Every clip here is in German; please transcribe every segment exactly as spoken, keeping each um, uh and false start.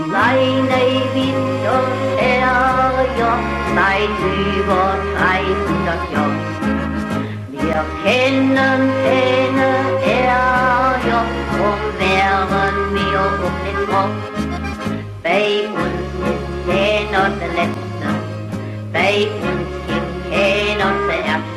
Seine Winterferien seit über dreihundert Jahren. Wir kennen keine Ärger, drum wären wir auch nicht froh. Bei uns ist keiner der Letzte, bei uns gibt keiner zuerst.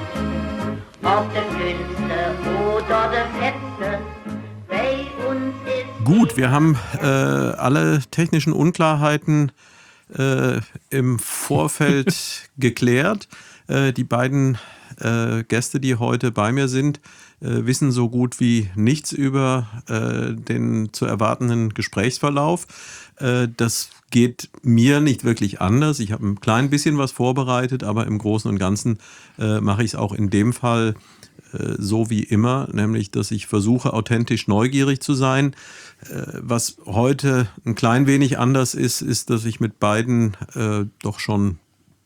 Ob der Dünnste oder der Fetzte, bei uns ist... Gut, wir haben äh, alle technischen Unklarheiten äh, im Vorfeld geklärt. Äh, die beiden äh, Gäste, die heute bei mir sind, äh, wissen so gut wie nichts über äh, den zu erwartenden Gesprächsverlauf. Äh, das geht mir nicht wirklich anders. Ich habe ein klein bisschen was vorbereitet, aber im Großen und Ganzen äh, mache ich es auch in dem Fall äh, so wie immer, nämlich, dass ich versuche, authentisch neugierig zu sein. Äh, was heute ein klein wenig anders ist, ist, dass ich mit beiden äh, doch schon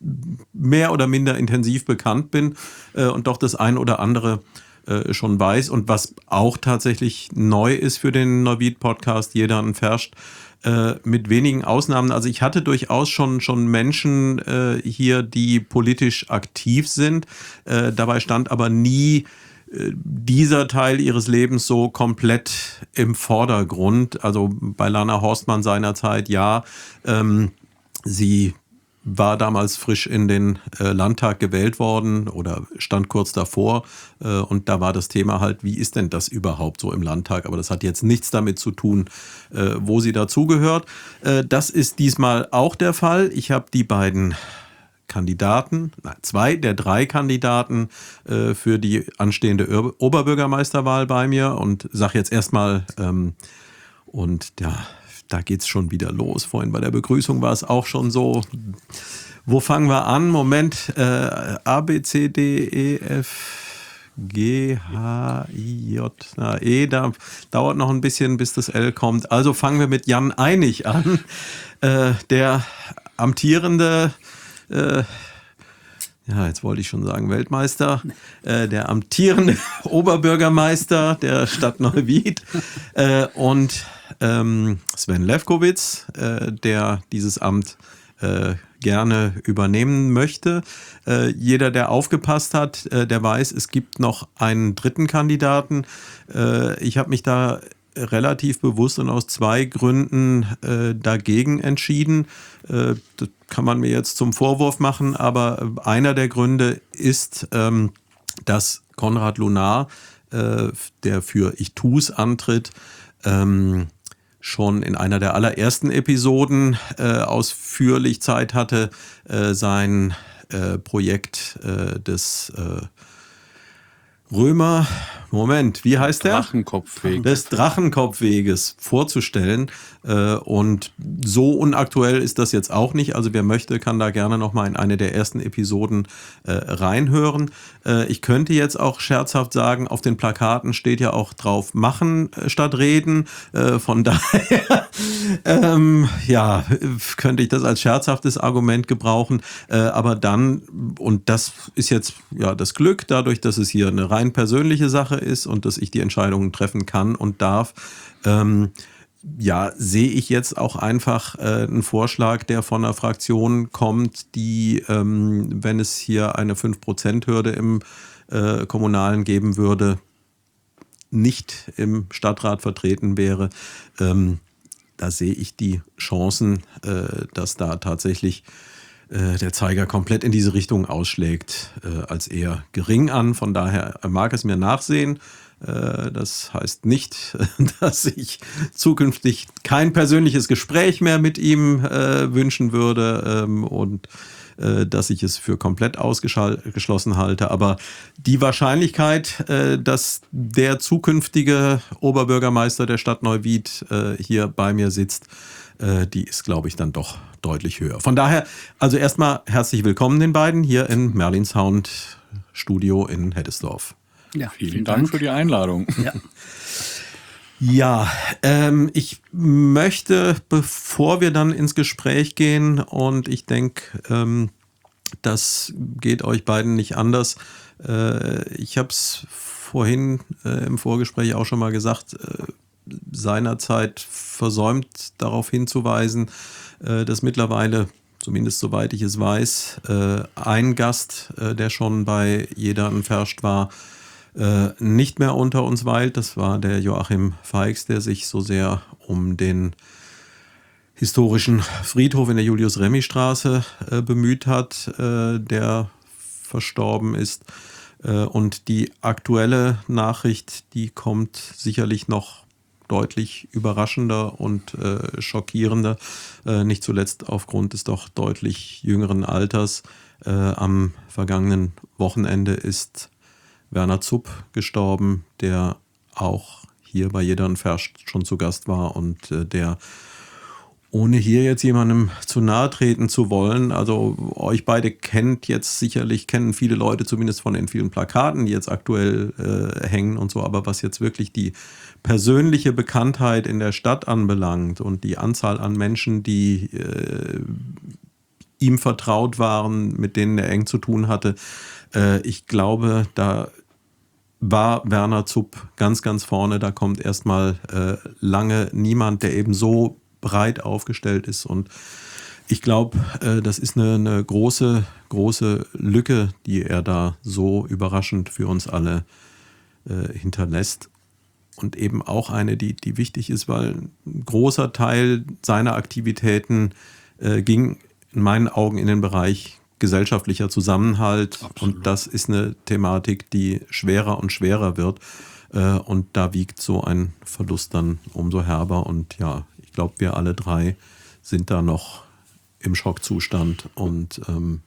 mehr oder minder intensiv bekannt bin äh, und doch das ein oder andere äh, schon weiß. Und was auch tatsächlich neu ist für den Neuwied-Podcast, Jeder ein Ferscht, äh, mit wenigen Ausnahmen. Also ich hatte durchaus schon, schon Menschen äh, hier, die politisch aktiv sind. Äh, dabei stand aber nie äh, dieser Teil ihres Lebens so komplett im Vordergrund. Also bei Lana Horstmann seinerzeit, ja, ähm, sie war damals frisch in den äh, Landtag gewählt worden oder stand kurz davor. Äh, und da war das Thema halt, wie ist denn das überhaupt so im Landtag? Aber das hat jetzt nichts damit zu tun, äh, wo sie dazugehört. Äh, das ist diesmal auch der Fall. Ich habe die beiden Kandidaten, nein, zwei der drei Kandidaten äh, für die anstehende Ur- Oberbürgermeisterwahl bei mir und sage jetzt erstmal, ähm, und ja, da geht's schon wieder los. Vorhin bei der Begrüßung war es auch schon so. Wo fangen wir an? Moment, äh, A, B, C, D, E, F, G, H, I, J, na, E, da dauert noch ein bisschen, bis das L kommt. Also fangen wir mit Jan Einig an. Äh, der amtierende, äh, ja, jetzt wollte ich schon sagen Weltmeister, äh, der amtierende Oberbürgermeister der Stadt Neuwied äh, und ähm, Sven Lefkowitz, äh, der dieses Amt äh, gerne übernehmen möchte. Äh, jeder, der aufgepasst hat, äh, der weiß, es gibt noch einen dritten Kandidaten. Äh, ich habe mich da relativ bewusst und aus zwei Gründen äh, dagegen entschieden. Äh, das kann man mir jetzt zum Vorwurf machen, aber einer der Gründe ist, ähm, dass Konrad Lunar, äh, der für Ich tu's antritt, ähm, schon in einer der allerersten Episoden äh, ausführlich Zeit hatte, äh, sein äh, Projekt äh, des äh, Römer, Moment, wie heißt der? Drachenkopfweg. Des Drachenkopfweges vorzustellen. Äh, und so unaktuell ist das jetzt auch nicht. Also wer möchte, kann da gerne nochmal in eine der ersten Episoden äh, reinhören. Äh, ich könnte jetzt auch scherzhaft sagen, auf den Plakaten steht ja auch drauf, machen statt reden. Äh, von daher, ähm, ja, könnte ich das als scherzhaftes Argument gebrauchen. Äh, aber dann, und das ist jetzt ja das Glück, dadurch, dass es hier eine rein persönliche Sache ist und dass ich die Entscheidungen treffen kann und darf, ähm, ja, sehe ich jetzt auch einfach äh, einen Vorschlag, der von einer Fraktion kommt, die, ähm, wenn es hier eine fünf Prozent Hürde im äh, Kommunalen geben würde, nicht im Stadtrat vertreten wäre. Ähm, da sehe ich die Chancen, äh, dass da tatsächlich äh, der Zeiger komplett in diese Richtung ausschlägt, äh, als eher gering an. Von daher mag es mir nachsehen. Äh, das heißt nicht, dass ich zukünftig kein persönliches Gespräch mehr mit ihm äh, wünschen würde ähm, und äh, dass ich es für komplett ausgeschlossen halte. Aber die Wahrscheinlichkeit, äh, dass der zukünftige Oberbürgermeister der Stadt Neuwied äh, hier bei mir sitzt, äh, die ist, glaube ich, dann doch deutlich höher. Von daher, also erstmal herzlich willkommen den beiden hier in Merlin Sound Studio in Heddesdorf. Ja, vielen, vielen Dank. Dank für die Einladung. Ja. Ja, ähm, ich möchte, bevor wir dann ins Gespräch gehen, und ich denke, ähm, das geht euch beiden nicht anders. Äh, ich habe es vorhin äh, im Vorgespräch auch schon mal gesagt, äh, seinerzeit versäumt, darauf hinzuweisen, äh, dass mittlerweile, zumindest soweit ich es weiß, äh, ein Gast, äh, der schon bei Jedern Ferscht war, äh, nicht mehr unter uns weilt. Das war der Joachim Feix, der sich so sehr um den historischen Friedhof in der Julius-Remy-Straße äh, bemüht hat, äh, der verstorben ist. Äh, und die aktuelle Nachricht, die kommt sicherlich noch deutlich überraschender und äh, schockierender, äh, nicht zuletzt aufgrund des doch deutlich jüngeren Alters. Äh, am vergangenen Wochenende ist Werner Zupp gestorben, der auch hier bei Jedern Ferscht schon zu Gast war und äh, der, ohne hier jetzt jemandem zu nahe treten zu wollen, also euch beide kennt jetzt sicherlich, kennen viele Leute zumindest von den vielen Plakaten, die jetzt aktuell äh, hängen und so, aber was jetzt wirklich die persönliche Bekanntheit in der Stadt anbelangt und die Anzahl an Menschen, die äh, ihm vertraut waren, mit denen er eng zu tun hatte, äh, ich glaube, da war Werner Zupp ganz, ganz vorne. Da kommt erstmal äh, lange niemand, der eben so breit aufgestellt ist. Und ich glaube, äh, das ist eine, eine große, große Lücke, die er da so überraschend für uns alle äh, hinterlässt. Und eben auch eine, die, die wichtig ist, weil ein großer Teil seiner Aktivitäten äh, ging in meinen Augen in den Bereich gesellschaftlicher Zusammenhalt. Absolut. Und das ist eine Thematik, die schwerer und schwerer wird. Äh, und da wiegt so ein Verlust dann umso herber. Und ja, ich glaube, wir alle drei sind da noch im Schockzustand. Und ähm,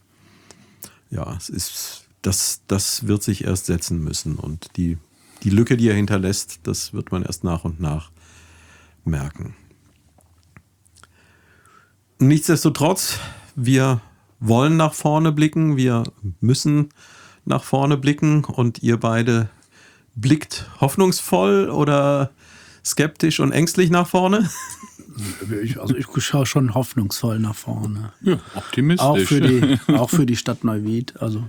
ja, es ist, das, das wird sich erst setzen müssen. Und die, die Lücke, die er hinterlässt, das wird man erst nach und nach merken. Nichtsdestotrotz, wir wollen nach vorne blicken, wir müssen nach vorne blicken und ihr beide blickt hoffnungsvoll oder skeptisch und ängstlich nach vorne? Also ich schaue schon hoffnungsvoll nach vorne. Ja, optimistisch. Auch für die, auch für die Stadt Neuwied. Also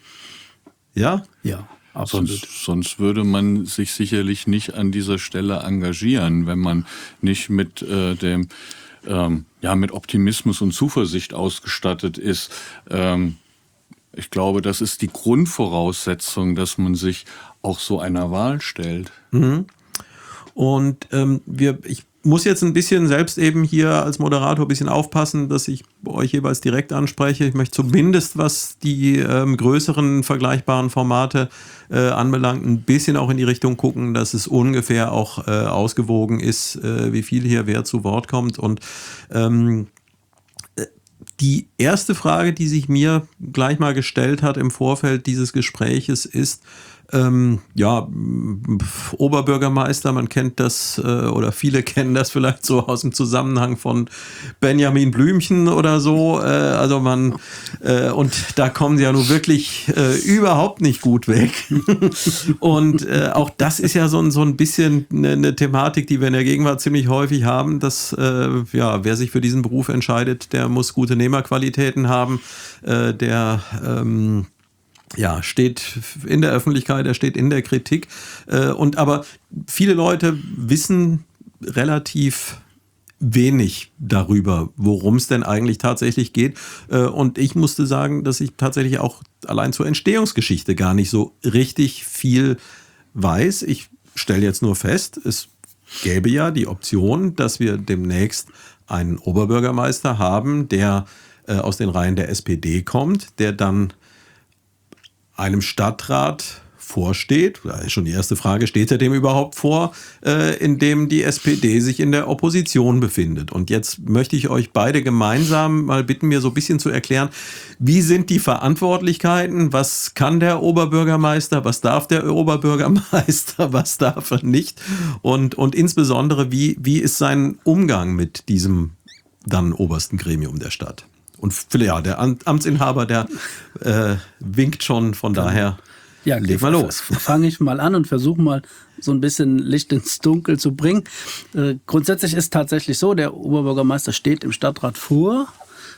ja? Ja, absolut. Sonst, sonst würde man sich sicherlich nicht an dieser Stelle engagieren, wenn man nicht mit äh, dem ähm, ja, mit Optimismus und Zuversicht ausgestattet ist. Ähm, ich glaube, das ist die Grundvoraussetzung, dass man sich auch so einer Wahl stellt. Mhm. Und ähm, wir, ich muss jetzt ein bisschen selbst eben hier als Moderator ein bisschen aufpassen, dass ich euch jeweils direkt anspreche. Ich möchte zumindest, was die ähm, größeren vergleichbaren Formate äh, anbelangt, ein bisschen auch in die Richtung gucken, dass es ungefähr auch äh, ausgewogen ist, äh, wie viel hier wer zu Wort kommt. Und ähm, die erste Frage, die sich mir gleich mal gestellt hat im Vorfeld dieses Gespräches ist, Ähm, ja, Oberbürgermeister, man kennt das äh, oder viele kennen das vielleicht so aus dem Zusammenhang von Benjamin Blümchen oder so. Äh, also man, äh, und da kommen sie ja nun wirklich äh, überhaupt nicht gut weg. Und äh, auch das ist ja so ein, so ein bisschen eine, eine Thematik, die wir in der Gegenwart ziemlich häufig haben, dass äh, ja, wer sich für diesen Beruf entscheidet, der muss gute Nehmerqualitäten haben, äh, der ähm, ja, steht in der Öffentlichkeit, er steht in der Kritik. Äh, und aber viele Leute wissen relativ wenig darüber, worum es denn eigentlich tatsächlich geht. Äh, und ich musste sagen, dass ich tatsächlich auch allein zur Entstehungsgeschichte gar nicht so richtig viel weiß. Ich stelle jetzt nur fest, es gäbe ja die Option, dass wir demnächst einen Oberbürgermeister haben, der äh, aus den Reihen der S P D kommt, der dann einem Stadtrat vorsteht, da ist schon die erste Frage, steht er dem überhaupt vor, äh, in dem die S P D sich in der Opposition befindet. Und jetzt möchte ich euch beide gemeinsam mal bitten, mir so ein bisschen zu erklären, wie sind die Verantwortlichkeiten, was kann der Oberbürgermeister, was darf der Oberbürgermeister, was darf er nicht und, und insbesondere, wie, wie ist sein Umgang mit diesem dann obersten Gremium der Stadt? Und ja, der Amtsinhaber, der äh, winkt schon, von daher ja, leg mal los. Fange ich mal an und versuche mal so ein bisschen Licht ins Dunkel zu bringen. Äh, grundsätzlich ist tatsächlich so, der Oberbürgermeister steht im Stadtrat vor.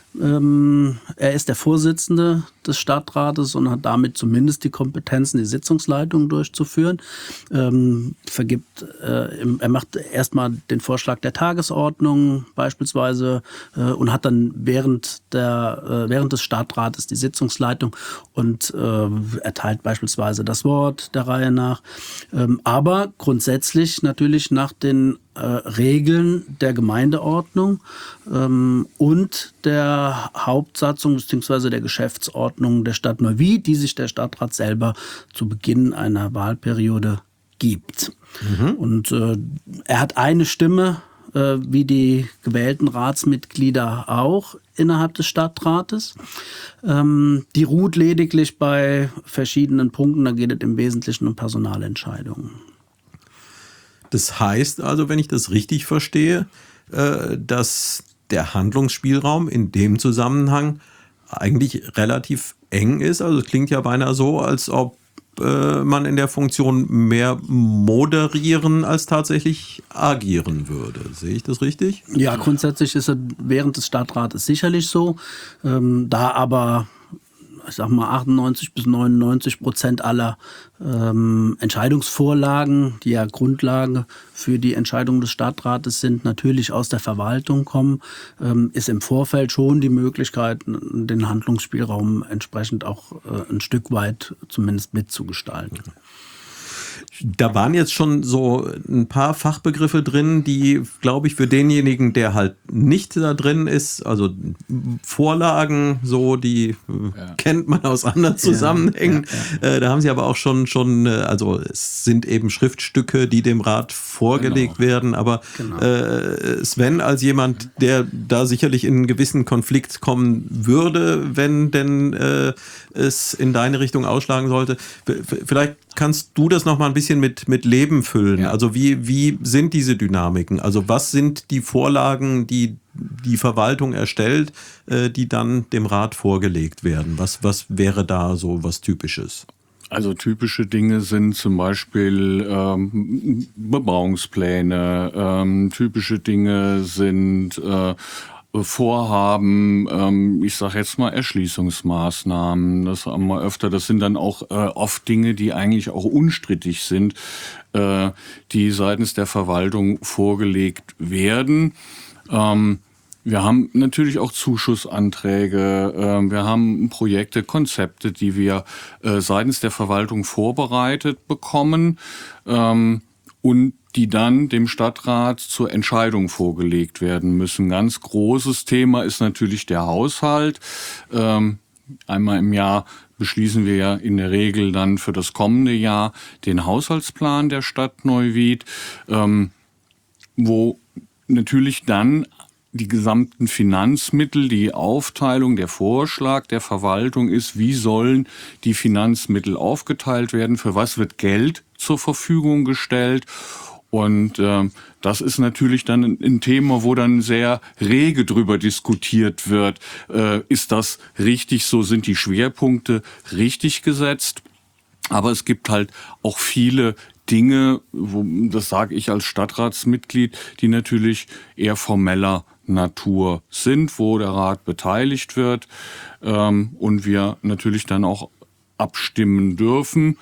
Ähm, er ist der Vorsitzende des Stadtrates und hat damit zumindest die Kompetenzen, die Sitzungsleitung durchzuführen. Ähm, vergibt, äh, er macht erstmal den Vorschlag der Tagesordnung beispielsweise äh, und hat dann während, der, äh, während des Stadtrates die Sitzungsleitung und äh, erteilt beispielsweise das Wort der Reihe nach. Ähm, aber grundsätzlich natürlich nach den äh, Regeln der Gemeindeordnung ähm, und der Hauptsatzung bzw. der Geschäftsordnung der Stadt Neuwied, die sich der Stadtrat selber zu Beginn einer Wahlperiode gibt. Mhm. Und äh, er hat eine Stimme, äh, wie die gewählten Ratsmitglieder auch innerhalb des Stadtrates. Ähm, die ruht lediglich bei verschiedenen Punkten, da geht es im Wesentlichen um Personalentscheidungen. Das heißt also, wenn ich das richtig verstehe, äh, dass der Handlungsspielraum in dem Zusammenhang eigentlich relativ eng ist. Also es klingt ja beinahe so, als ob äh, man in der Funktion mehr moderieren als tatsächlich agieren würde. Sehe ich das richtig? Ja, grundsätzlich ist es während des Stadtrates sicherlich so. Ähm, da aber, ich sag mal, achtundneunzig bis neunundneunzig Prozent aller ähm, Entscheidungsvorlagen, die ja Grundlage für die Entscheidung des Stadtrates sind, natürlich aus der Verwaltung kommen, ähm, ist im Vorfeld schon die Möglichkeit, den Handlungsspielraum entsprechend auch äh, ein Stück weit zumindest mitzugestalten. Da waren jetzt schon so ein paar Fachbegriffe drin, die, glaube ich, für denjenigen, der halt nicht da drin ist, also Vorlagen, so, die ja. kennt man aus anderen Zusammenhängen. Ja, ja, ja. Da haben Sie aber auch schon, schon, also es sind eben Schriftstücke, die dem Rat vorgelegt genau. werden. Aber genau. äh, Sven, als jemand, der da sicherlich in einen gewissen Konflikt kommen würde, wenn denn äh, es in deine Richtung ausschlagen sollte, vielleicht kannst du das noch mal ein bisschen mit, mit Leben füllen? Ja. Also wie, wie sind diese Dynamiken? Also was sind die Vorlagen, die die Verwaltung erstellt, äh, die dann dem Rat vorgelegt werden? Was, was wäre da so was Typisches? Also typische Dinge sind zum Beispiel ähm, Bebauungspläne, ähm, typische Dinge sind äh, Vorhaben, ähm, ich sage jetzt mal Erschließungsmaßnahmen, das haben wir öfter, das sind dann auch äh, oft Dinge, die eigentlich auch unstrittig sind, äh, die seitens der Verwaltung vorgelegt werden. Ähm, wir haben natürlich auch Zuschussanträge, äh, wir haben Projekte, Konzepte, die wir äh, seitens der Verwaltung vorbereitet bekommen, ähm, und die dann dem Stadtrat zur Entscheidung vorgelegt werden müssen. Ganz großes Thema ist natürlich der Haushalt. Ähm, einmal im Jahr beschließen wir ja in der Regel dann für das kommende Jahr den Haushaltsplan der Stadt Neuwied, ähm, wo natürlich dann die gesamten Finanzmittel, die Aufteilung, der Vorschlag der Verwaltung ist, wie sollen die Finanzmittel aufgeteilt werden, für was wird Geld zur Verfügung gestellt. Und äh, das ist natürlich dann ein, ein Thema, wo dann sehr rege drüber diskutiert wird. Äh, ist das richtig so? Sind die Schwerpunkte richtig gesetzt? Aber es gibt halt auch viele Dinge, wo, das sage ich als Stadtratsmitglied, die natürlich eher formeller Natur sind, wo der Rat beteiligt wird ähm, und wir natürlich dann auch abstimmen dürfen.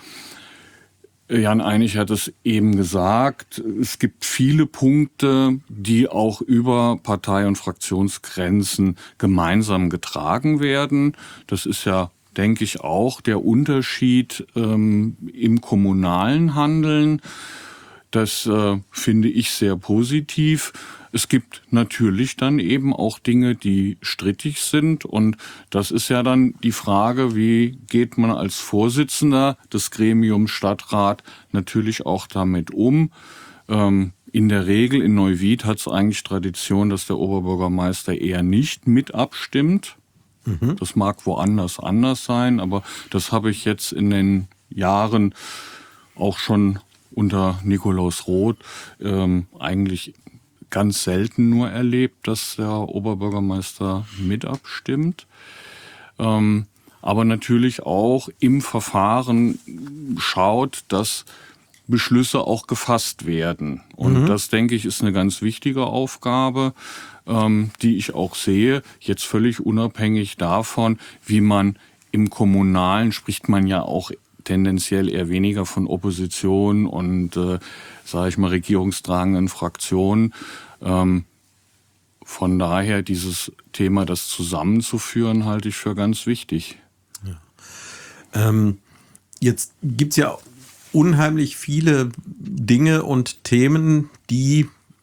Jan Einig hat es eben gesagt, es gibt viele Punkte, die auch über Partei- und Fraktionsgrenzen gemeinsam getragen werden. Das ist ja, denke ich, auch der Unterschied ähm, im kommunalen Handeln. Das äh, finde ich sehr positiv. Es gibt natürlich dann eben auch Dinge, die strittig sind, und das ist ja dann die Frage, wie geht man als Vorsitzender des Gremiums Stadtrat natürlich auch damit um. Ähm, in der Regel in Neuwied hat es eigentlich Tradition, dass der Oberbürgermeister eher nicht mit abstimmt. Mhm. Das mag woanders anders sein, aber das habe ich jetzt in den Jahren auch schon unter Nikolaus Roth ähm, eigentlich ganz selten nur erlebt, dass der Oberbürgermeister mit abstimmt. Ähm, aber natürlich auch im Verfahren schaut, dass Beschlüsse auch gefasst werden. Und mhm. das, denke ich, ist eine ganz wichtige Aufgabe, ähm, die ich auch sehe, jetzt völlig unabhängig davon, wie man im Kommunalen spricht man ja auch tendenziell eher weniger von Opposition und, äh, sage ich mal, regierungstragenden Fraktionen. Ähm, von daher dieses Thema, das zusammenzuführen, halte ich für ganz wichtig. Ja. Ähm, jetzt gibt es ja unheimlich viele Dinge und Themen, die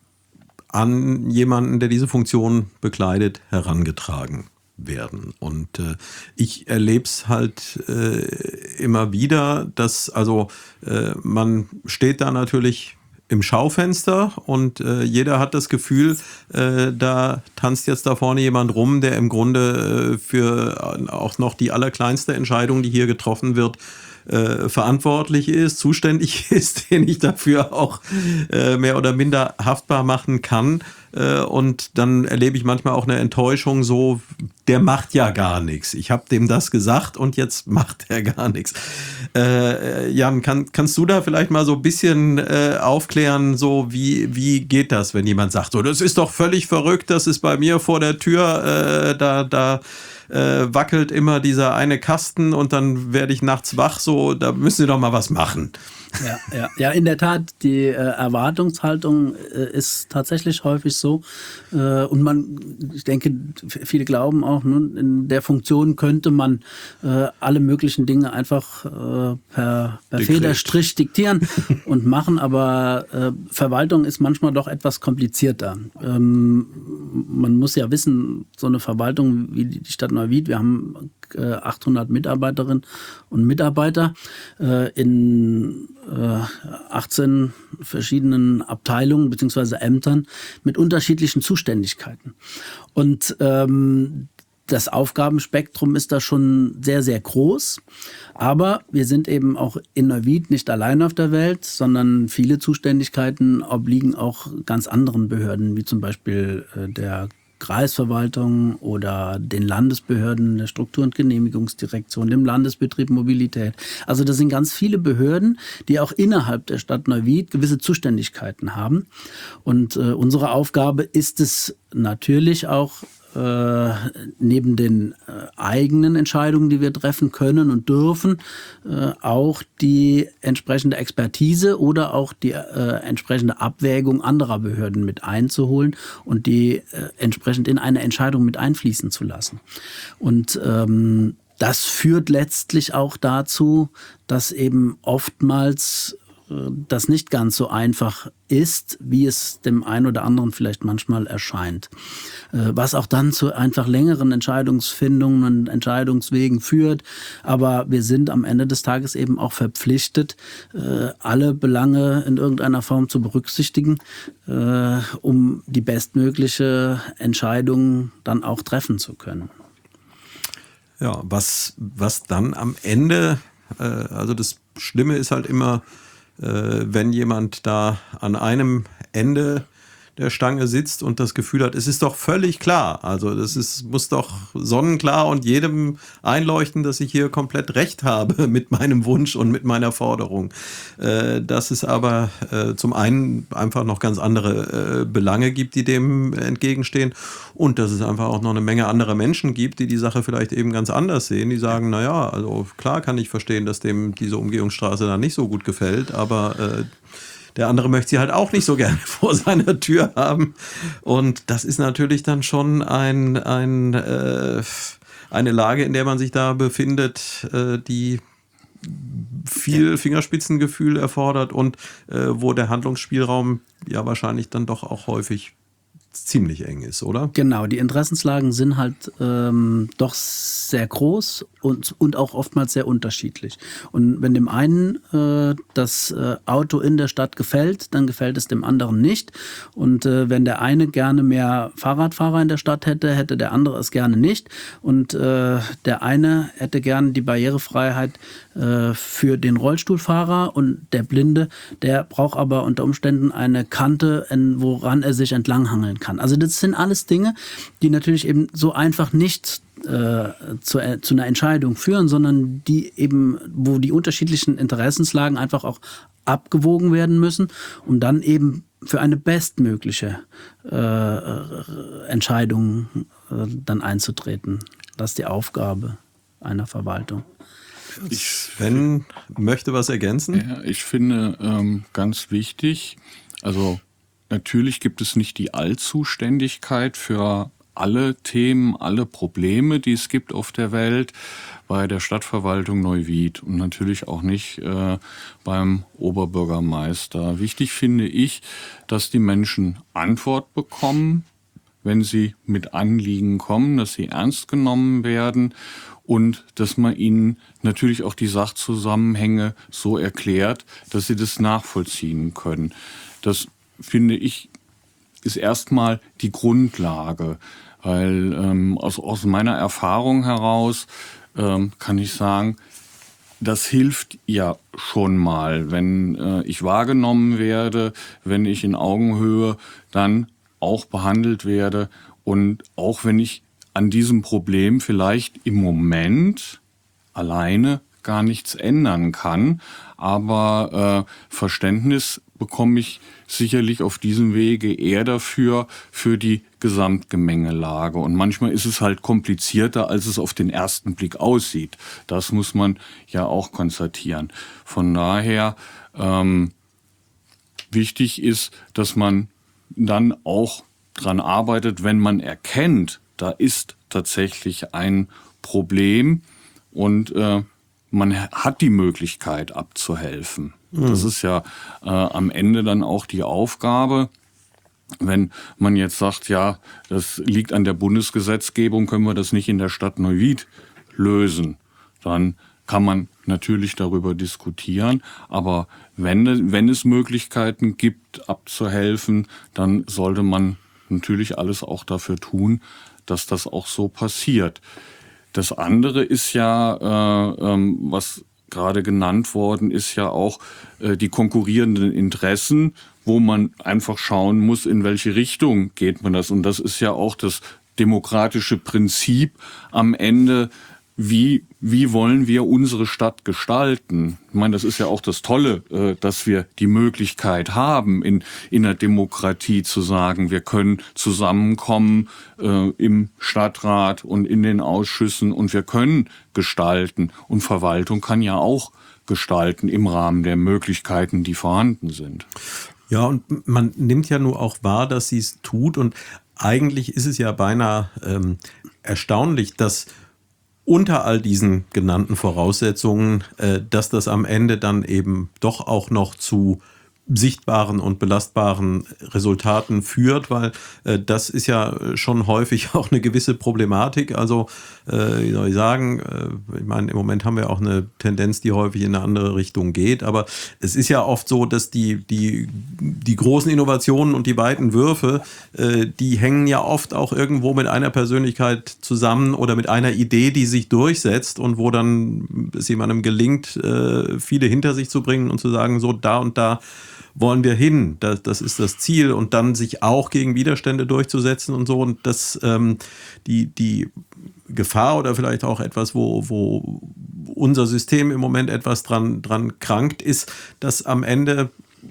an jemanden, der diese Funktion bekleidet, herangetragen werden. Und äh, ich erlebe es halt äh, immer wieder, dass also äh, man steht da natürlich im Schaufenster und äh, jeder hat das Gefühl, äh, da tanzt jetzt da vorne jemand rum, der im Grunde äh, für auch noch die allerkleinste Entscheidung, die hier getroffen wird, äh, verantwortlich ist, zuständig ist, den ich dafür auch äh, mehr oder minder haftbar machen kann. Äh, und dann erlebe ich manchmal auch eine Enttäuschung, so, der macht ja gar nichts. Ich habe dem das gesagt und jetzt macht er gar nichts. Äh, Jan, kann, kannst du da vielleicht mal so ein bisschen äh, aufklären, so wie, wie geht das, wenn jemand sagt, so, das ist doch völlig verrückt, das ist bei mir vor der Tür, äh, da, da äh, wackelt immer dieser eine Kasten und dann werde ich nachts wach, so, da müssen Sie doch mal was machen. Ja, ja, ja, in der Tat, die äh, Erwartungshaltung äh, ist tatsächlich häufig so. Äh, und man, ich denke, viele glauben auch, ne, in der Funktion könnte man äh, alle möglichen Dinge einfach äh, per, per Federstrich diktieren und machen. Aber äh, Verwaltung ist manchmal doch etwas komplizierter. Ähm, man muss ja wissen, so eine Verwaltung wie die Stadt Neuwied, wir haben äh, achthundert Mitarbeiterinnen und Mitarbeiter äh, in achtzehn verschiedenen Abteilungen bzw. Ämtern mit unterschiedlichen Zuständigkeiten. Und ähm, das Aufgabenspektrum ist da schon sehr, sehr groß. Aber wir sind eben auch in Neuwied nicht allein auf der Welt, sondern viele Zuständigkeiten obliegen auch ganz anderen Behörden, wie zum Beispiel äh, der Kreisverwaltung oder den Landesbehörden, der Struktur- und Genehmigungsdirektion, dem Landesbetrieb Mobilität. Also das sind ganz viele Behörden, die auch innerhalb der Stadt Neuwied gewisse Zuständigkeiten haben. Und äh, unsere Aufgabe ist es natürlich auch, äh, neben den äh, eigenen Entscheidungen, die wir treffen können und dürfen, äh, auch die entsprechende Expertise oder auch die äh, entsprechende Abwägung anderer Behörden mit einzuholen und die äh, entsprechend in eine Entscheidung mit einfließen zu lassen. Und ähm, das führt letztlich auch dazu, dass eben oftmals das nicht ganz so einfach ist, wie es dem einen oder anderen vielleicht manchmal erscheint. Was auch dann zu einfach längeren Entscheidungsfindungen und Entscheidungswegen führt. Aber wir sind am Ende des Tages eben auch verpflichtet, alle Belange in irgendeiner Form zu berücksichtigen, um die bestmögliche Entscheidung dann auch treffen zu können. Ja, was, was dann am Ende, also das Schlimme ist halt immer, wenn jemand da an einem Ende der Stange sitzt und das Gefühl hat, es ist doch völlig klar, also das ist, muss doch sonnenklar und jedem einleuchten, dass ich hier komplett recht habe mit meinem Wunsch und mit meiner Forderung. Äh, dass es aber äh, zum einen einfach noch ganz andere äh, Belange gibt, die dem entgegenstehen und dass es einfach auch noch eine Menge anderer Menschen gibt, die die Sache vielleicht eben ganz anders sehen, die sagen, naja, also klar kann ich verstehen, dass dem diese Umgehungsstraße dann nicht so gut gefällt, aber äh, der andere möchte sie halt auch nicht so gerne vor seiner Tür haben. Und das ist natürlich dann schon ein, ein, äh, eine Lage, in der man sich da befindet, äh, die viel Fingerspitzengefühl erfordert und äh, wo der Handlungsspielraum ja wahrscheinlich dann doch auch häufig ziemlich eng ist, oder? Genau, die Interessenslagen sind halt ähm, doch sehr groß und, und auch oftmals sehr unterschiedlich. Und wenn dem einen äh, das äh, Auto in der Stadt gefällt, dann gefällt es dem anderen nicht. Und äh, wenn der eine gerne mehr Fahrradfahrer in der Stadt hätte, hätte der andere es gerne nicht. Und äh, der eine hätte gerne die Barrierefreiheit äh, für den Rollstuhlfahrer und der Blinde, der braucht aber unter Umständen eine Kante, woran er sich entlanghangeln kann. Also das sind alles Dinge, die natürlich eben so einfach nicht äh, zu, äh, zu einer Entscheidung führen, sondern die eben, wo die unterschiedlichen Interessenslagen einfach auch abgewogen werden müssen, um dann eben für eine bestmögliche äh, Entscheidung äh, dann einzutreten. Das ist die Aufgabe einer Verwaltung. Ich, Sven möchte was ergänzen? Ja, ich finde ähm, ganz wichtig, also natürlich gibt es nicht die Allzuständigkeit für alle Themen, alle Probleme, die es gibt auf der Welt bei der Stadtverwaltung Neuwied und natürlich auch nicht äh, beim Oberbürgermeister. Wichtig finde ich, dass die Menschen Antwort bekommen, wenn sie mit Anliegen kommen, dass sie ernst genommen werden und dass man ihnen natürlich auch die Sachzusammenhänge so erklärt, dass sie das nachvollziehen können. Das finde ich ist erstmal die Grundlage, weil ähm, aus, aus meiner Erfahrung heraus ähm, kann ich sagen, das hilft ja schon mal, wenn äh, ich wahrgenommen werde, wenn ich in Augenhöhe dann auch behandelt werde und auch wenn ich an diesem Problem vielleicht im Moment alleine gar nichts ändern kann, aber äh, Verständnis bekomme ich sicherlich auf diesem Wege eher dafür, für die Gesamtgemengelage. Und manchmal ist es halt komplizierter, als es auf den ersten Blick aussieht. Das muss man ja auch konstatieren. Von daher ähm, wichtig ist, dass man dann auch dran arbeitet, wenn man erkennt, da ist tatsächlich ein Problem und äh, man hat die Möglichkeit abzuhelfen. Mhm. Das ist ja äh, am Ende dann auch die Aufgabe. Wenn man jetzt sagt, ja, das liegt an der Bundesgesetzgebung, können wir das nicht in der Stadt Neuwied lösen, dann kann man natürlich darüber diskutieren. Aber wenn, wenn es Möglichkeiten gibt, abzuhelfen, dann sollte man natürlich alles auch dafür tun, dass das auch so passiert. Das andere ist ja, äh, ähm, was gerade genannt worden ist, ja auch äh, die konkurrierenden Interessen, wo man einfach schauen muss, in welche Richtung geht man das. Und das ist ja auch das demokratische Prinzip am Ende. Wie, wie wollen wir unsere Stadt gestalten? Ich meine, das ist ja auch das Tolle, äh, dass wir die Möglichkeit haben, in, in der Demokratie zu sagen, wir können zusammenkommen äh, im Stadtrat und in den Ausschüssen und wir können gestalten. Und Verwaltung kann ja auch gestalten im Rahmen der Möglichkeiten, die vorhanden sind. Ja, und man nimmt ja nur auch wahr, dass sie es tut. Und eigentlich ist es ja beinahe ähm, erstaunlich, dass unter all diesen genannten Voraussetzungen, äh, dass das am Ende dann eben doch auch noch zu sichtbaren und belastbaren Resultaten führt, weil äh, das ist ja schon häufig auch eine gewisse Problematik. Also, äh, wie soll ich sagen, äh, ich meine, im Moment haben wir auch eine Tendenz, die häufig in eine andere Richtung geht, aber es ist ja oft so, dass die, die, die großen Innovationen und die weiten Würfe, äh, die hängen ja oft auch irgendwo mit einer Persönlichkeit zusammen oder mit einer Idee, die sich durchsetzt und wo dann es jemandem gelingt, äh, viele hinter sich zu bringen und zu sagen, so da und da wollen wir hin, das, das ist das Ziel und dann sich auch gegen Widerstände durchzusetzen und so und das ähm, die, die Gefahr oder vielleicht auch etwas, wo, wo unser System im Moment etwas dran, dran krankt, ist, dass am Ende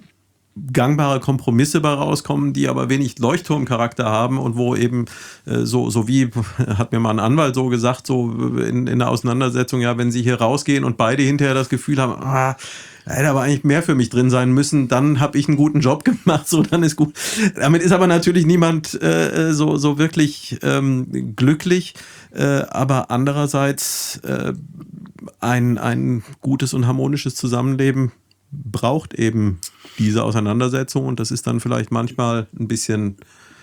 gangbare Kompromisse bei rauskommen, die aber wenig Leuchtturmcharakter haben und wo eben äh, so, so wie, hat mir mal ein Anwalt so gesagt, so in, in der Auseinandersetzung, ja, wenn sie hier rausgehen und beide hinterher das Gefühl haben, ah, da hätte aber eigentlich mehr für mich drin sein müssen, dann habe ich einen guten Job gemacht, so dann ist gut. Damit ist aber natürlich niemand äh, so, so wirklich ähm, glücklich, äh, aber andererseits äh, ein, ein gutes und harmonisches Zusammenleben braucht eben diese Auseinandersetzung und das ist dann vielleicht manchmal ein bisschen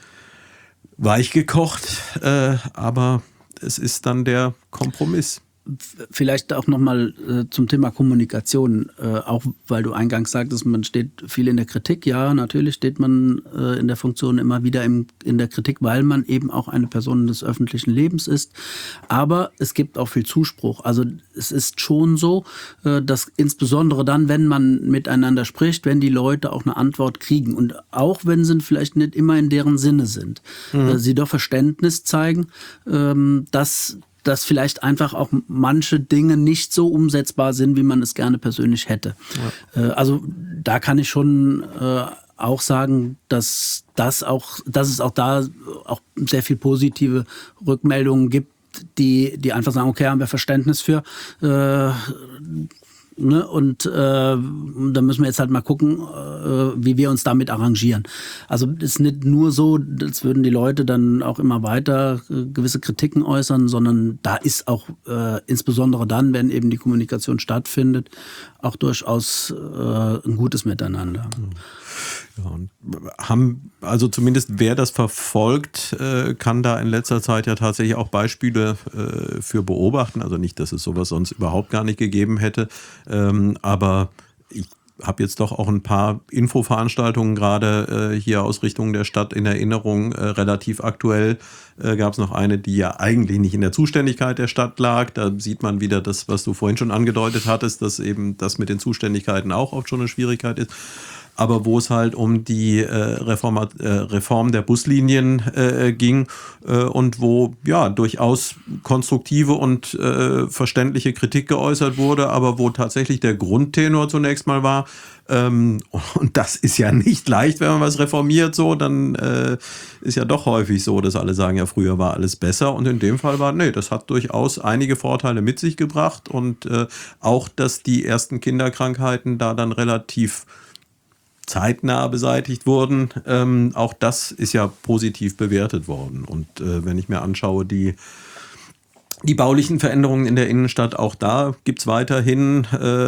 weich gekocht, äh, aber es ist dann der Kompromiss. Vielleicht auch nochmal äh, zum Thema Kommunikation, äh, auch weil du eingangs sagtest, man steht viel in der Kritik. Ja, natürlich steht man äh, in der Funktion immer wieder im, in der Kritik, weil man eben auch eine Person des öffentlichen Lebens ist. Aber es gibt auch viel Zuspruch. Also es ist schon so, äh, dass insbesondere dann, wenn man miteinander spricht, wenn die Leute auch eine Antwort kriegen und auch wenn sie vielleicht nicht immer in deren Sinne sind, mhm. äh, sie doch Verständnis zeigen, ähm, dass dass vielleicht einfach auch manche Dinge nicht so umsetzbar sind, wie man es gerne persönlich hätte. Ja. Äh, also da kann ich schon äh, auch sagen, dass das auch, dass es auch da auch sehr viel positive Rückmeldungen gibt, die, die einfach sagen, okay, haben wir Verständnis für. Äh, Ne? Und äh, da müssen wir jetzt halt mal gucken, äh, wie wir uns damit arrangieren. Also es ist nicht nur so, als würden die Leute dann auch immer weiter äh, gewisse Kritiken äußern, sondern da ist auch äh, insbesondere dann, wenn eben die Kommunikation stattfindet, auch durchaus äh, ein gutes Miteinander. Ja, und haben, also zumindest wer das verfolgt, äh, kann da in letzter Zeit ja tatsächlich auch Beispiele äh, für beobachten. Also nicht, dass es sowas sonst überhaupt gar nicht gegeben hätte, ähm, aber ich habe jetzt doch auch ein paar Infoveranstaltungen gerade äh, hier aus Richtung der Stadt in Erinnerung. Äh, relativ aktuell äh, gab es noch eine, die ja eigentlich nicht in der Zuständigkeit der Stadt lag. Da sieht man wieder das, was du vorhin schon angedeutet hattest, dass eben das mit den Zuständigkeiten auch oft schon eine Schwierigkeit ist. Aber wo es halt um die äh, Reform, äh, Reform der Buslinien äh, ging äh, und wo ja durchaus konstruktive und äh, verständliche Kritik geäußert wurde, aber wo tatsächlich der Grundtenor zunächst mal war, ähm, und das ist ja nicht leicht, wenn man was reformiert, so, dann äh, ist ja doch häufig so, dass alle sagen, ja, früher war alles besser, und in dem Fall war, nee, das hat durchaus einige Vorteile mit sich gebracht, und äh, auch, dass die ersten Kinderkrankheiten da dann relativ zeitnah beseitigt wurden. Ähm, auch das ist ja positiv bewertet worden. Und äh, wenn ich mir anschaue, die, die baulichen Veränderungen in der Innenstadt, auch da gibt es weiterhin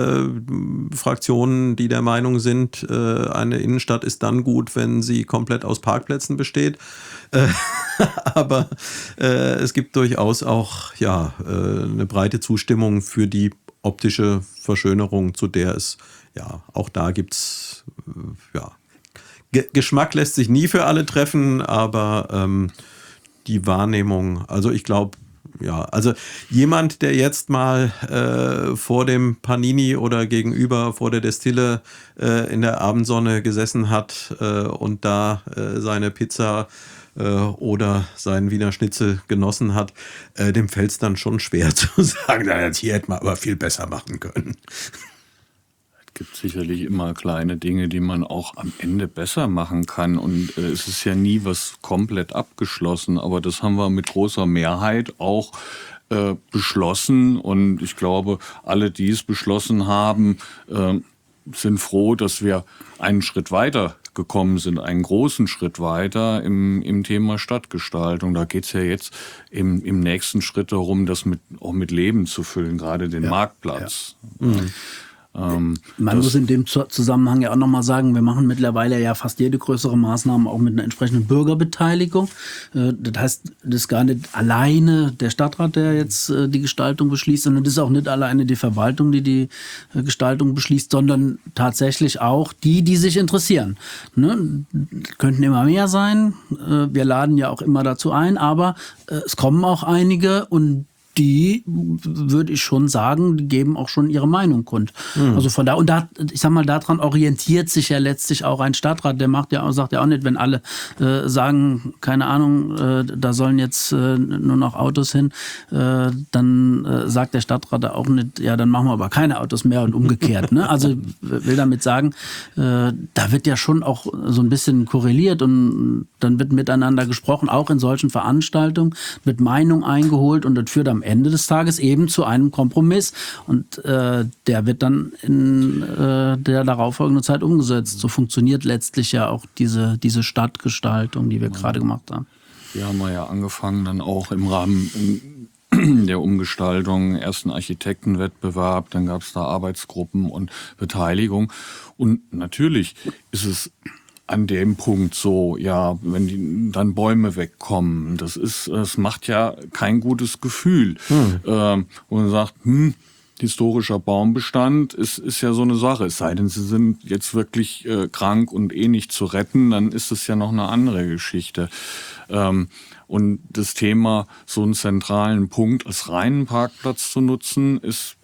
äh, Fraktionen, die der Meinung sind, äh, eine Innenstadt ist dann gut, wenn sie komplett aus Parkplätzen besteht. Äh, aber äh, es gibt durchaus auch ja, äh, eine breite Zustimmung für die optische Verschönerung, zu der es ja, auch da gibt es, äh, ja, Ge- Geschmack lässt sich nie für alle treffen, aber ähm, die Wahrnehmung, also ich glaube, ja, also jemand, der jetzt mal äh, vor dem Panini oder gegenüber vor der Destille äh, in der Abendsonne gesessen hat äh, und da äh, seine Pizza äh, oder seinen Wiener Schnitzel genossen hat, äh, dem fällt es dann schon schwer zu sagen, na, hier hätte man aber viel besser machen können. Es gibt sicherlich immer kleine Dinge, die man auch am Ende besser machen kann. Und äh, es ist ja nie was komplett abgeschlossen. Aber das haben wir mit großer Mehrheit auch äh, beschlossen. Und ich glaube, alle, die es beschlossen haben, äh, sind froh, dass wir einen Schritt weiter gekommen sind, einen großen Schritt weiter im, im Thema Stadtgestaltung. Da geht es ja jetzt im, im nächsten Schritt darum, das mit, auch mit Leben zu füllen, gerade den ja, Marktplatz. Ja. Mhm. Ähm, Man muss in dem Zusammenhang ja auch nochmal sagen, wir machen mittlerweile ja fast jede größere Maßnahme auch mit einer entsprechenden Bürgerbeteiligung. Das heißt, das ist gar nicht alleine der Stadtrat, der jetzt die Gestaltung beschließt, sondern das ist auch nicht alleine die Verwaltung, die die Gestaltung beschließt, sondern tatsächlich auch die, die sich interessieren. Ne? Könnten immer mehr sein. Wir laden ja auch immer dazu ein, aber es kommen auch einige, und die, würde ich schon sagen, die geben auch schon ihre Meinung kund. Mhm. Also von da, und da, ich sag mal, daran orientiert sich ja letztlich auch ein Stadtrat, der macht ja, sagt ja auch nicht, wenn alle äh, sagen, keine Ahnung, äh, da sollen jetzt äh, nur noch Autos hin, äh, dann äh, sagt der Stadtrat da auch nicht, ja, dann machen wir aber keine Autos mehr und umgekehrt. Ne? Also will damit sagen, äh, da wird ja schon auch so ein bisschen korreliert, und dann wird miteinander gesprochen, auch in solchen Veranstaltungen, wird Meinung eingeholt, und das führt am Ende des Tages eben zu einem Kompromiss, und äh, der wird dann in äh, der darauffolgenden Zeit umgesetzt. So funktioniert letztlich ja auch diese, diese Stadtgestaltung, die wir ja. gerade gemacht haben. Wir haben ja angefangen dann auch im Rahmen der Umgestaltung, ersten Architektenwettbewerb, dann gab es da Arbeitsgruppen und Beteiligung, und natürlich ist es an dem Punkt so, ja, wenn die, dann Bäume wegkommen, das ist, das macht ja kein gutes Gefühl. Hm. Ähm, wo man sagt, hm, historischer Baumbestand ist, ist ja so eine Sache. Es sei denn, sie sind jetzt wirklich äh, krank und eh nicht zu retten, dann ist es ja noch eine andere Geschichte. Ähm, und das Thema, so einen zentralen Punkt als reinen Parkplatz zu nutzen, ist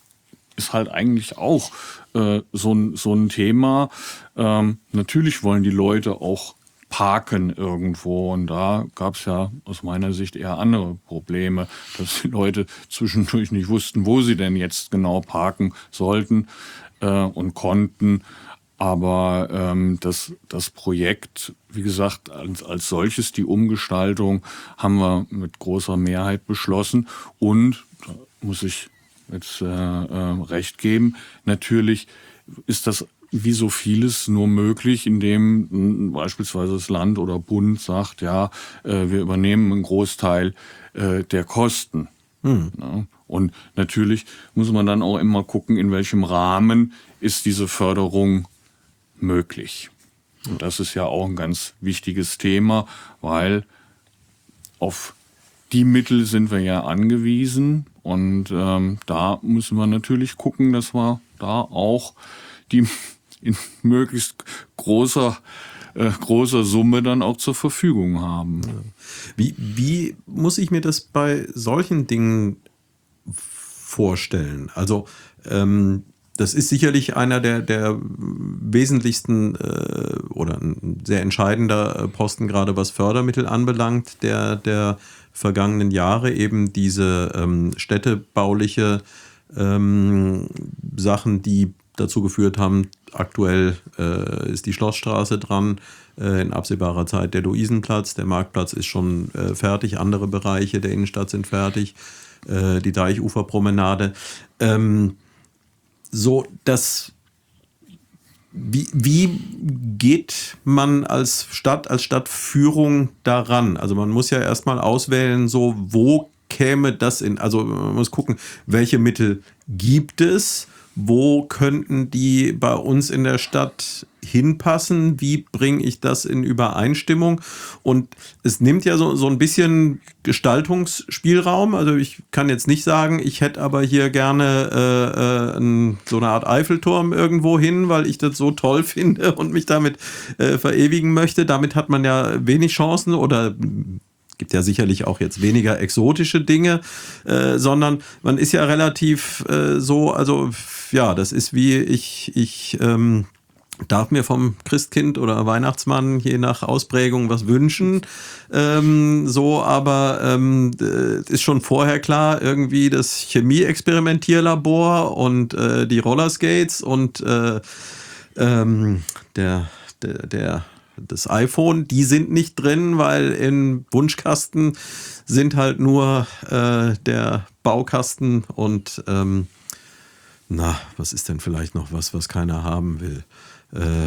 ist halt eigentlich auch äh, so, ein, so ein Thema. Ähm, natürlich wollen die Leute auch parken irgendwo. Und da gab es ja aus meiner Sicht eher andere Probleme, dass die Leute zwischendurch nicht wussten, wo sie denn jetzt genau parken sollten äh, und konnten. Aber ähm, das, das Projekt, wie gesagt, als, als solches, die Umgestaltung, haben wir mit großer Mehrheit beschlossen. Und, da muss ich jetzt äh, äh, recht geben, natürlich ist das wie so vieles nur möglich, indem mh, beispielsweise das Land oder Bund sagt, ja, äh, wir übernehmen einen Großteil äh, der Kosten. Hm. Ja, und natürlich muss man dann auch immer gucken, in welchem Rahmen ist diese Förderung möglich. Und das ist ja auch ein ganz wichtiges Thema, weil auf die Mittel sind wir ja angewiesen und ähm, da müssen wir natürlich gucken, dass wir da auch die in möglichst großer, äh, großer Summe dann auch zur Verfügung haben. Wie, wie muss ich mir das bei solchen Dingen vorstellen? Also ähm, das ist sicherlich einer der, der wesentlichsten äh, oder ein sehr entscheidender Posten, gerade was Fördermittel anbelangt, der, der vergangenen Jahre, eben diese ähm, städtebauliche ähm, Sachen, die dazu geführt haben, aktuell äh, ist die Schlossstraße dran, äh, in absehbarer Zeit der Luisenplatz, der Marktplatz ist schon äh, fertig, andere Bereiche der Innenstadt sind fertig, äh, die Deichuferpromenade. Ähm, So, das, wie, wie geht man als Stadt, als Stadtführung daran? Also man muss ja erstmal auswählen, so, wo käme das in, also man muss gucken, welche Mittel gibt es, wo könnten die bei uns in der Stadt hinpassen, wie bringe ich das in Übereinstimmung? Und es nimmt ja so, so ein bisschen Gestaltungsspielraum. Also ich kann jetzt nicht sagen, ich hätte aber hier gerne äh, äh, ein, so eine Art Eiffelturm irgendwo hin, weil ich das so toll finde und mich damit äh, verewigen möchte. Damit hat man ja wenig Chancen oder gibt ja sicherlich auch jetzt weniger exotische Dinge, äh, sondern man ist ja relativ äh, so, also ja, das ist wie ich, ich ähm, darf mir vom Christkind oder Weihnachtsmann je nach Ausprägung was wünschen, ähm, so, aber ähm, ist schon vorher klar, irgendwie das Chemie-Experimentierlabor und äh, die Rollerskates und äh, ähm, der, der, der das iPhone, die sind nicht drin, weil im Wunschkasten sind halt nur äh, der Baukasten und ähm, na, was ist denn vielleicht noch was, was keiner haben will? Äh,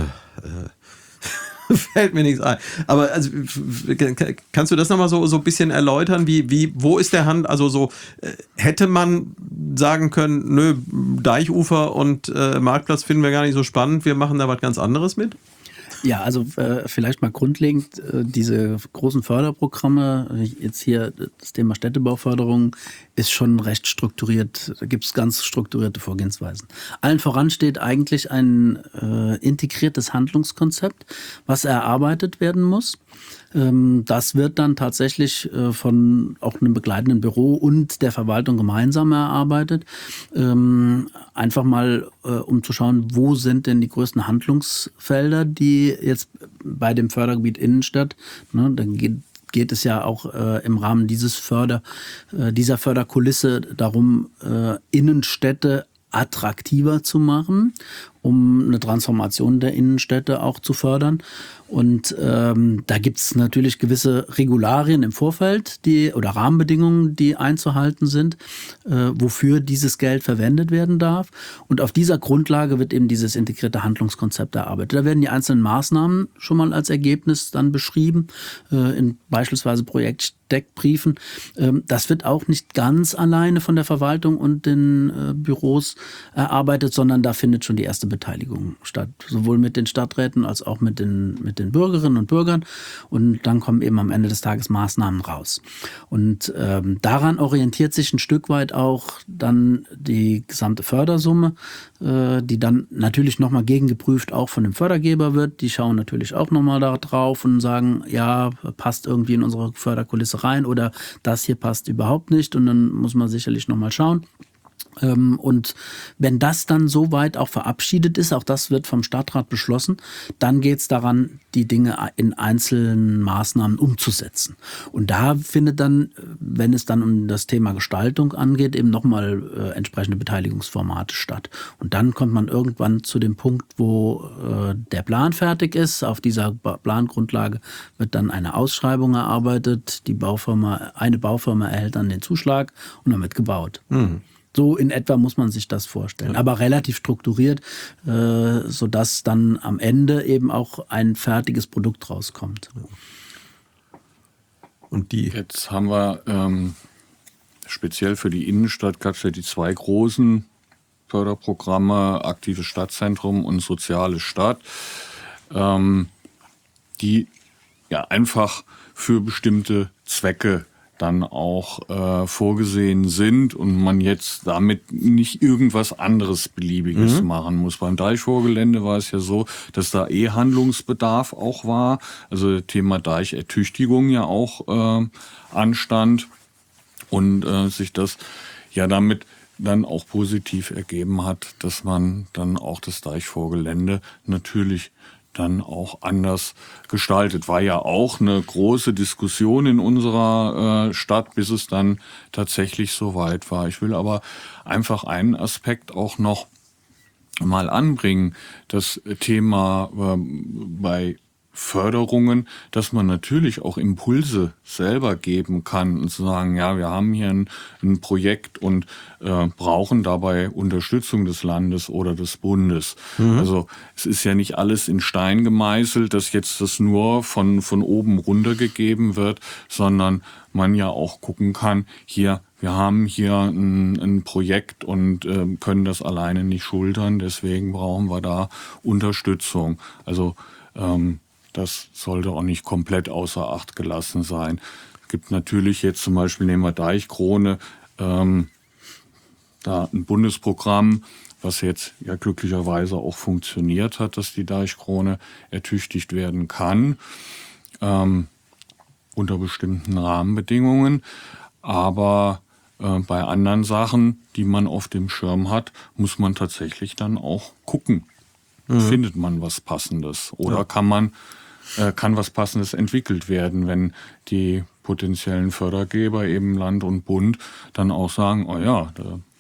äh, fällt mir nichts ein. Aber also, kannst du das nochmal so, so ein bisschen erläutern? Wie, wie, wo ist der Hand? Also so, äh, hätte man sagen können, nö, Deichufer und äh, Marktplatz finden wir gar nicht so spannend, wir machen da was ganz anderes mit? Ja, also äh, vielleicht mal grundlegend, äh, diese großen Förderprogramme, jetzt hier das Thema Städtebauförderung, ist schon recht strukturiert, da gibt es ganz strukturierte Vorgehensweisen. Allen voran steht eigentlich ein äh, integriertes Handlungskonzept, was erarbeitet werden muss. Ähm, das wird dann tatsächlich äh, von auch einem begleitenden Büro und der Verwaltung gemeinsam erarbeitet. Ähm, einfach mal, äh, um zu schauen, wo sind denn die größten Handlungsfelder, die jetzt bei dem Fördergebiet Innenstadt, ne, dann geht geht es ja auch äh, im Rahmen dieses Förder, äh, dieser Förderkulisse darum, äh, Innenstädte attraktiver zu machen, um eine Transformation der Innenstädte auch zu fördern. Und ähm, da gibt es natürlich gewisse Regularien im Vorfeld, die oder Rahmenbedingungen, die einzuhalten sind, äh, wofür dieses Geld verwendet werden darf. Und auf dieser Grundlage wird eben dieses integrierte Handlungskonzept erarbeitet. Da werden die einzelnen Maßnahmen schon mal als Ergebnis dann beschrieben, äh, in beispielsweise Projektsteckbriefen. Ähm, das wird auch nicht ganz alleine von der Verwaltung und den äh, Büros erarbeitet, sondern da findet schon die erste Beteiligung statt, sowohl mit den Stadträten als auch mit den, mit den Bürgerinnen und Bürgern. Und dann kommen eben am Ende des Tages Maßnahmen raus. Und ähm, daran orientiert sich ein Stück weit auch dann die gesamte Fördersumme, äh, die dann natürlich nochmal gegengeprüft auch von dem Fördergeber wird. Die schauen natürlich auch nochmal da drauf und sagen, ja, passt irgendwie in unsere Förderkulisse rein oder das hier passt überhaupt nicht. Und dann muss man sicherlich nochmal schauen. Und wenn das dann soweit auch verabschiedet ist, auch das wird vom Stadtrat beschlossen, dann geht es daran, die Dinge in einzelnen Maßnahmen umzusetzen. Und da findet dann, wenn es dann um das Thema Gestaltung angeht, eben nochmal äh, entsprechende Beteiligungsformate statt. Und dann kommt man irgendwann zu dem Punkt, wo äh, der Plan fertig ist. Auf dieser Plangrundlage wird dann eine Ausschreibung erarbeitet. Die Baufirma, eine Baufirma erhält dann den Zuschlag und dann wird gebaut. Mhm. So in etwa muss man sich das vorstellen, ja. Aber relativ strukturiert, äh, sodass dann am Ende eben auch ein fertiges Produkt rauskommt. Und die Jetzt haben wir ähm, speziell für die Innenstadt gab es ja die zwei großen Förderprogramme, Aktives Stadtzentrum und Soziale Stadt, ähm, die ja einfach für bestimmte Zwecke dann auch äh, vorgesehen sind und man jetzt damit nicht irgendwas anderes Beliebiges mhm. machen muss. Beim Deichvorgelände war es ja so, dass da eh Handlungsbedarf auch war, also Thema Deichertüchtigung ja auch äh, anstand und äh, sich das ja damit dann auch positiv ergeben hat, dass man dann auch das Deichvorgelände natürlich dann auch anders gestaltet. War ja auch eine große Diskussion in unserer äh, Stadt, bis es dann tatsächlich so weit war. Ich will aber einfach einen Aspekt auch noch mal anbringen. Das Thema äh, bei Förderungen, dass man natürlich auch Impulse selber geben kann und zu sagen, ja, wir haben hier ein, ein Projekt und äh, brauchen dabei Unterstützung des Landes oder des Bundes. Mhm. Also es ist ja nicht alles in Stein gemeißelt, dass jetzt das nur von, von oben runter gegeben wird, sondern man ja auch gucken kann, hier, wir haben hier ein, ein Projekt und äh, können das alleine nicht schultern, deswegen brauchen wir da Unterstützung. Also ähm, das sollte auch nicht komplett außer Acht gelassen sein. Es gibt natürlich jetzt zum Beispiel, nehmen wir Deichkrone, ähm, da ein Bundesprogramm, was jetzt ja glücklicherweise auch funktioniert hat, dass die Deichkrone ertüchtigt werden kann, ähm, unter bestimmten Rahmenbedingungen. Aber äh, bei anderen Sachen, die man auf dem Schirm hat, muss man tatsächlich dann auch gucken. Mhm. Findet man was Passendes? Oder ja. kann man kann was Passendes entwickelt werden, wenn die potenziellen Fördergeber, eben Land und Bund, dann auch sagen, oh ja,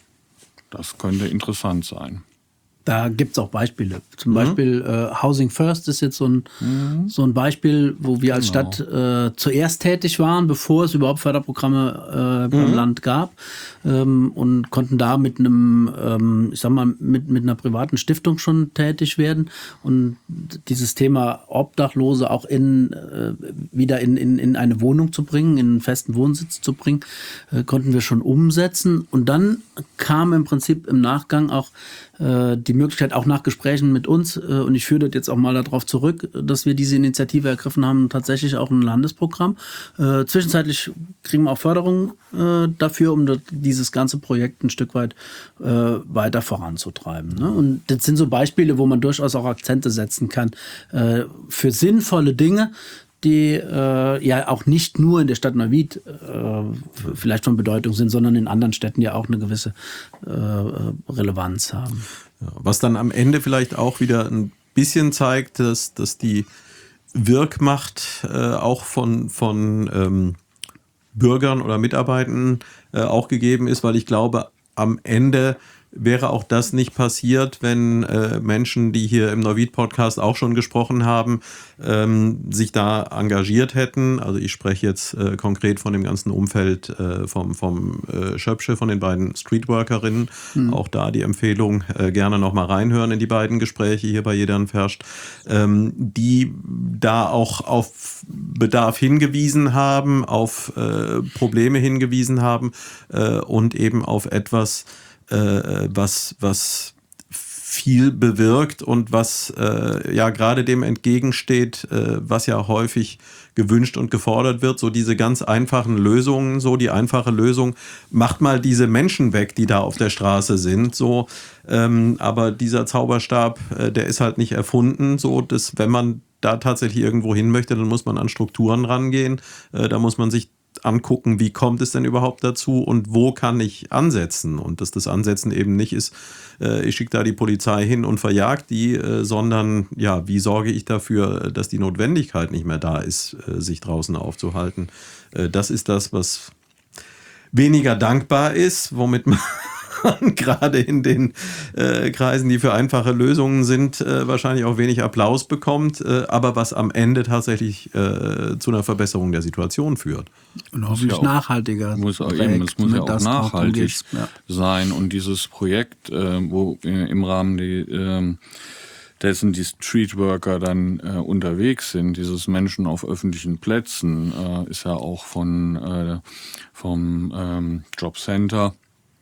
das könnte interessant sein. Da gibt es auch Beispiele. Zum mhm. Beispiel äh, Housing First ist jetzt so ein, mhm. so ein Beispiel, wo wir als genau. Stadt äh, zuerst tätig waren, bevor es überhaupt Förderprogramme äh, beim mhm. Land gab, ähm, und konnten da mit einem, ähm, ich sag mal, mit, mit einer privaten Stiftung schon tätig werden und dieses Thema Obdachlose auch in, äh, wieder in, in, in eine Wohnung zu bringen, in einen festen Wohnsitz zu bringen, äh, konnten wir schon umsetzen. Und dann kam im Prinzip im Nachgang auch äh, die Möglichkeit, auch nach Gesprächen mit uns, äh, und ich führe das jetzt auch mal darauf zurück, dass wir diese Initiative ergriffen haben, tatsächlich auch ein Landesprogramm. Äh, zwischenzeitlich kriegen wir auch Förderung äh, dafür, um das, dieses ganze Projekt ein Stück weit äh, weiter voranzutreiben. Ne? Und das sind so Beispiele, wo man durchaus auch Akzente setzen kann äh, für sinnvolle Dinge, die äh, ja auch nicht nur in der Stadt Neuwied äh, vielleicht von Bedeutung sind, sondern in anderen Städten ja auch eine gewisse äh, Relevanz haben. Ja, was dann am Ende vielleicht auch wieder ein bisschen zeigt, dass, dass die Wirkmacht äh, auch von, von ähm, Bürgern oder Mitarbeitern äh, auch gegeben ist, weil ich glaube, am Ende wäre auch das nicht passiert, wenn äh, Menschen, die hier im Neuwied-Podcast auch schon gesprochen haben, ähm, sich da engagiert hätten. Also ich spreche jetzt äh, konkret von dem ganzen Umfeld äh, vom, vom äh, Schöpsche, von den beiden Streetworkerinnen. Mhm. Auch da die Empfehlung, äh, gerne nochmal reinhören in die beiden Gespräche hier bei Jedern Ferscht, ähm, die da auch auf Bedarf hingewiesen haben, auf äh, Probleme hingewiesen haben äh, und eben auf etwas, Äh, was, was viel bewirkt und was äh, ja gerade dem entgegensteht, äh, was ja häufig gewünscht und gefordert wird, so diese ganz einfachen Lösungen, so die einfache Lösung, macht mal diese Menschen weg, die da auf der Straße sind, so, ähm, aber dieser Zauberstab, äh, der ist halt nicht erfunden, so, dass wenn man da tatsächlich irgendwo hin möchte, dann muss man an Strukturen rangehen, äh, da muss man sich uns angucken, wie kommt es denn überhaupt dazu und wo kann ich ansetzen? Und dass das Ansetzen eben nicht ist, äh, ich schicke da die Polizei hin und verjagt die, äh, sondern ja, wie sorge ich dafür, dass die Notwendigkeit nicht mehr da ist, äh, sich draußen aufzuhalten? Äh, das ist das, was weniger dankbar ist, womit man gerade in den äh, Kreisen, die für einfache Lösungen sind, äh, wahrscheinlich auch wenig Applaus bekommt, äh, aber was am Ende tatsächlich äh, zu einer Verbesserung der Situation führt. Und hoffentlich ja auch, nachhaltiger. Muss auch, eben, es muss ja auch nachhaltig ja. sein. Und dieses Projekt, äh, wo äh, im Rahmen die, äh, dessen die Streetworker dann äh, unterwegs sind, dieses Menschen auf öffentlichen Plätzen, äh, ist ja auch von äh, vom ähm, Jobcenter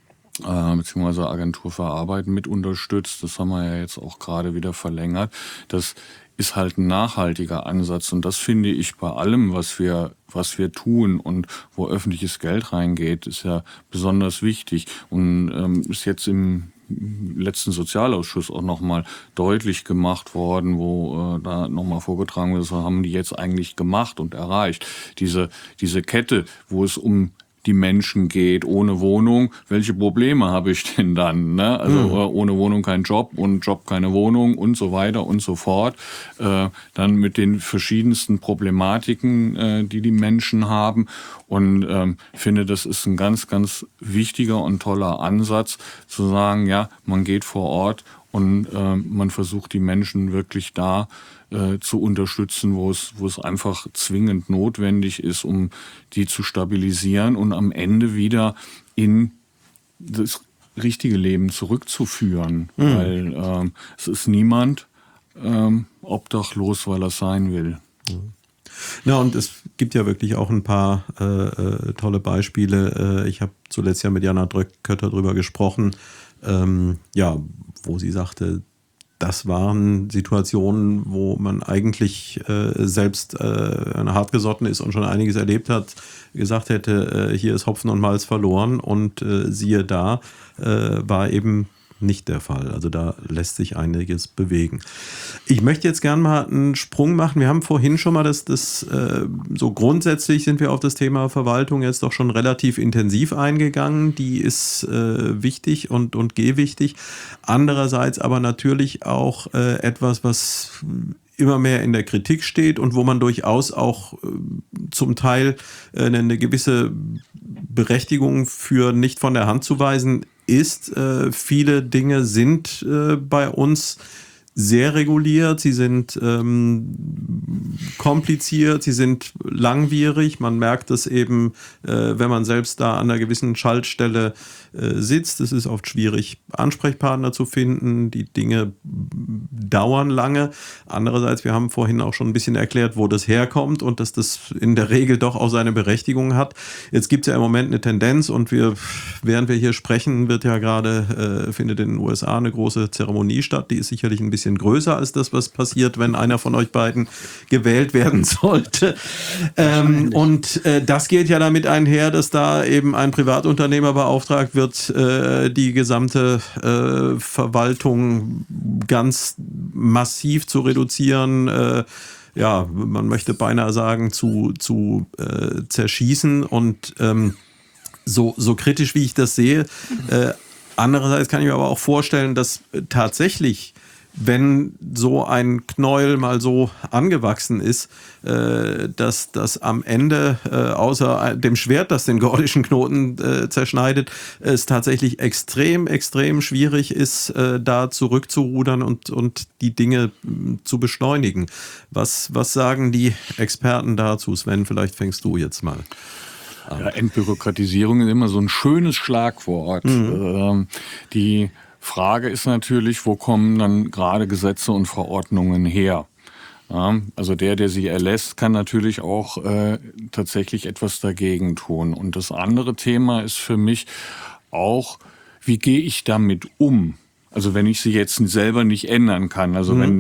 äh, beziehungsweise Agentur für Arbeit mit unterstützt. Das haben wir ja jetzt auch gerade wieder verlängert. Das ist halt ein nachhaltiger Ansatz und das finde ich bei allem, was wir was wir tun und wo öffentliches Geld reingeht, ist ja besonders wichtig und ähm, ist jetzt im letzten Sozialausschuss auch nochmal deutlich gemacht worden, wo äh, da nochmal vorgetragen wird, was haben die jetzt eigentlich gemacht und erreicht. Diese, diese Kette, wo es um die Menschen geht, ohne Wohnung, welche Probleme habe ich denn dann? Ne? Also mhm. ohne Wohnung kein Job und Job keine Wohnung und so weiter und so fort. Äh, dann mit den verschiedensten Problematiken, äh, die die Menschen haben. Und ähm, finde, das ist ein ganz, ganz wichtiger und toller Ansatz, zu sagen, ja, man geht vor Ort und äh, man versucht die Menschen wirklich da äh, zu unterstützen, wo es, wo es einfach zwingend notwendig ist, um die zu stabilisieren und am Ende wieder in das richtige Leben zurückzuführen. Mhm. Weil ähm, es ist niemand ähm, obdachlos, weil er sein will. Mhm. Na, und es gibt ja wirklich auch ein paar äh, äh, tolle Beispiele. Äh, ich habe zuletzt ja mit Jana Dröck-Kötter drüber gesprochen, ähm, ja, wo sie sagte, das waren Situationen, wo man eigentlich äh, selbst äh, hartgesotten ist und schon einiges erlebt hat, gesagt hätte, äh, hier ist Hopfen und Malz verloren und äh, siehe da, äh, war eben nicht der Fall. Also da lässt sich einiges bewegen. Ich möchte jetzt gerne mal einen Sprung machen. Wir haben vorhin schon mal das, das äh, so grundsätzlich sind wir auf das Thema Verwaltung jetzt doch schon relativ intensiv eingegangen. Die ist äh, wichtig und, und gewichtig. Andererseits aber natürlich auch äh, etwas, was immer mehr in der Kritik steht und wo man durchaus auch äh, zum Teil äh, eine gewisse Berechtigung für nicht von der Hand zu weisen ist. Äh, viele Dinge sind äh, bei uns sehr reguliert, sie sind ähm, kompliziert, sie sind langwierig. Man merkt es eben, äh, wenn man selbst da an einer gewissen Schaltstelle äh, sitzt. Es ist oft schwierig, Ansprechpartner zu finden. Die Dinge dauern lange. Andererseits, wir haben vorhin auch schon ein bisschen erklärt, wo das herkommt und dass das in der Regel doch auch seine Berechtigung hat. Jetzt gibt es ja im Moment eine Tendenz und wir, während wir hier sprechen, wird ja gerade, äh, findet in den U S A eine große Zeremonie statt. Die ist sicherlich ein bisschen größer als das, was passiert, wenn einer von euch beiden gewählt werden sollte. Ähm, und äh, das geht ja damit einher, dass da eben ein Privatunternehmer beauftragt wird, äh, die gesamte äh, Verwaltung ganz massiv zu reduzieren, äh, ja, man möchte beinahe sagen, zu, zu äh, zerschießen und ähm, so, so kritisch, wie ich das sehe. Äh, andererseits kann ich mir aber auch vorstellen, dass äh, tatsächlich, wenn so ein Knäuel mal so angewachsen ist, äh, dass das am Ende, äh, außer dem Schwert, das den gordischen Knoten äh, zerschneidet, es tatsächlich extrem, extrem schwierig ist, äh, da zurückzurudern und, und die Dinge mh, zu beschleunigen. Was, was sagen die Experten dazu? Sven, vielleicht fängst du jetzt mal an. Ja, Entbürokratisierung ist immer so ein schönes Schlagwort. Mhm. Ähm, die Frage ist natürlich, wo kommen dann gerade Gesetze und Verordnungen her? Ja, also der, der sie erlässt, kann natürlich auch äh, tatsächlich etwas dagegen tun. Und das andere Thema ist für mich auch, wie gehe ich damit um? Also wenn ich sie jetzt selber nicht ändern kann, also mhm.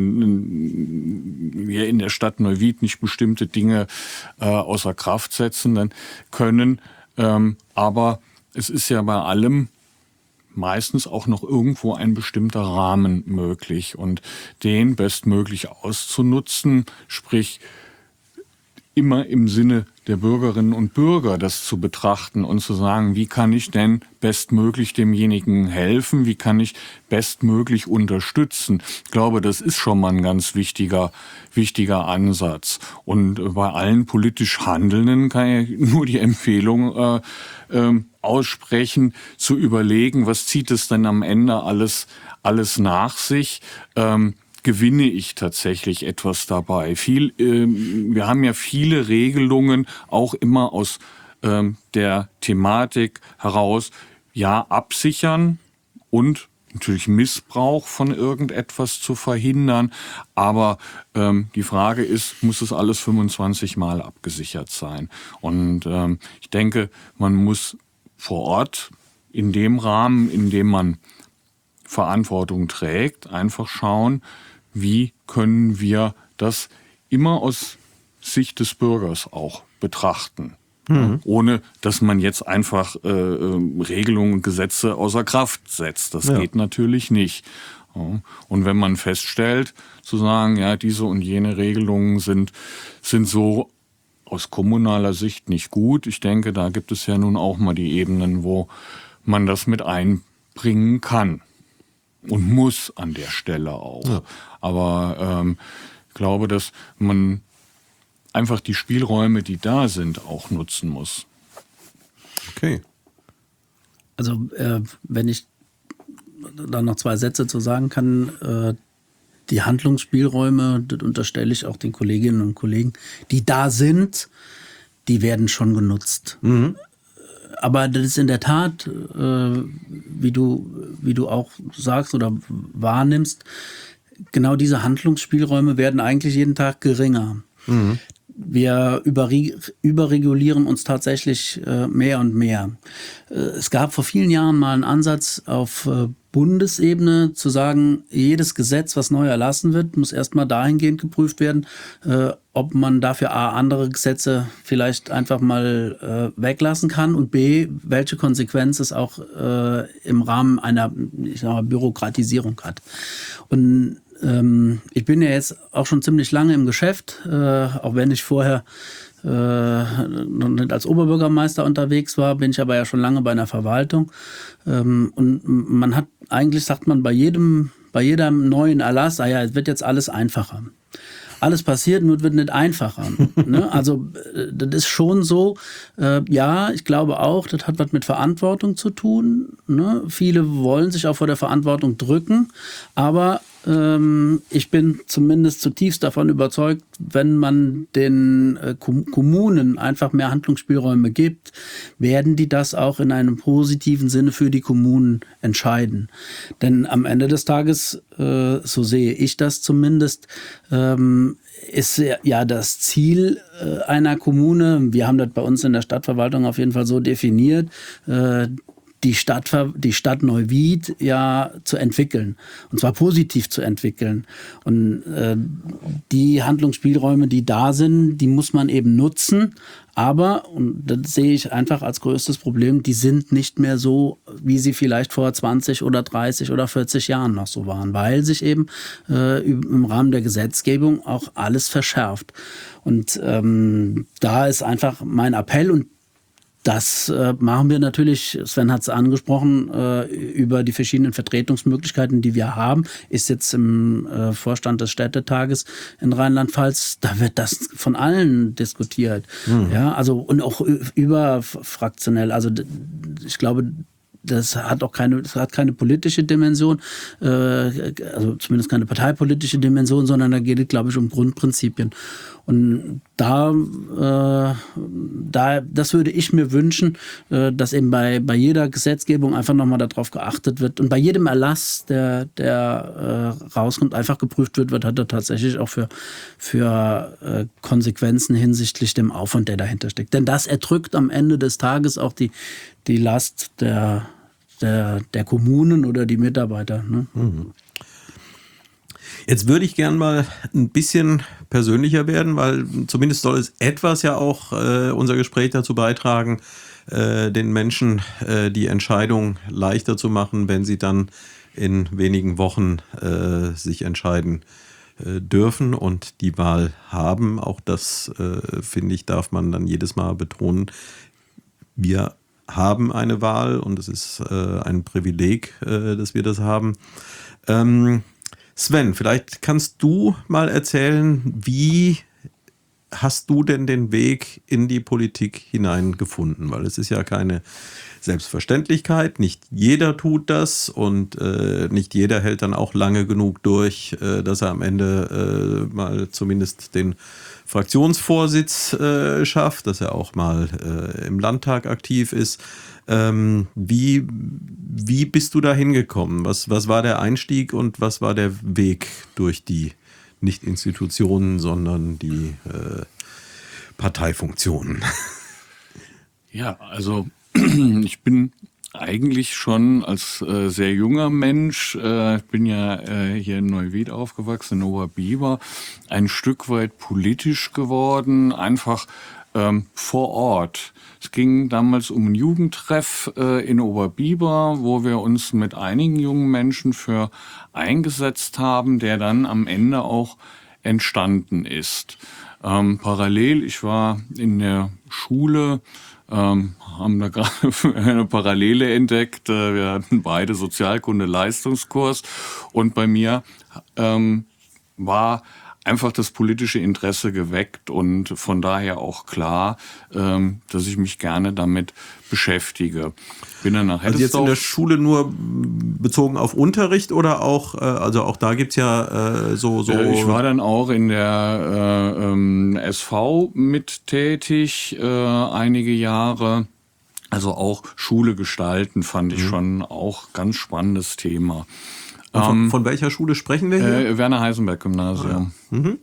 wenn wir in der Stadt Neuwied nicht bestimmte Dinge äh, außer Kraft setzen, dann können, ähm, aber es ist ja bei allem meistens auch noch irgendwo ein bestimmter Rahmen möglich und den bestmöglich auszunutzen, sprich immer im Sinne der Bürgerinnen und Bürger das zu betrachten und zu sagen, wie kann ich denn bestmöglich demjenigen helfen, wie kann ich bestmöglich unterstützen. Ich glaube, das ist schon mal ein ganz wichtiger, wichtiger Ansatz. Und bei allen politisch Handelnden kann ich nur die Empfehlung äh, äh, aussprechen, zu überlegen, was zieht es denn am Ende alles, alles nach sich. Ähm, gewinne ich tatsächlich etwas dabei. Viel, ähm, wir haben ja viele Regelungen auch immer aus ähm, der Thematik heraus, ja, absichern und natürlich Missbrauch von irgendetwas zu verhindern. Aber ähm, die Frage ist, muss es alles fünfundzwanzig Mal abgesichert sein? Und ähm, ich denke, man muss vor Ort in dem Rahmen, in dem man Verantwortung trägt, einfach schauen, wie können wir das immer aus Sicht des Bürgers auch betrachten. Mhm. Ohne, dass man jetzt einfach äh, Regelungen und Gesetze außer Kraft setzt. Das ja. geht natürlich nicht. Ja. Und wenn man feststellt, zu sagen, ja, diese und jene Regelungen sind, sind so aus kommunaler Sicht nicht gut. Ich denke, da gibt es ja nun auch mal die Ebenen, wo man das mit einbringen kann. Und muss an der Stelle auch. Ja. Aber ähm, ich glaube, dass man einfach die Spielräume, die da sind, auch nutzen muss. Okay. Also äh, wenn ich da noch zwei Sätze zu sagen kann, äh, die Handlungsspielräume, das unterstelle ich auch den Kolleginnen und Kollegen, die da sind, die werden schon genutzt. Mhm. Aber das ist in der Tat, äh, wie du, wie du auch sagst oder wahrnimmst, genau diese Handlungsspielräume werden eigentlich jeden Tag geringer. Mhm. Wir überre- überregulieren uns tatsächlich äh, mehr und mehr. Äh, es gab vor vielen Jahren mal einen Ansatz auf äh, Bundesebene zu sagen, jedes Gesetz, was neu erlassen wird, muss erstmal dahingehend geprüft werden, äh, ob man dafür A, andere Gesetze vielleicht einfach mal äh, weglassen kann und B, welche Konsequenz es auch äh, im Rahmen einer, ich sag mal, Bürokratisierung hat. Und ähm, ich bin ja jetzt auch schon ziemlich lange im Geschäft, äh, auch wenn ich vorher äh, noch nicht als Oberbürgermeister unterwegs war, bin ich aber ja schon lange bei einer Verwaltung. Ähm, und man hat, eigentlich sagt man bei jedem, bei jedem neuen Erlass, ah ja, es wird jetzt alles einfacher. Alles passiert, nur es wird nicht einfacher. Ne? Also das ist schon so, äh, ja, ich glaube auch, das hat was mit Verantwortung zu tun. Ne? Viele wollen sich auch vor der Verantwortung drücken, aber ähm, ich bin zumindest zutiefst davon überzeugt, wenn man den äh, Kommunen einfach mehr Handlungsspielräume gibt, werden die das auch in einem positiven Sinne für die Kommunen entscheiden. Denn am Ende des Tages, äh, so sehe ich das zumindest, ähm, ist ja das Ziel äh, einer Kommune, wir haben das bei uns in der Stadtverwaltung auf jeden Fall so definiert, äh, die Stadt, die Stadt Neuwied ja zu entwickeln. Und zwar positiv zu entwickeln. Und äh, die Handlungsspielräume, die da sind, die muss man eben nutzen. Aber, und das sehe ich einfach als größtes Problem, die sind nicht mehr so, wie sie vielleicht vor zwanzig oder dreißig oder vierzig Jahren noch so waren. Weil sich eben äh, im Rahmen der Gesetzgebung auch alles verschärft. Und ähm, da ist einfach mein Appell, und das äh, machen wir natürlich, Sven hat es angesprochen, äh, über die verschiedenen Vertretungsmöglichkeiten, die wir haben. Ist jetzt im äh, Vorstand des Städtetages in Rheinland-Pfalz, da wird das von allen diskutiert. Mhm. Ja, also und auch überfraktionell. Also ich glaube, das hat auch keine, das hat keine politische Dimension, äh, also zumindest keine parteipolitische Dimension, sondern da geht es, glaube ich, um Grundprinzipien. Und da, äh, da, das würde ich mir wünschen, äh, dass eben bei, bei jeder Gesetzgebung einfach nochmal darauf geachtet wird und bei jedem Erlass, der, der äh, rauskommt, einfach geprüft wird, was hat er tatsächlich auch für, für äh, Konsequenzen hinsichtlich dem Aufwand, der dahinter steckt. Denn das erdrückt am Ende des Tages auch die, die Last der, der, der Kommunen oder die Mitarbeiter. Ne? Mhm. Jetzt würde ich gern mal ein bisschen persönlicher werden, weil zumindest soll es etwas ja auch äh, unser Gespräch dazu beitragen, äh, den Menschen äh, die Entscheidung leichter zu machen, wenn sie dann in wenigen Wochen äh, sich entscheiden, äh, dürfen und die Wahl haben. Auch das, äh, finde ich, darf man dann jedes Mal betonen. Wir haben eine Wahl und es ist äh, ein Privileg, äh, dass wir das haben. Ähm, Sven, vielleicht kannst du mal erzählen, wie hast du denn den Weg in die Politik hineingefunden? Weil es ist ja keine Selbstverständlichkeit, nicht jeder tut das und äh, nicht jeder hält dann auch lange genug durch, äh, dass er am Ende äh, mal zumindest den Fraktionsvorsitz äh, schafft, dass er auch mal äh, im Landtag aktiv ist. Ähm, wie, wie bist du da hingekommen? Was, was war der Einstieg und was war der Weg durch die nicht Institutionen, sondern die äh, Parteifunktionen? Ja, also ich bin eigentlich schon als äh, sehr junger Mensch, äh, ich bin ja äh, hier in Neuwied aufgewachsen, in Oberbiber, ein Stück weit politisch geworden, einfach ähm, vor Ort. Es ging damals um einen Jugendtreff äh, in Oberbiber, wo wir uns mit einigen jungen Menschen für eingesetzt haben, der dann am Ende auch entstanden ist. Ähm, parallel, ich war in der Schule, ähm, haben da gerade eine Parallele entdeckt. Äh, wir hatten beide Sozialkunde-Leistungskurs und bei mir ähm, war einfach das politische Interesse geweckt und von daher auch klar, ähm, dass ich mich gerne damit beschäftige. Bin dann nach Also jetzt in der Schule nur bezogen auf Unterricht oder auch, äh, also auch da gibt's ja äh, so, so... Ich war dann auch in der äh, ähm, S V mit tätig, äh, einige Jahre. Also auch Schule gestalten fand ich mhm. schon auch ganz spannendes Thema. Von, ähm, von welcher Schule sprechen wir hier? Äh, Werner-Heisenberg-Gymnasium. Ah, ja. mhm.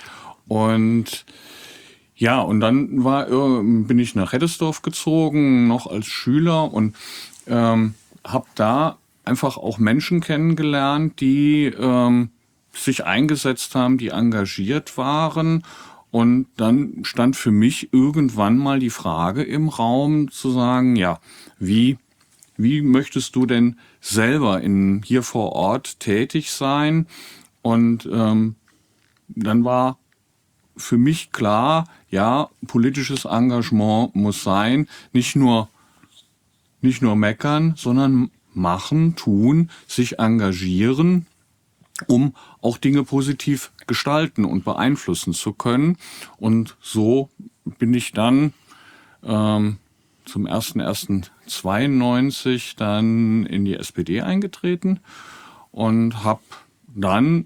Und ja, und dann war, bin ich nach Heddesdorf gezogen, noch als Schüler und ähm, habe da einfach auch Menschen kennengelernt, die ähm, sich eingesetzt haben, die engagiert waren. Und dann stand für mich irgendwann mal die Frage im Raum zu sagen, ja, wie, wie möchtest du denn selber in, hier vor Ort tätig sein? Und ähm, dann war für mich klar, ja, politisches Engagement muss sein, nicht nur, nicht nur meckern, sondern machen, tun, sich engagieren, um auch Dinge positiv gestalten und beeinflussen zu können. Und so bin ich dann ähm, zum ersten ersten zweiundneunzig dann in die S P D eingetreten und habe dann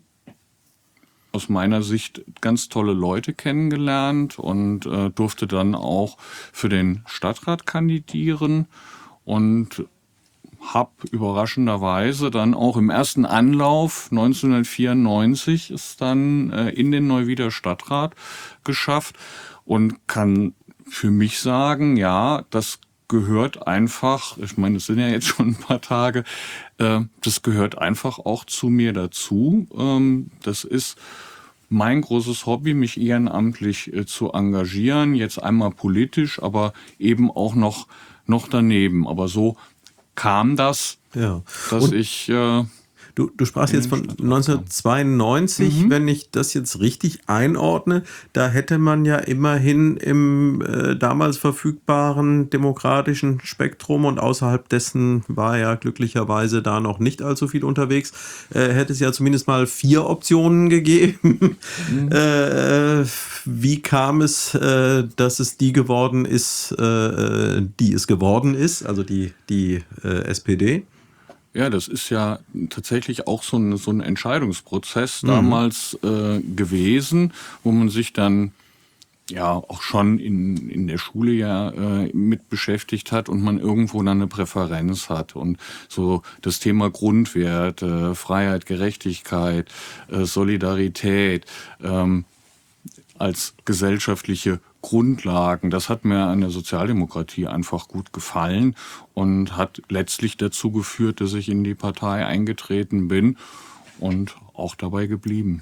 aus meiner Sicht ganz tolle Leute kennengelernt und äh, durfte dann auch für den Stadtrat kandidieren und habe überraschenderweise dann auch im ersten Anlauf neunzehnhundertvierundneunzig es dann äh, in den Neuwieder Stadtrat geschafft und kann für mich sagen, ja, das gehört einfach, ich meine, es sind ja jetzt schon ein paar Tage, äh, das gehört einfach auch zu mir dazu. Ähm, das ist mein großes Hobby, mich ehrenamtlich äh, zu engagieren, jetzt einmal politisch, aber eben auch noch, noch daneben. Aber so kam das, ja. dass Und ich... Äh, Du, du sprachst jetzt von neunzehnhundertzweiundneunzig, mhm. wenn ich das jetzt richtig einordne, da hätte man ja immerhin im äh, damals verfügbaren demokratischen Spektrum und außerhalb dessen war ja glücklicherweise da noch nicht allzu viel unterwegs, äh, hätte es ja zumindest mal vier Optionen gegeben. Mhm. Äh, wie kam es, äh, dass es die geworden ist, äh, die es geworden ist, also die, die äh, S P D? Ja, das ist ja tatsächlich auch so ein, so ein Entscheidungsprozess mhm. damals äh, gewesen, wo man sich dann ja auch schon in, in der Schule ja äh, mit beschäftigt hat und man irgendwo dann eine Präferenz hat. Und so das Thema Grundwerte, Freiheit, Gerechtigkeit, äh, Solidarität ähm, als gesellschaftliche Grundlagen. Das hat mir an der Sozialdemokratie einfach gut gefallen und hat letztlich dazu geführt, dass ich in die Partei eingetreten bin und auch dabei geblieben.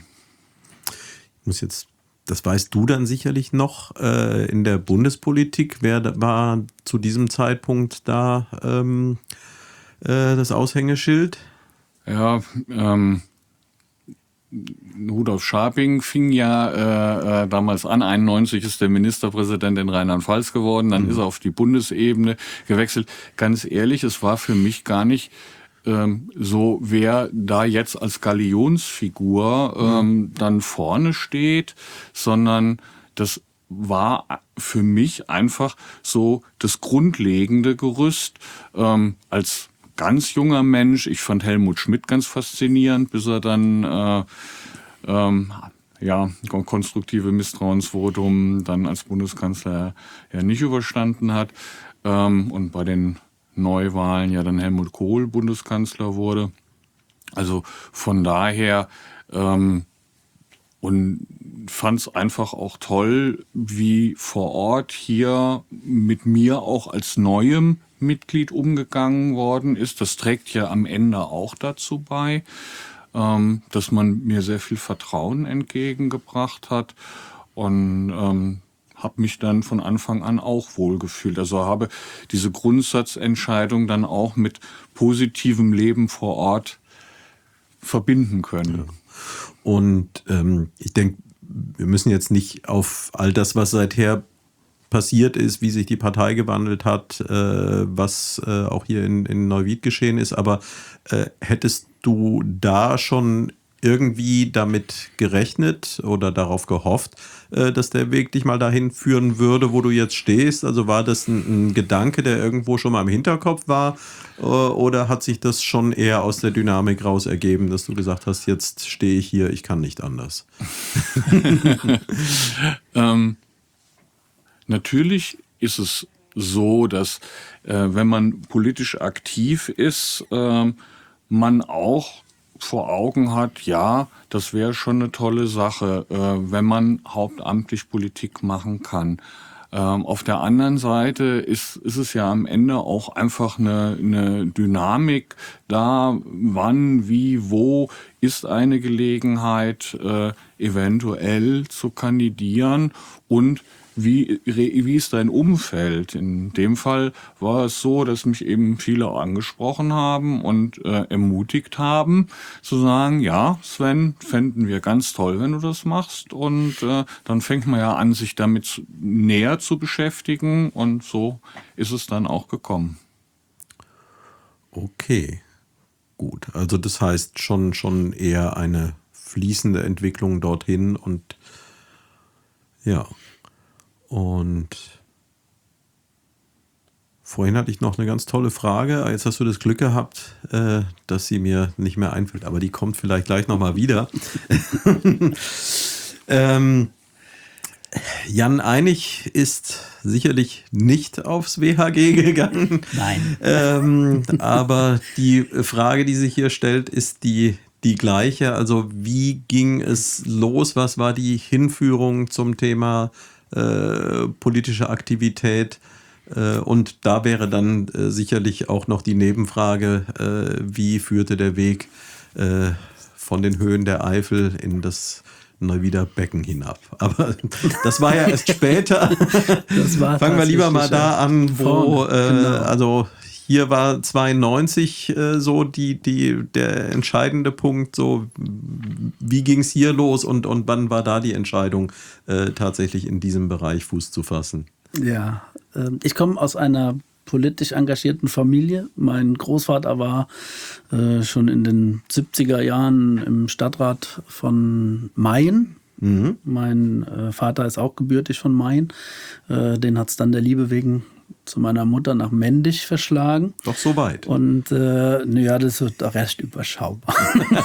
Ich muss jetzt, das weißt du dann sicherlich noch, äh, in der Bundespolitik, wer war zu diesem Zeitpunkt da ähm, äh, das Aushängeschild? Ja, ähm, Rudolf Scharping fing ja äh, damals an, einundneunzig ist der Ministerpräsident in Rheinland-Pfalz geworden, dann mhm. ist er auf die Bundesebene gewechselt. Ganz ehrlich, es war für mich gar nicht ähm, so, wer da jetzt als Galionsfigur ähm, mhm. dann vorne steht, sondern das war für mich einfach so das grundlegende Gerüst ähm, als ganz junger Mensch. Ich fand Helmut Schmidt ganz faszinierend, bis er dann äh, ähm, ja konstruktive Misstrauensvotum dann als Bundeskanzler ja nicht überstanden hat ähm, und bei den Neuwahlen ja dann Helmut Kohl Bundeskanzler wurde. Also von daher ähm, und fand es einfach auch toll, wie vor Ort hier mit mir auch als neuem Mitglied umgegangen worden ist. Das trägt ja am Ende auch dazu bei, ähm, dass man mir sehr viel Vertrauen entgegengebracht hat und ähm, habe mich dann von Anfang an auch wohlgefühlt. Also habe diese Grundsatzentscheidung dann auch mit positivem Leben vor Ort verbinden können. Ja. Und ähm, ich denke, wir müssen jetzt nicht auf all das, was seither passiert ist, wie sich die Partei gewandelt hat, äh, was äh, auch hier in, in Neuwied geschehen ist, aber äh, hättest du da schon irgendwie damit gerechnet oder darauf gehofft, äh, dass der Weg dich mal dahin führen würde, wo du jetzt stehst? Also war das ein, ein Gedanke, der irgendwo schon mal im Hinterkopf war, äh, oder hat sich das schon eher aus der Dynamik raus ergeben, dass du gesagt hast, jetzt stehe ich hier, ich kann nicht anders? ähm, natürlich ist es so, dass äh, wenn man politisch aktiv ist, äh, man auch vor Augen hat, ja, das wäre schon eine tolle Sache, äh, wenn man hauptamtlich Politik machen kann. Ähm, auf der anderen Seite ist, ist es ja am Ende auch einfach eine, eine Dynamik da, wann, wie, wo ist eine Gelegenheit, äh, eventuell zu kandidieren und Wie, wie ist dein Umfeld? In dem Fall war es so, dass mich eben viele angesprochen haben und äh, ermutigt haben, zu sagen, ja, Sven, fänden wir ganz toll, wenn du das machst. Und äh, dann fängt man ja an, sich damit näher zu beschäftigen. Und so ist es dann auch gekommen. Okay, gut. Also das heißt schon, schon eher eine fließende Entwicklung dorthin und ja. Und vorhin hatte ich noch eine ganz tolle Frage. Jetzt hast du das Glück gehabt, äh, dass sie mir nicht mehr einfällt, aber die kommt vielleicht gleich nochmal wieder. ähm, Jan Einig ist sicherlich nicht aufs W H G gegangen. Nein. Ähm, aber die Frage, die sich hier stellt, ist die, die gleiche. Also wie ging es los? Was war die Hinführung zum Thema Äh, politische Aktivität, äh, und da wäre dann äh, sicherlich auch noch die Nebenfrage, äh, wie führte der Weg äh, von den Höhen der Eifel in das Neuwieder Becken hinab. Aber das war ja erst später. Das war Fangen wir lieber mal da an, wo, äh, genau. also hier war zweiundneunzig äh, so die, die, der entscheidende Punkt, so wie ging es hier los und, und wann war da die Entscheidung, äh, tatsächlich in diesem Bereich Fuß zu fassen? Ja, äh, ich komme aus einer politisch engagierten Familie. Mein Großvater war äh, schon in den siebziger Jahren im Stadtrat von Mayen. Mhm. Mein äh, Vater ist auch gebürtig von Mayen. Äh, den hat es dann der Liebe wegen zu meiner Mutter nach Mendig verschlagen. Doch so weit. Und äh, naja, das ist doch recht überschaubar.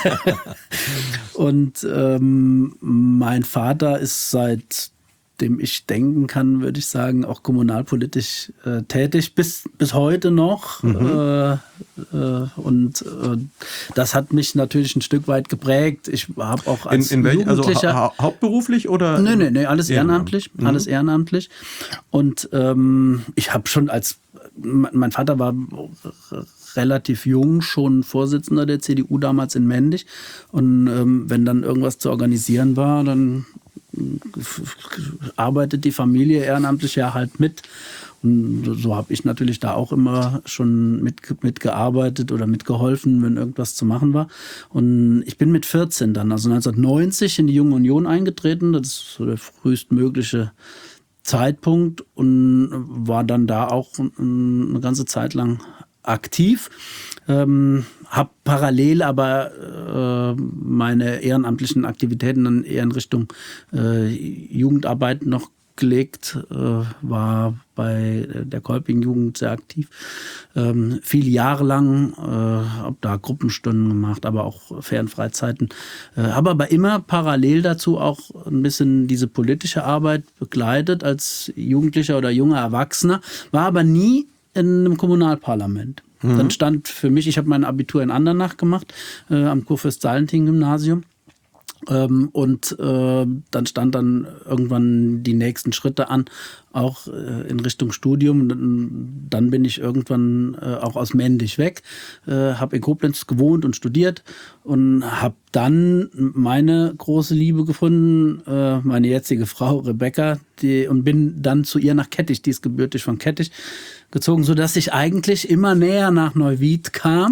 Und ähm, mein Vater ist seitdem ich denken kann, würde ich sagen, auch kommunalpolitisch äh, tätig, bis, bis heute noch. Mhm. Äh, äh, und äh, das hat mich natürlich ein Stück weit geprägt. Ich habe auch als in, in welch, Jugendlicher... Also hau- hauptberuflich oder? Nee, nee, nee, alles ehrenamtlich. ehrenamtlich. Mhm. Alles ehrenamtlich. Und ähm, ich habe schon als... Mein Vater war relativ jung, schon Vorsitzender der C D U damals in Mendig. Und ähm, wenn dann irgendwas zu organisieren war, dann arbeitet die Familie ehrenamtlich ja halt mit. Und so habe ich natürlich da auch immer schon mit, mitgearbeitet oder mitgeholfen, wenn irgendwas zu machen war. Und ich bin mit vierzehn dann, also neunzehnhundertneunzig, in die Junge Union eingetreten. Das ist so der frühestmögliche Zeitpunkt und war dann da auch eine ganze Zeit lang aktiv. Ähm, habe parallel aber äh, meine ehrenamtlichen Aktivitäten dann eher in Richtung äh, Jugendarbeit noch gelegt, äh, war bei der Kolping Jugend sehr aktiv. Ähm, viele Jahre lang, äh, habe da Gruppenstunden gemacht, aber auch Ferienfreizeiten. Äh, habe aber immer parallel dazu auch ein bisschen diese politische Arbeit begleitet als Jugendlicher oder junger Erwachsener, war aber nie in einem Kommunalparlament. Mhm. Dann stand für mich, ich habe mein Abitur in Andernach gemacht, äh, am Kurfürst-Sallentin-Gymnasium. Ähm, und äh, dann stand dann irgendwann die nächsten Schritte an, auch äh, in Richtung Studium. Und dann, dann bin ich irgendwann äh, auch aus Mendig weg, äh, habe in Koblenz gewohnt und studiert und habe dann meine große Liebe gefunden, äh, meine jetzige Frau Rebecca, die, und bin dann zu ihr nach Kettich, die ist gebürtig von Kettich, gezogen, sodass ich eigentlich immer näher nach Neuwied kam.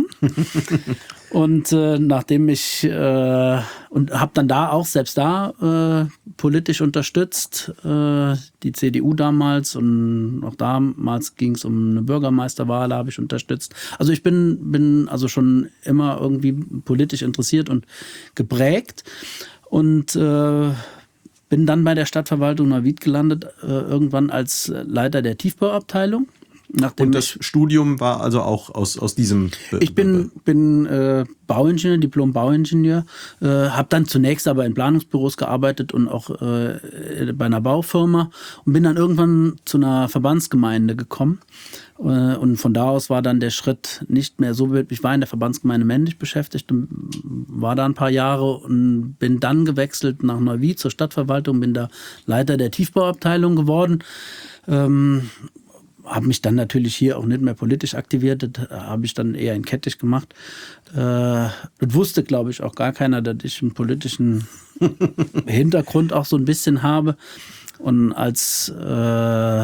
Und äh, nachdem ich äh, und habe dann da auch selbst da äh, politisch unterstützt, äh, die C D U damals, und auch damals ging es um eine Bürgermeisterwahl, habe ich unterstützt. Also ich bin bin also schon immer irgendwie politisch interessiert und geprägt und äh, bin dann bei der Stadtverwaltung Neuwied gelandet, äh, irgendwann als Leiter der Tiefbauabteilung. Nachdem und das Studium war also auch aus, aus diesem... Be- ich bin, bin äh, Bauingenieur, Diplom-Bauingenieur, äh, habe dann zunächst aber in Planungsbüros gearbeitet und auch äh, bei einer Baufirma und bin dann irgendwann zu einer Verbandsgemeinde gekommen. Äh, und von da aus war dann der Schritt nicht mehr so wild. Ich war in der Verbandsgemeinde Mendig beschäftigt und war da ein paar Jahre und bin dann gewechselt nach Neuwied zur Stadtverwaltung, bin da Leiter der Tiefbauabteilung geworden. Ähm, habe mich dann natürlich hier auch nicht mehr politisch aktiviert, das habe ich dann eher in Kettich gemacht. Äh, das wusste, glaube ich, auch gar keiner, dass ich einen politischen Hintergrund auch so ein bisschen habe. Und als äh,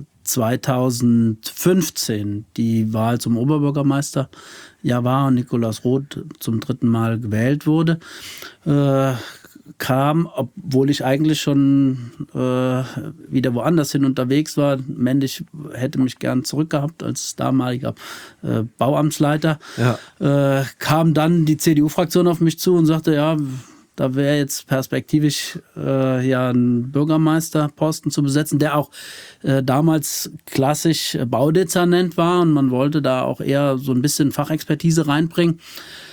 zweitausendfünfzehn die Wahl zum Oberbürgermeister ja war und Nikolaus Roth zum dritten Mal gewählt wurde, äh, kam, obwohl ich eigentlich schon äh, wieder woanders hin unterwegs war. Mendig hätte mich gern zurückgehabt als damaliger äh, Bauamtsleiter. Ja. Äh, kam dann die C D U-Fraktion auf mich zu und sagte, ja, da wäre jetzt perspektivisch äh, ja ein Bürgermeisterposten zu besetzen, der auch äh, damals klassisch Baudezernent war und man wollte da auch eher so ein bisschen Fachexpertise reinbringen.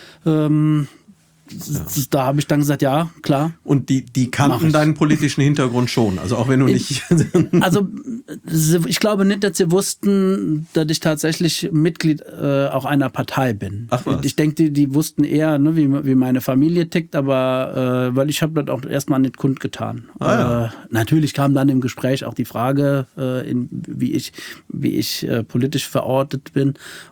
Ähm, Ja. Da habe ich dann gesagt, ja, klar. Und die, die kannten deinen politischen Hintergrund schon, also auch wenn du nicht... Also ich glaube nicht, dass sie wussten, dass ich tatsächlich Mitglied äh, auch einer Partei bin. Ach was. Ich denke, die, die wussten eher, ne, wie, wie meine Familie tickt, aber äh, weil ich habe das auch erstmal nicht kundgetan. Ah, ja. äh, natürlich kam dann im Gespräch auch die Frage, äh, in, wie ich, wie ich äh, politisch verortet bin.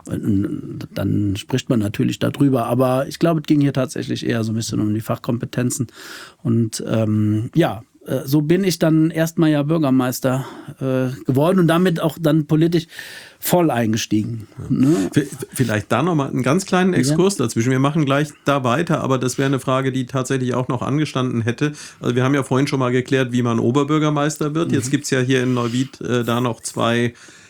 Und dann spricht man natürlich darüber, aber ich glaube, es ging hier tatsächlich eher so ein bisschen um die Fachkompetenzen. Und ähm, ja, äh, so bin ich dann erstmal ja Bürgermeister äh, geworden und damit auch dann politisch voll eingestiegen. Ja. Ne? Vielleicht da nochmal einen ganz kleinen Exkurs ja. dazwischen. Wir machen gleich da weiter, aber das wäre eine Frage, die tatsächlich auch noch angestanden hätte. Also wir haben ja vorhin schon mal geklärt, wie man Oberbürgermeister wird. Mhm. Jetzt gibt es ja hier in Neuwied äh, da noch zwei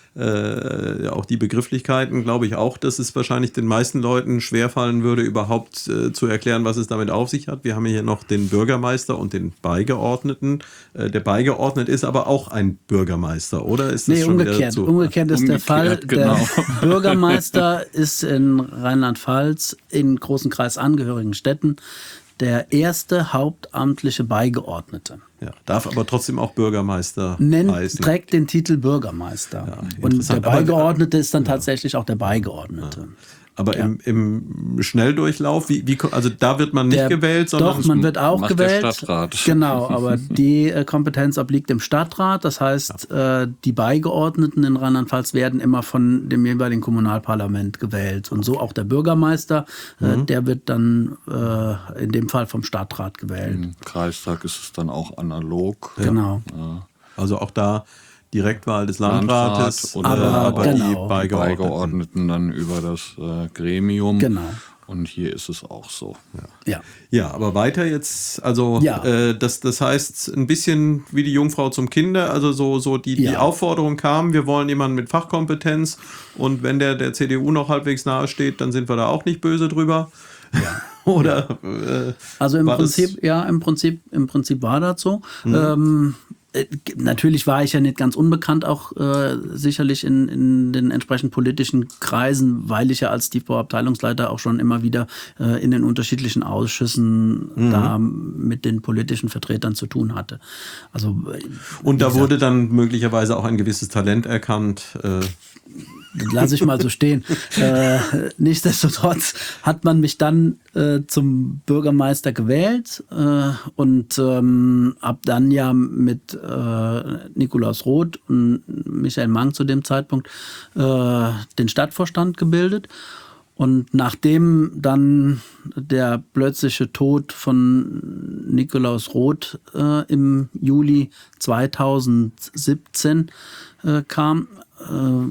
Äh, auch die Begrifflichkeiten, glaube ich auch, dass es wahrscheinlich den meisten Leuten schwerfallen würde, überhaupt äh, zu erklären, was es damit auf sich hat. Wir haben hier noch den Bürgermeister und den Beigeordneten. Äh, der Beigeordnete ist aber auch ein Bürgermeister, oder? Ist das nee, schon umgekehrt. Zu, umgekehrt ist umgekehrt, der Fall. Genau. Der Bürgermeister ist in Rheinland-Pfalz in großen Kreis angehörigen Städten der erste hauptamtliche Beigeordnete. Ja, darf aber trotzdem auch Bürgermeister Nennt, heißen. Trägt den Titel Bürgermeister. Ja, und der Beigeordnete aber, ist dann ja. tatsächlich auch der Beigeordnete. Ja. Aber ja. im, im Schnelldurchlauf, wie, wie, also da wird man nicht der, gewählt, sondern... Doch, man wird auch macht gewählt. Der Stadtrat. Genau, aber die äh, Kompetenz obliegt dem Stadtrat. Das heißt, ja. äh, die Beigeordneten in Rheinland-Pfalz werden immer von dem jeweiligen Kommunalparlament gewählt. Und so auch der Bürgermeister, äh, mhm. der wird dann äh, in dem Fall vom Stadtrat gewählt. Im Kreistag ist es dann auch analog. Genau. Ja. Also auch da... Direktwahl des Landrates, Landrat oder aber aber genau. die Beigeordneten. Beigeordneten dann über das äh, Gremium. Genau. Und hier ist es auch so. Ja. Ja, aber weiter jetzt, also Ja. äh, das, das heißt ein bisschen wie die Jungfrau zum Kinde, also so, so die, die Ja. Aufforderung kam, wir wollen jemanden mit Fachkompetenz und wenn der der C D U noch halbwegs nahe steht, dann sind wir da auch nicht böse drüber. Ja. Oder äh, Also im war das- Prinzip, ja, im Prinzip, im Prinzip war das so. Ähm, äh, natürlich war ich ja nicht ganz unbekannt, auch äh, sicherlich in, in den entsprechenden politischen Kreisen, weil ich ja als Tiefbauabteilungsleiter auch schon immer wieder äh, in den unterschiedlichen Ausschüssen da mit den politischen Vertretern zu tun hatte. Also äh, Und wie da gesagt, wurde dann möglicherweise auch ein gewisses Talent erkannt. Äh, lasse ich mal so stehen. äh, nichtsdestotrotz hat man mich dann äh, zum Bürgermeister gewählt äh, und ähm, habe dann ja mit äh, Nikolaus Roth und Michael Mang zu dem Zeitpunkt äh, den Stadtvorstand gebildet. Und nachdem dann der plötzliche Tod von Nikolaus Roth äh, im Juli zweitausendsiebzehn äh, kam, äh,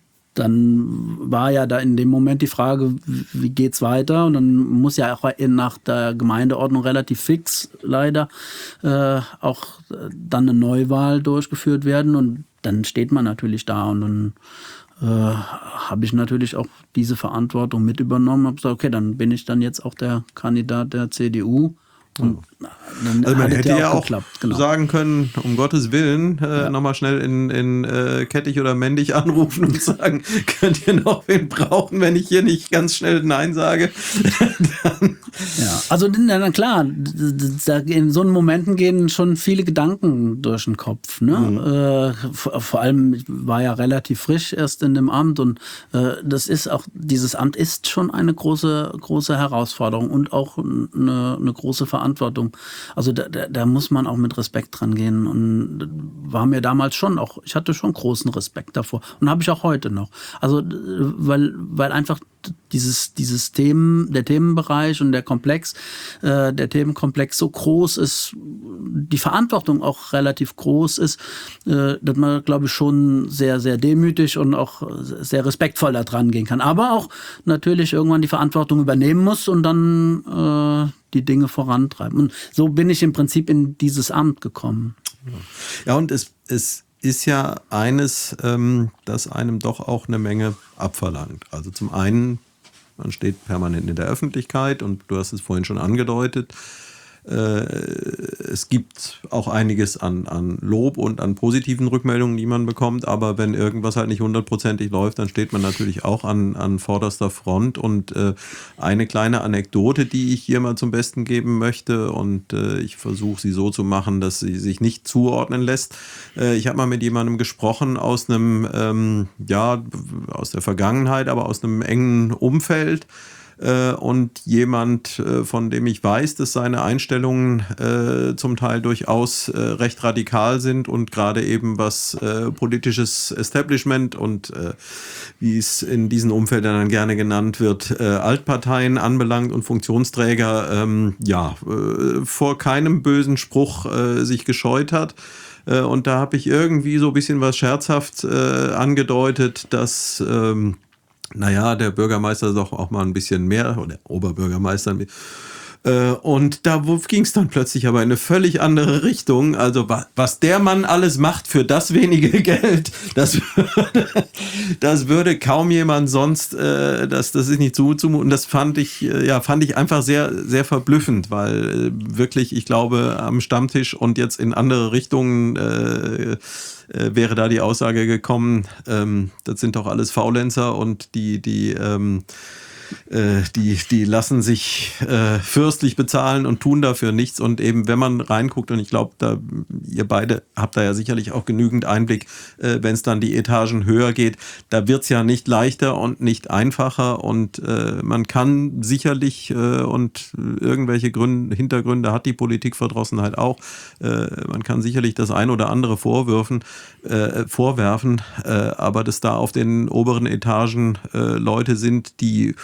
dann war ja da in dem Moment die Frage, wie geht's weiter? Und dann muss ja auch nach der Gemeindeordnung relativ fix leider äh, auch dann eine Neuwahl durchgeführt werden. Und dann steht man natürlich da und dann äh, habe ich natürlich auch diese Verantwortung mit übernommen. Habe gesagt, okay, dann bin ich dann jetzt auch der Kandidat der C D U. Und dann Also man hat es hätte ja auch geklappt, genau. sagen können, um Gottes Willen, äh, Ja. nochmal schnell in, in äh, Kettich oder Mendig anrufen und sagen, könnt ihr noch wen brauchen, wenn ich hier nicht ganz schnell Nein sage? Dann, Ja, also na, na klar, d- d- in so einen Momenten gehen schon viele Gedanken durch den Kopf. Ne? Äh, vor, vor allem, ich war ja relativ frisch erst in dem Amt und äh, das ist auch, dieses Amt ist schon eine große, große Herausforderung und auch eine, eine große Verantwortung. Also da, da, da muss man auch mit Respekt dran gehen und war mir damals schon auch, ich hatte schon großen Respekt davor und habe ich auch heute noch. Also d- weil, weil einfach dieses, dieses Themen, der Themenbereich und der Komplex, äh, der Themenkomplex so groß ist, die Verantwortung auch relativ groß ist, äh, dass man, glaube ich, schon sehr, sehr demütig und auch sehr respektvoll da dran gehen kann. Aber auch natürlich irgendwann die Verantwortung übernehmen muss und dann äh, die Dinge vorantreiben. Und so bin ich im Prinzip in dieses Amt gekommen. ja, und es, es ist ja eines, ähm, das einem doch auch eine Menge abverlangt. Also zum einen, man steht permanent in der Öffentlichkeit und du hast es vorhin schon angedeutet, äh, es gibt auch einiges an, an Lob und an positiven Rückmeldungen, die man bekommt, aber wenn irgendwas halt nicht hundertprozentig läuft, dann steht man natürlich auch an, an vorderster Front. Und äh, eine kleine Anekdote, die ich hier mal zum Besten geben möchte, und äh, ich versuche sie so zu machen, dass sie sich nicht zuordnen lässt. Äh, ich habe mal mit jemandem gesprochen aus einem, ähm, ja, aus der Vergangenheit, aber aus einem engen Umfeld. Und jemand, von dem ich weiß, dass seine Einstellungen äh, zum Teil durchaus äh, recht radikal sind und gerade eben was äh, politisches Establishment und äh, wie es in diesen Umfeldern dann gerne genannt wird, äh, Altparteien anbelangt und Funktionsträger, ähm, ja, äh, vor keinem bösen Spruch äh, sich gescheut hat. Äh, und da habe ich irgendwie so ein bisschen was scherzhaft äh, angedeutet, dass ähm, naja, der Bürgermeister doch auch mal ein bisschen mehr, oder der Oberbürgermeister. Äh, und da ging es dann plötzlich aber in eine völlig andere Richtung. Also wa- was der Mann alles macht für das wenige Geld, das würde, das würde kaum jemand sonst, äh, das, das ist nicht zuzumuten. Und das fand ich, äh, ja, fand ich einfach sehr, sehr verblüffend, weil äh, wirklich, ich glaube, am Stammtisch und jetzt in andere Richtungen äh, äh, wäre da die Aussage gekommen, ähm, das sind doch alles Faulenzer und die, die, ähm, äh, die, die lassen sich äh, fürstlich bezahlen und tun dafür nichts. Und eben, wenn man reinguckt, und ich glaube, da ihr beide habt da ja sicherlich auch genügend Einblick, äh, wenn es dann die Etagen höher geht, da wird es ja nicht leichter und nicht einfacher. Und äh, man kann sicherlich, äh, und irgendwelche Gründe, Hintergründe hat die Politikverdrossenheit auch, äh, man kann sicherlich das ein oder andere vorwürfen, äh, vorwerfen, äh, aber dass da auf den oberen Etagen äh, Leute sind, die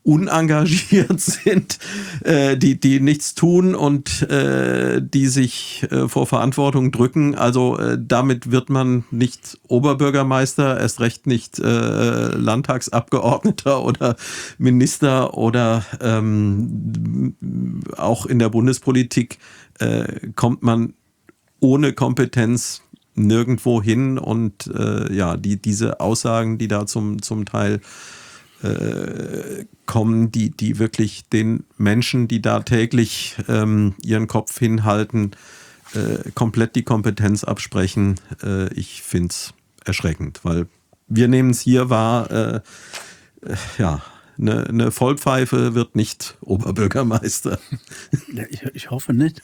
unengagiert sind, äh, die, die nichts tun und äh, die sich äh, vor Verantwortung drücken. Also äh, damit wird man nicht Oberbürgermeister, erst recht nicht äh, Landtagsabgeordneter oder Minister oder ähm, auch in der Bundespolitik äh, kommt man ohne Kompetenz nirgendwo hin. Und äh, ja, die, diese Aussagen, die da zum, zum Teil äh, kommen, die, die wirklich den Menschen, die da täglich ähm, ihren Kopf hinhalten, äh, komplett die Kompetenz absprechen. Äh, ich finde es erschreckend, weil wir nehmen es hier wahr, äh, äh, ja, eine, eine Vollpfeife wird nicht Oberbürgermeister. Ja, ich, ich hoffe nicht.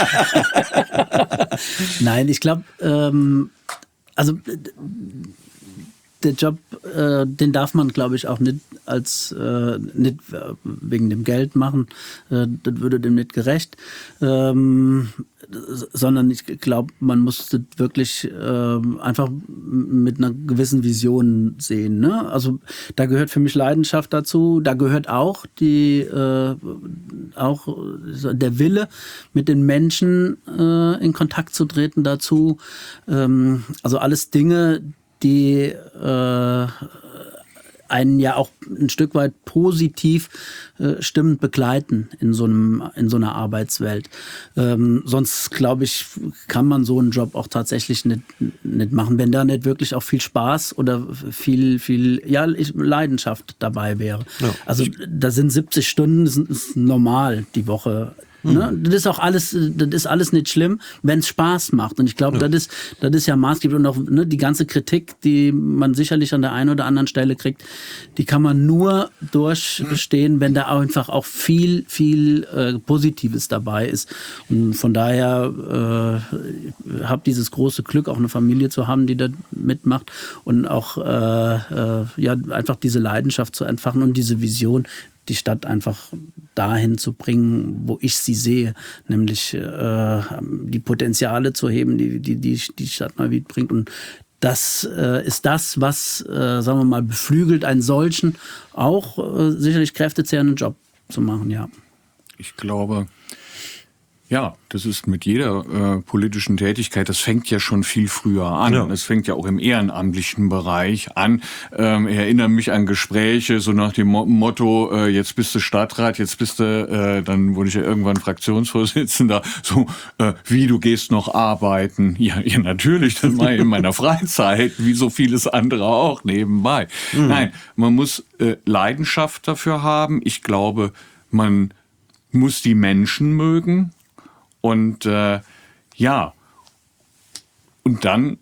Nein, ich glaube, ähm, also der Job, äh, den darf man, glaube ich, auch nicht als äh, nicht wegen dem Geld machen. Äh, das würde dem nicht gerecht. Ähm, sondern ich glaube, man muss das wirklich äh, einfach mit einer gewissen Vision sehen. Ne? Also da gehört für mich Leidenschaft dazu. Da gehört auch die äh, auch der Wille, mit den Menschen äh, in Kontakt zu treten dazu. Ähm, also alles Dinge, die äh, einen ja auch ein Stück weit positiv äh, stimmend begleiten in so einem in so einer Arbeitswelt. Ähm, sonst, glaube ich, kann man so einen Job auch tatsächlich nicht, nicht machen, wenn da nicht wirklich auch viel Spaß oder viel, viel ja, Leidenschaft dabei wäre. Ja. Also da sind siebzig Stunden, das ist normal die Woche. Ne? Das ist auch alles, das ist alles nicht schlimm, wenn es Spaß macht. Und ich glaube, ja. das ist, das ist ja maßgeblich. Und auch ne, die ganze Kritik, die man sicherlich an der einen oder anderen Stelle kriegt, die kann man nur durchstehen, wenn da einfach auch viel, viel äh, Positives dabei ist. Und von daher äh, habe dieses große Glück, auch eine Familie zu haben, die da mitmacht und auch äh, äh, ja einfach diese Leidenschaft zu entfachen und diese Vision, die Stadt einfach dahin zu bringen, wo ich sie sehe, nämlich äh, die Potenziale zu heben, die die, die, die Stadt Neuwied bringt. Und das äh, ist das, was, äh, sagen wir mal, beflügelt, einen solchen auch äh, sicherlich kräftezehrenden Job zu machen, ja. Ich glaube, ja, das ist mit jeder äh, politischen Tätigkeit, das fängt ja schon viel früher an. Ja. Das fängt ja auch im ehrenamtlichen Bereich an. Ähm, ich erinnere mich an Gespräche, so nach dem Mo- Motto, äh, jetzt bist du Stadtrat, jetzt bist du, äh, dann wurde ich ja irgendwann Fraktionsvorsitzender, so, äh, wie, du gehst noch arbeiten? Ja, ja natürlich, das mache ich in meiner Freizeit, wie so vieles andere auch nebenbei. Mhm. Nein, man muss äh, Leidenschaft dafür haben. Ich glaube, man muss die Menschen mögen. Und äh, ja, und dann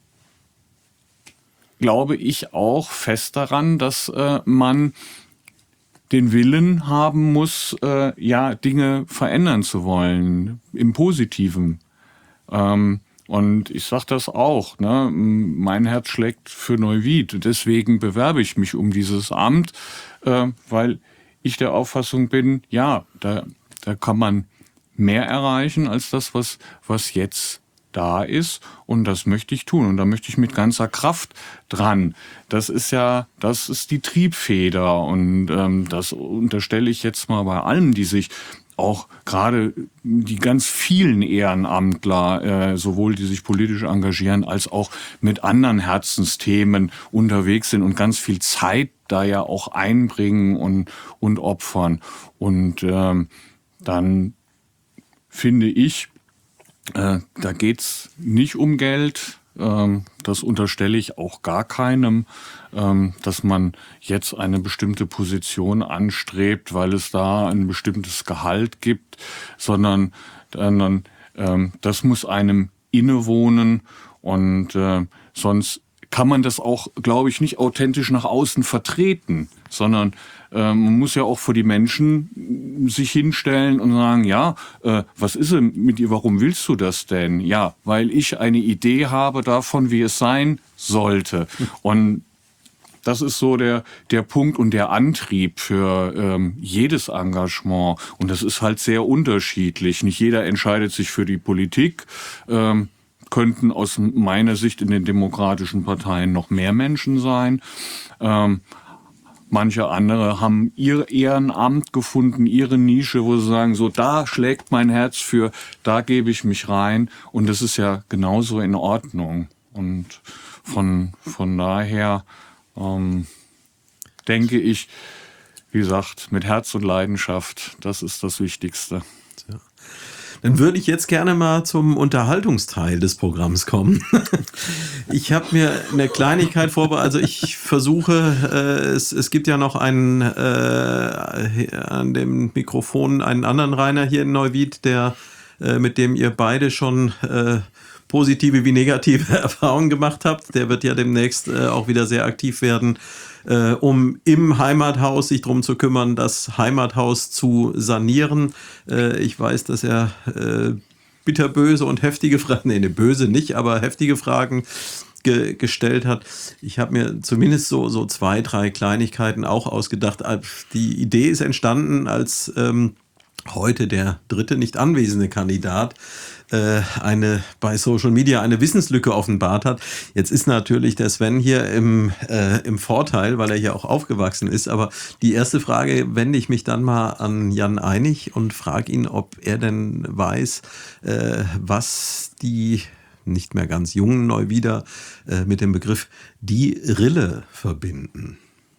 glaube ich auch fest daran, dass äh, man den Willen haben muss, äh, ja, Dinge verändern zu wollen, im Positiven. Ähm, und ich sage das auch, ne? Mein Herz schlägt für Neuwied. Deswegen bewerbe ich mich um dieses Amt, äh, weil ich der Auffassung bin, ja, da, da kann man mehr erreichen als das, was, was jetzt da ist. Und das möchte ich tun. Und da möchte ich mit ganzer Kraft dran. Das ist ja, das ist die Triebfeder. Und ähm, das unterstelle ich jetzt mal bei allen, die sich auch gerade die ganz vielen Ehrenamtler, äh, sowohl die sich politisch engagieren, als auch mit anderen Herzensthemen unterwegs sind und ganz viel Zeit da ja auch einbringen und, und opfern. Und ähm, dann finde ich, äh, da geht's nicht um Geld. Ähm, das unterstelle ich auch gar keinem, ähm, dass man jetzt eine bestimmte Position anstrebt, weil es da ein bestimmtes Gehalt gibt, sondern dann, ähm, das muss einem innewohnen und äh, sonst kann man das auch, glaube ich, nicht authentisch nach außen vertreten, sondern äh, man muss ja auch vor die Menschen sich hinstellen und sagen, ja, äh, was ist denn mit dir, warum willst du das denn? Ja, weil ich eine Idee habe davon, wie es sein sollte. Und das ist so der, der Punkt und der Antrieb für ähm, jedes Engagement. Und das ist halt sehr unterschiedlich. Nicht jeder entscheidet sich für die Politik. Ähm, könnten aus meiner Sicht in den demokratischen Parteien noch mehr Menschen sein. Ähm, manche andere haben ihr Ehrenamt gefunden, ihre Nische, wo sie sagen, so da schlägt mein Herz für, da gebe ich mich rein. Und das ist ja genauso in Ordnung. Und von, von daher ähm, denke ich, wie gesagt, mit Herz und Leidenschaft, das ist das Wichtigste. Dann würde ich jetzt gerne mal zum Unterhaltungsteil des Programms kommen. Ich habe mir eine Kleinigkeit vorbereitet. Also ich versuche, äh, es, es gibt ja noch einen äh, an dem Mikrofon einen anderen Rainer hier in Neuwied, der äh, mit dem ihr beide schon äh, positive wie negative Erfahrungen gemacht habt. Der wird ja demnächst äh, auch wieder sehr aktiv werden, äh, um im Heimathaus sich darum zu kümmern, das Heimathaus zu sanieren. Äh, ich weiß, dass er äh, bitterböse und heftige Fragen, nee, ne, böse nicht, aber heftige Fragen ge- gestellt hat. Ich habe mir zumindest so, so zwei, drei Kleinigkeiten auch ausgedacht. Die Idee ist entstanden, als ähm, heute der dritte nicht anwesende Kandidat äh, eine bei Social Media eine Wissenslücke offenbart hat. Jetzt ist natürlich der Sven hier im, äh, im Vorteil, weil er hier auch aufgewachsen ist. Aber die erste Frage wende ich mich dann mal an Jan Einig und frage ihn, ob er denn weiß, äh, was die nicht mehr ganz jungen Neuwieder äh, mit dem Begriff die Rille verbinden.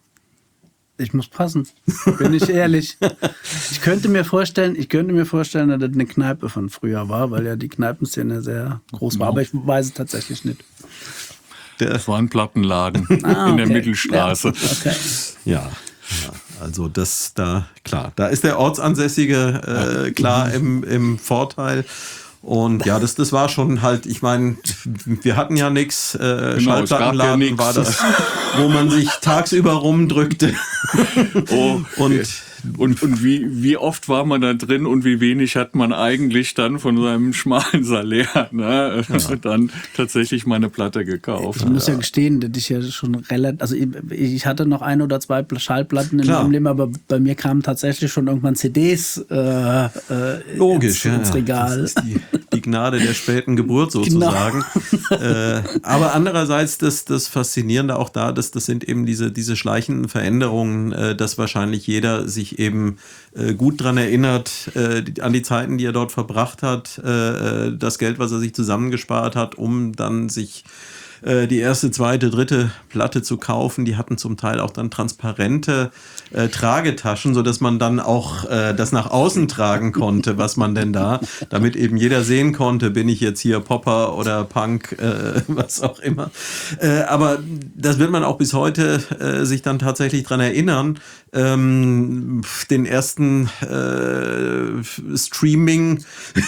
Ich muss passen, bin ich ehrlich. Ich könnte mir vorstellen, ich könnte mir vorstellen, dass das eine Kneipe von früher war, weil ja die Kneipenszene sehr groß war, aber ich weiß es tatsächlich nicht. Das war ein Plattenladen Ah, in der okay. Mittelstraße. Ja, okay. Ja, ja, also das da, klar, da ist der Ortsansässige äh, klar im, im Vorteil. Und ja, das, das war schon halt, ich meine, wir hatten ja nichts, äh, Genau, es gab ja Schallplattenladen nix. war das, wo man sich tagsüber rumdrückte. Oh, Und und, und wie, wie oft war man da drin und wie wenig hat man eigentlich dann von seinem schmalen Salär ne, ja. dann tatsächlich mal eine Platte gekauft. Ich muss ja gestehen, dass ich ja schon relativ, also ich, ich hatte noch ein oder zwei Schallplatten in Klar. meinem Leben, aber bei mir kamen tatsächlich schon irgendwann C Ds äh, äh, logisch, ins, ja, ins Regal. Das ist die, die Gnade der späten Geburt sozusagen. Genau. Äh, aber andererseits das, das Faszinierende auch da, dass das sind eben diese, diese schleichenden Veränderungen, äh, dass wahrscheinlich jeder sich eben äh, gut dran erinnert, äh, die, an die Zeiten, die er dort verbracht hat, äh, das Geld, was er sich zusammengespart hat, um dann sich äh, die erste, zweite, dritte Platte zu kaufen. Die hatten zum Teil auch dann transparente äh, Tragetaschen, sodass man dann auch äh, das nach außen tragen konnte, was man denn da, damit eben jeder sehen konnte, bin ich jetzt hier Popper oder Punk, äh, was auch immer. Äh, aber das wird man auch bis heute äh, sich dann tatsächlich dran erinnern. Ähm, den ersten äh, Streaming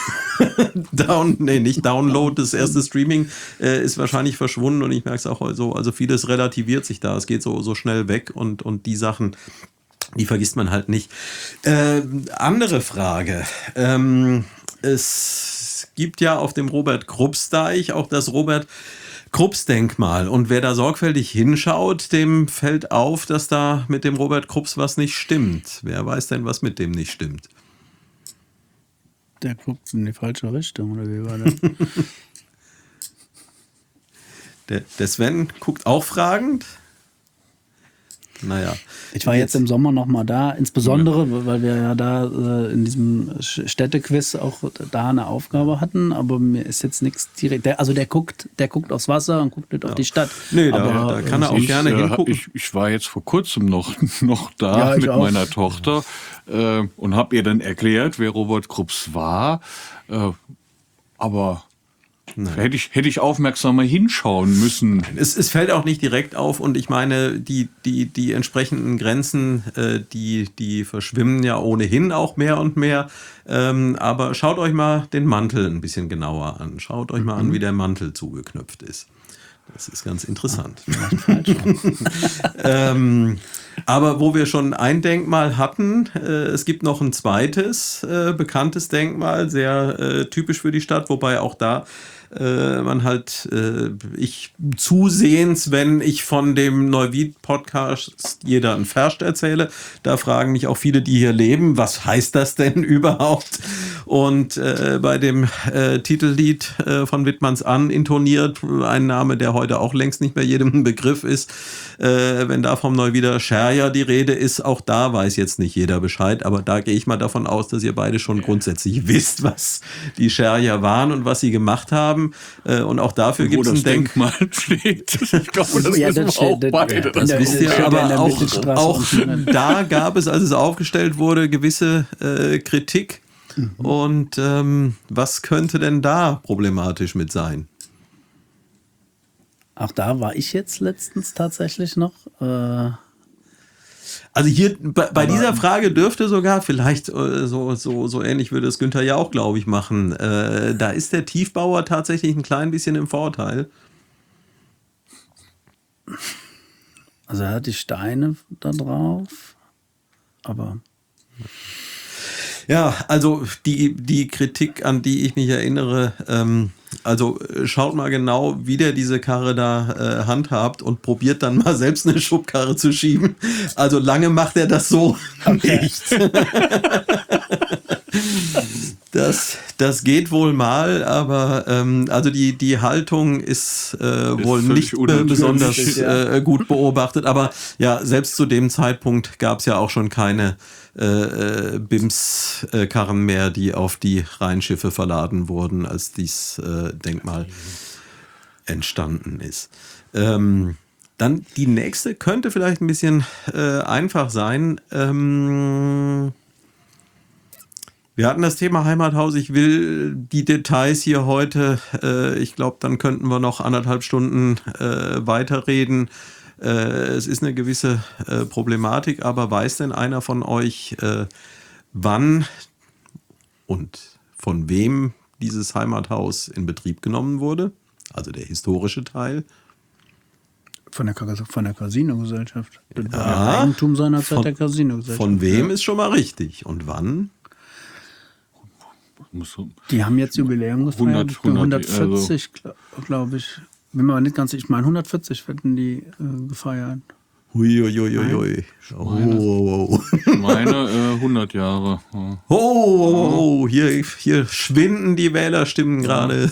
Down, nee, nicht Download, das erste Streaming äh, ist wahrscheinlich verschwunden und ich merke es auch so, also vieles relativiert sich da, es geht so, so schnell weg und, und die Sachen, die vergisst man halt nicht. Äh, andere Frage, ähm, es gibt ja auf dem Robert-Krupps-Deich auch das Robert Krupps-Denkmal. Und wer da sorgfältig hinschaut, dem fällt auf, dass da mit dem Robert Krupps was nicht stimmt. Wer weiß denn, was mit dem nicht stimmt? Der guckt in die falsche Richtung, oder wie war das? Der, der Sven guckt auch fragend. Naja. Ich war jetzt im Sommer noch mal da, insbesondere, weil wir ja da äh, in diesem Städtequiz auch da eine Aufgabe hatten, aber mir ist jetzt nichts direkt, der, also der guckt, der guckt aufs Wasser und guckt nicht auf die Stadt. Nee, da, aber, da kann er auch ich, gerne äh, hingucken. Ich, ich war jetzt vor kurzem noch, noch da Ja, ich mit auch. meiner Tochter äh, und habe ihr dann erklärt, wer Robert Krupps war, äh, aber Hätte ich, hätte ich aufmerksamer hinschauen müssen. Es, es fällt auch nicht direkt auf und ich meine, die, die, die entsprechenden Grenzen, äh, die, die verschwimmen ja ohnehin auch mehr und mehr. Ähm, aber schaut euch mal den Mantel ein bisschen genauer an. Schaut euch mal an, wie der Mantel zugeknöpft ist. Das ist ganz interessant. ähm, aber wo wir schon ein Denkmal hatten, äh, es gibt noch ein zweites äh, bekanntes Denkmal, sehr äh, typisch für die Stadt, wobei auch da äh, man halt, äh, ich zusehends, wenn ich von dem Neuwied-Podcast jeder ein Verst erzähle, da fragen mich auch viele, die hier leben, was heißt das denn überhaupt? und äh, bei dem äh, Titellied äh, von Wittmanns an intoniert, ein Name, der heute auch längst nicht mehr jedem ein Begriff ist. Äh, wenn da vom Neuwieder Scherja die Rede ist, auch da weiß jetzt nicht jeder Bescheid, aber da gehe ich mal davon aus, dass ihr beide schon grundsätzlich wisst, was die Scherja waren und was sie gemacht haben. Äh, und auch dafür gibt es ein Denk- Denkmal steht. Ich glaube, das Ja, wissen das wir auch steht- beide. das Das der- wisst der ihr, steht ja in aber der auch, Mittelstraße auch unten. da gab es, als es aufgestellt wurde, gewisse äh, Kritik. Mhm. Und ähm, was könnte denn da problematisch mit sein? Auch da war ich jetzt letztens tatsächlich noch. Äh, Also hier bei, bei dieser Frage dürfte sogar vielleicht äh, so, so, so ähnlich würde es Günther ja auch, glaube ich, machen. Äh, da ist der Tiefbauer tatsächlich ein klein bisschen im Vorteil. also er hat die Steine da drauf, aber Ja, also die, die Kritik, an die ich mich erinnere, ähm, also schaut mal genau, wie der diese Karre da äh, handhabt und probiert dann mal selbst eine Schubkarre zu schieben. Also lange macht er das so nicht. Das, das geht wohl mal, aber ähm, also die, die Haltung ist, äh, wohl völlig nicht äh, unentbehrlich, besonders ja. äh, gut beobachtet. Aber ja, selbst zu dem Zeitpunkt gab es ja auch schon keine äh, äh, B I M S-Karren mehr, die auf die Rheinschiffe verladen wurden, als dies äh, Denkmal entstanden ist. Ähm, dann die nächste könnte vielleicht ein bisschen äh, einfach sein. Ähm, Wir hatten das Thema Heimathaus. Ich will die Details hier heute, äh, ich glaube, dann könnten wir noch anderthalb Stunden äh, weiterreden. Äh, es ist eine gewisse äh, Problematik, aber weiß denn einer von euch, äh, wann und von wem dieses Heimathaus in Betrieb genommen wurde? Also der historische Teil. von der, Cas- von der Casino-Gesellschaft. Das war Ja, ja Eigentum seinerzeit von- der Casino-Gesellschaft. Von wem ist schon mal richtig. Und wann? Muss so- Die haben jetzt Jubiläum gefeiert. hundert, Ich glaube, hundert, hundertvierzig, glaube glaub ich. Bin mir aber nicht ganz sicher. Ich meine, hundertvierzig werden die äh, gefeiert. Huiuiuiui. Oh, oh, oh. Ich meine äh, hundert Jahre. Ja. Oh, oh, oh, hier, hier schwinden die Wählerstimmen gerade.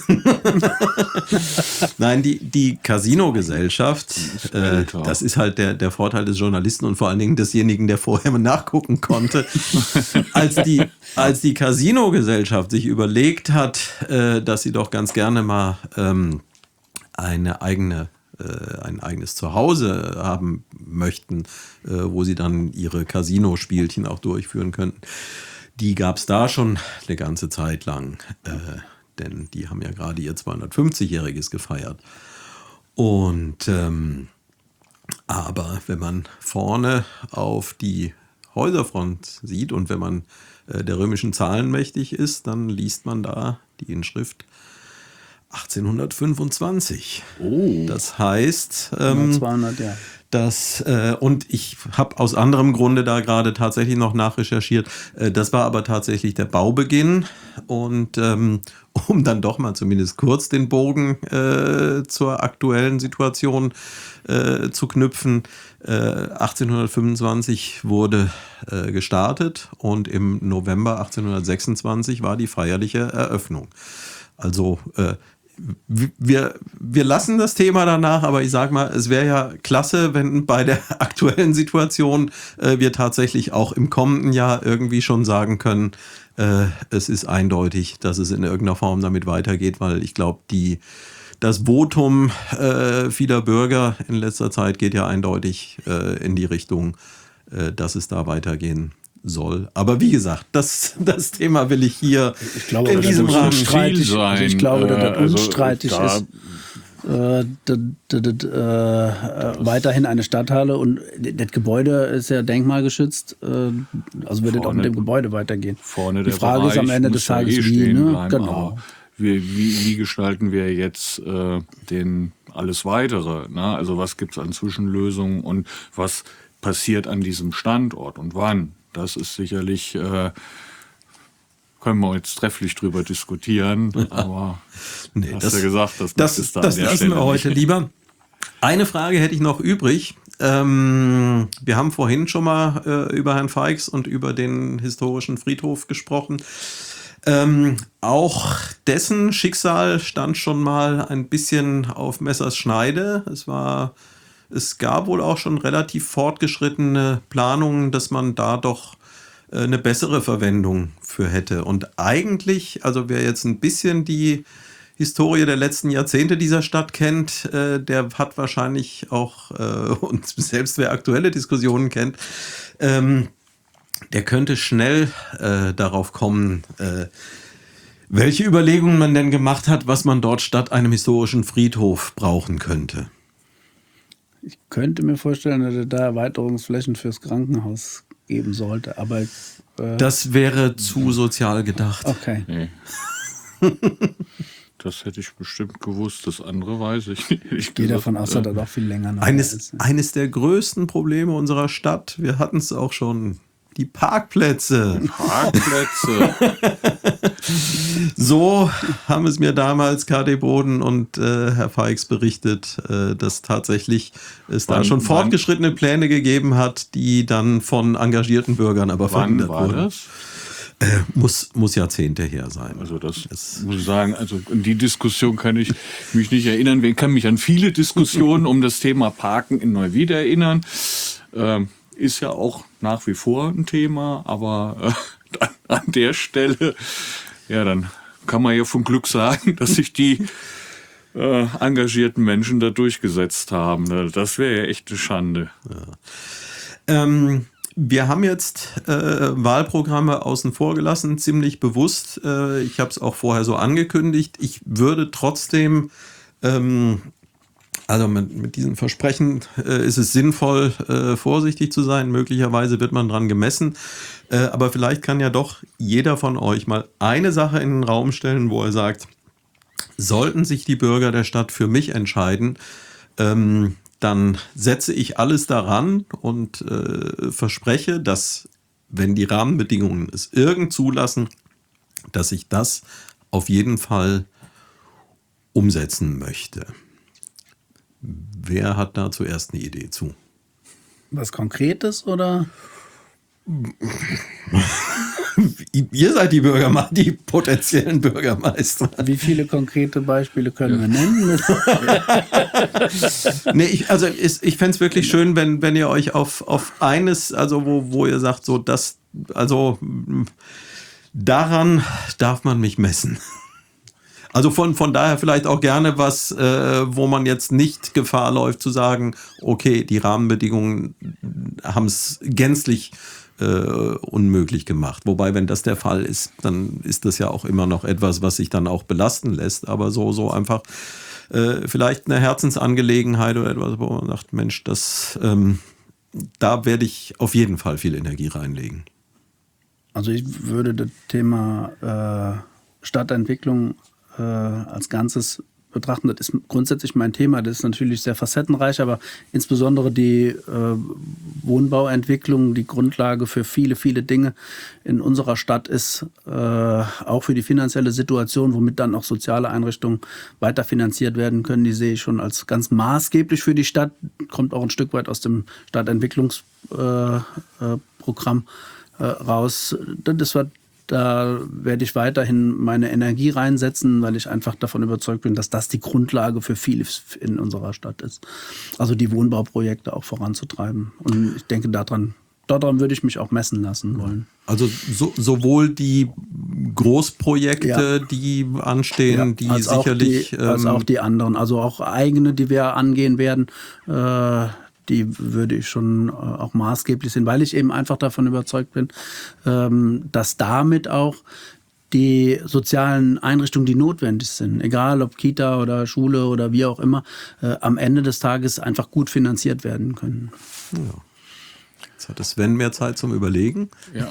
Nein, die, die Casino-Gesellschaft, ist äh, älter. das ist halt der, der Vorteil des Journalisten und vor allen Dingen desjenigen, der vorher mal nachgucken konnte. Als die, als die Casino-Gesellschaft sich überlegt hat, äh, dass sie doch ganz gerne mal ähm, eine eigene ein eigenes Zuhause haben möchten, wo sie dann ihre Casino-Spielchen auch durchführen könnten. Die gab es da schon eine ganze Zeit lang, äh, denn die haben ja gerade ihr zweihundertfünfzigjähriges gefeiert. Und ähm, aber wenn man vorne auf die Häuserfront sieht und wenn man äh, der römischen Zahlen mächtig ist, dann liest man da die Inschrift achtzehnhundertfünfundzwanzig. Oh. Das heißt, Ähm, ähm, zweihundert Jahre. das, äh, und ich habe aus anderem Grunde da gerade tatsächlich noch nachrecherchiert, äh, das war aber tatsächlich der Baubeginn. Und ähm, um dann doch mal zumindest kurz den Bogen äh, zur aktuellen Situation äh, zu knüpfen, äh, achtzehnhundertfünfundzwanzig wurde äh, gestartet und im November achtzehnhundertsechsundzwanzig war die feierliche Eröffnung. Also äh, wir, wir lassen das Thema danach, aber ich sage mal, es wäre ja klasse, wenn bei der aktuellen Situation äh, wir tatsächlich auch im kommenden Jahr irgendwie schon sagen können, äh, es ist eindeutig, dass es in irgendeiner Form damit weitergeht, weil ich glaube, die das Votum äh, vieler Bürger in letzter Zeit geht ja eindeutig äh, in die Richtung, äh, dass es da weitergehen soll. Aber wie gesagt, das, das Thema will ich hier Ich glaube, in das diesem muss Rahmen. Viel unstreitig, sein. also ich glaube, dass das Äh, also unstreitig da- ist. Äh, das, das, das, äh, weiterhin eine Stadthalle und das Gebäude ist ja denkmalgeschützt. Äh, also wird es auch Vorne- mit dem Gebäude weitergehen. Vorne Die der Frage ist am Bereich Ende muss des ja Tages, eh wie. stehen Ne? bleiben, Genau. aber Wie, wie, wie gestalten wir jetzt äh, den alles Weitere? Ne? Also was gibt es an Zwischenlösungen und was passiert an diesem Standort und wann? Das ist sicherlich, äh, können wir jetzt trefflich drüber diskutieren, aber Nee, hast das, ja gesagt, das, das, ist da das an der lassen Stelle wir heute nicht. lieber. Eine Frage hätte ich noch übrig. Ähm, wir haben vorhin schon mal äh, über Herrn Feix und über den historischen Friedhof gesprochen. Ähm, auch dessen Schicksal stand schon mal ein bisschen auf Messers Schneide. Es war, es gab wohl auch schon relativ fortgeschrittene Planungen, dass man da doch äh, eine bessere Verwendung für hätte. Und eigentlich, also wer jetzt ein bisschen die Historie der letzten Jahrzehnte dieser Stadt kennt, äh, der hat wahrscheinlich auch, äh, und selbst wer aktuelle Diskussionen kennt, ähm, der könnte schnell äh, darauf kommen, äh, welche Überlegungen man denn gemacht hat, was man dort statt einem historischen Friedhof brauchen könnte. Ich könnte mir vorstellen, dass es da Erweiterungsflächen fürs Krankenhaus geben sollte, aber... Äh das wäre zu sozial gedacht. Okay. Nee. Das hätte ich bestimmt gewusst, das andere weiß ich nicht. Ich gehe davon aus, dass das auch viel länger noch eines, ist. Eines der größten Probleme unserer Stadt, wir hatten es auch schon, die Parkplätze. Parkplätze. So haben es mir damals K D Boden und äh, Herr Feix berichtet, äh, dass tatsächlich es wann, da schon fortgeschrittene wann, Pläne gegeben hat, die dann von engagierten Bürgern aber verhindert wann war wurden. Das? Äh, muss, muss Jahrzehnte her sein. Also das, das muss ich sagen, also an die Diskussion kann ich mich nicht erinnern. Ich kann mich an viele Diskussionen um das Thema Parken in Neuwied erinnern. Ähm, ist ja auch nach wie vor ein Thema, aber äh, an der Stelle, ja, dann kann man ja von Glück sagen, dass sich die äh, engagierten Menschen da durchgesetzt haben. Das wäre ja echt eine Schande. Ja. Ähm, wir haben jetzt äh, Wahlprogramme außen vor gelassen, ziemlich bewusst. Äh, ich habe es auch vorher so angekündigt. Ich würde trotzdem... Ähm, Also mit, mit diesen Versprechen äh, ist es sinnvoll, äh, vorsichtig zu sein. Möglicherweise wird man dran gemessen. Äh, aber vielleicht kann ja doch jeder von euch mal eine Sache in den Raum stellen, wo er sagt, sollten sich die Bürger der Stadt für mich entscheiden, ähm, dann setze ich alles daran und äh, verspreche, dass, wenn die Rahmenbedingungen es irgend zulassen, dass ich das auf jeden Fall umsetzen möchte. Wer hat da zuerst eine Idee zu? Was Konkretes oder? Ihr seid die Bürgermeister, die potenziellen Bürgermeister. Wie viele konkrete Beispiele können wir nennen? nee, ich, also ich, ich fände es wirklich schön, wenn, wenn ihr euch auf, auf eines, also wo, wo ihr sagt, so das, also daran darf man mich messen. Also von, von daher vielleicht auch gerne was, äh, wo man jetzt nicht Gefahr läuft zu sagen, okay, die Rahmenbedingungen haben es gänzlich äh, unmöglich gemacht. Wobei, wenn das der Fall ist, dann ist das ja auch immer noch etwas, was sich dann auch belasten lässt. Aber so, so einfach äh, vielleicht eine Herzensangelegenheit oder etwas, wo man sagt, Mensch, das, ähm, da werde ich auf jeden Fall viel Energie reinlegen. Also ich würde das Thema äh, Stadtentwicklung äh, als Ganzes betrachten. Das ist grundsätzlich mein Thema. Das ist natürlich sehr facettenreich, aber insbesondere die äh, Wohnbauentwicklung, die Grundlage für viele, viele Dinge in unserer Stadt ist, äh, auch für die finanzielle Situation, womit dann auch soziale Einrichtungen weiterfinanziert werden können. Die sehe ich schon als ganz maßgeblich für die Stadt. Kommt auch ein Stück weit aus dem Stadtentwicklungsprogramm äh, Programm, äh, raus. Das war Da werde ich weiterhin meine Energie reinsetzen, weil ich einfach davon überzeugt bin, dass das die Grundlage für vieles in unserer Stadt ist. Also die Wohnbauprojekte auch voranzutreiben. Und ich denke, daran, daran würde ich mich auch messen lassen wollen. Also so, sowohl die Großprojekte, ja. die anstehen, ja, die als sicherlich... Auch die, als ähm, auch die anderen. Also auch eigene, die wir angehen werden, äh, die würde ich schon auch maßgeblich sehen, weil ich eben einfach davon überzeugt bin, dass damit auch die sozialen Einrichtungen, die notwendig sind, egal ob Kita oder Schule oder wie auch immer, am Ende des Tages einfach gut finanziert werden können. Ja. Jetzt hat Sven mehr Zeit zum Überlegen. Ja,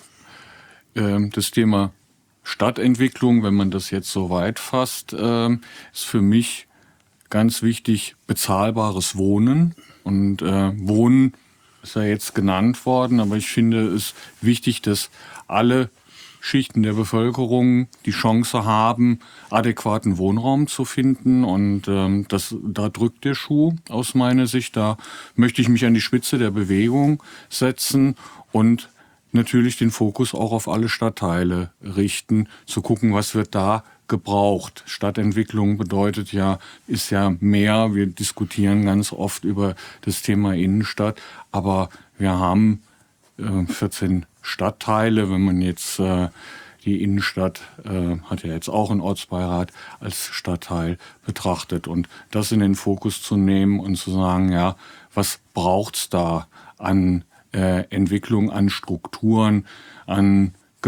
das Thema Stadtentwicklung, wenn man das jetzt so weit fasst, ist für mich ganz wichtig bezahlbares Wohnen. Und äh, Wohnen ist ja jetzt genannt worden, aber ich finde es wichtig, dass alle Schichten der Bevölkerung die Chance haben, adäquaten Wohnraum zu finden. Und ähm, das, da drückt der Schuh aus meiner Sicht. Da möchte ich mich an die Spitze der Bewegung setzen und natürlich den Fokus auch auf alle Stadtteile richten, zu gucken, was wird da gebraucht. Stadtentwicklung bedeutet ja, ist ja mehr. Wir diskutieren ganz oft über das Thema Innenstadt, aber wir haben äh, vierzehn Stadtteile. Wenn man jetzt äh, die Innenstadt äh, hat ja jetzt auch einen Ortsbeirat als Stadtteil betrachtet, und das in den Fokus zu nehmen und zu sagen, ja, was braucht's da an äh, Entwicklung, an Strukturen, an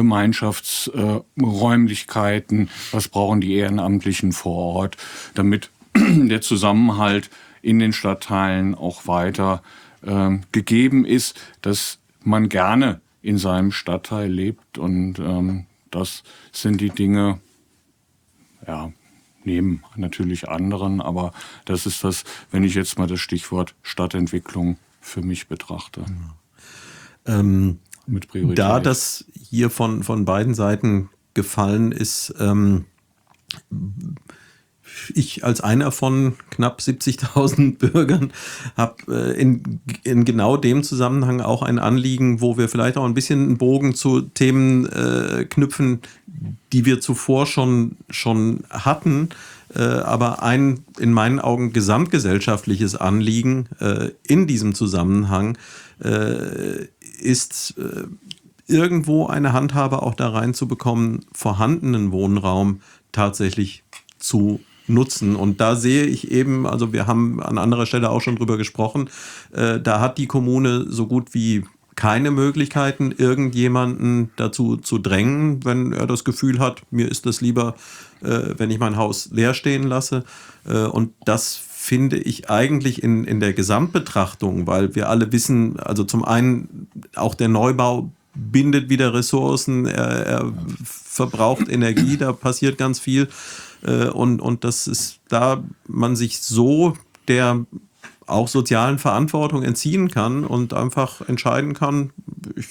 Gemeinschaftsräumlichkeiten, äh, was brauchen die Ehrenamtlichen vor Ort, damit der Zusammenhalt in den Stadtteilen auch weiter äh, gegeben ist, dass man gerne in seinem Stadtteil lebt. Und ähm, das sind die Dinge, ja, neben natürlich anderen, aber das ist das, wenn ich jetzt mal das Stichwort Stadtentwicklung für mich betrachte. Ähm, Mit Priorität. Da das hier von, von beiden Seiten gefallen ist, ähm, ich als einer von knapp siebzigtausend Bürgern habe äh, in, in genau dem Zusammenhang auch ein Anliegen, wo wir vielleicht auch ein bisschen einen Bogen zu Themen äh, knüpfen, die wir zuvor schon, schon hatten, äh, aber ein in meinen Augen gesamtgesellschaftliches Anliegen äh, in diesem Zusammenhang äh, ist äh, irgendwo eine Handhabe auch da reinzubekommen, vorhandenen Wohnraum tatsächlich zu nutzen. Und da sehe ich eben, also wir haben an anderer Stelle auch schon drüber gesprochen, äh, da hat die Kommune so gut wie keine Möglichkeiten, irgendjemanden dazu zu drängen, wenn er das Gefühl hat, mir ist das lieber, äh, wenn ich mein Haus leer stehen lasse. Äh, und das finde ich eigentlich in, in der Gesamtbetrachtung, weil wir alle wissen, also zum einen auch der Neubau bindet wieder Ressourcen, er, er verbraucht Energie, da passiert ganz viel. Äh, und, und das ist, da man sich so der auch sozialen Verantwortung entziehen kann und einfach entscheiden kann, ich,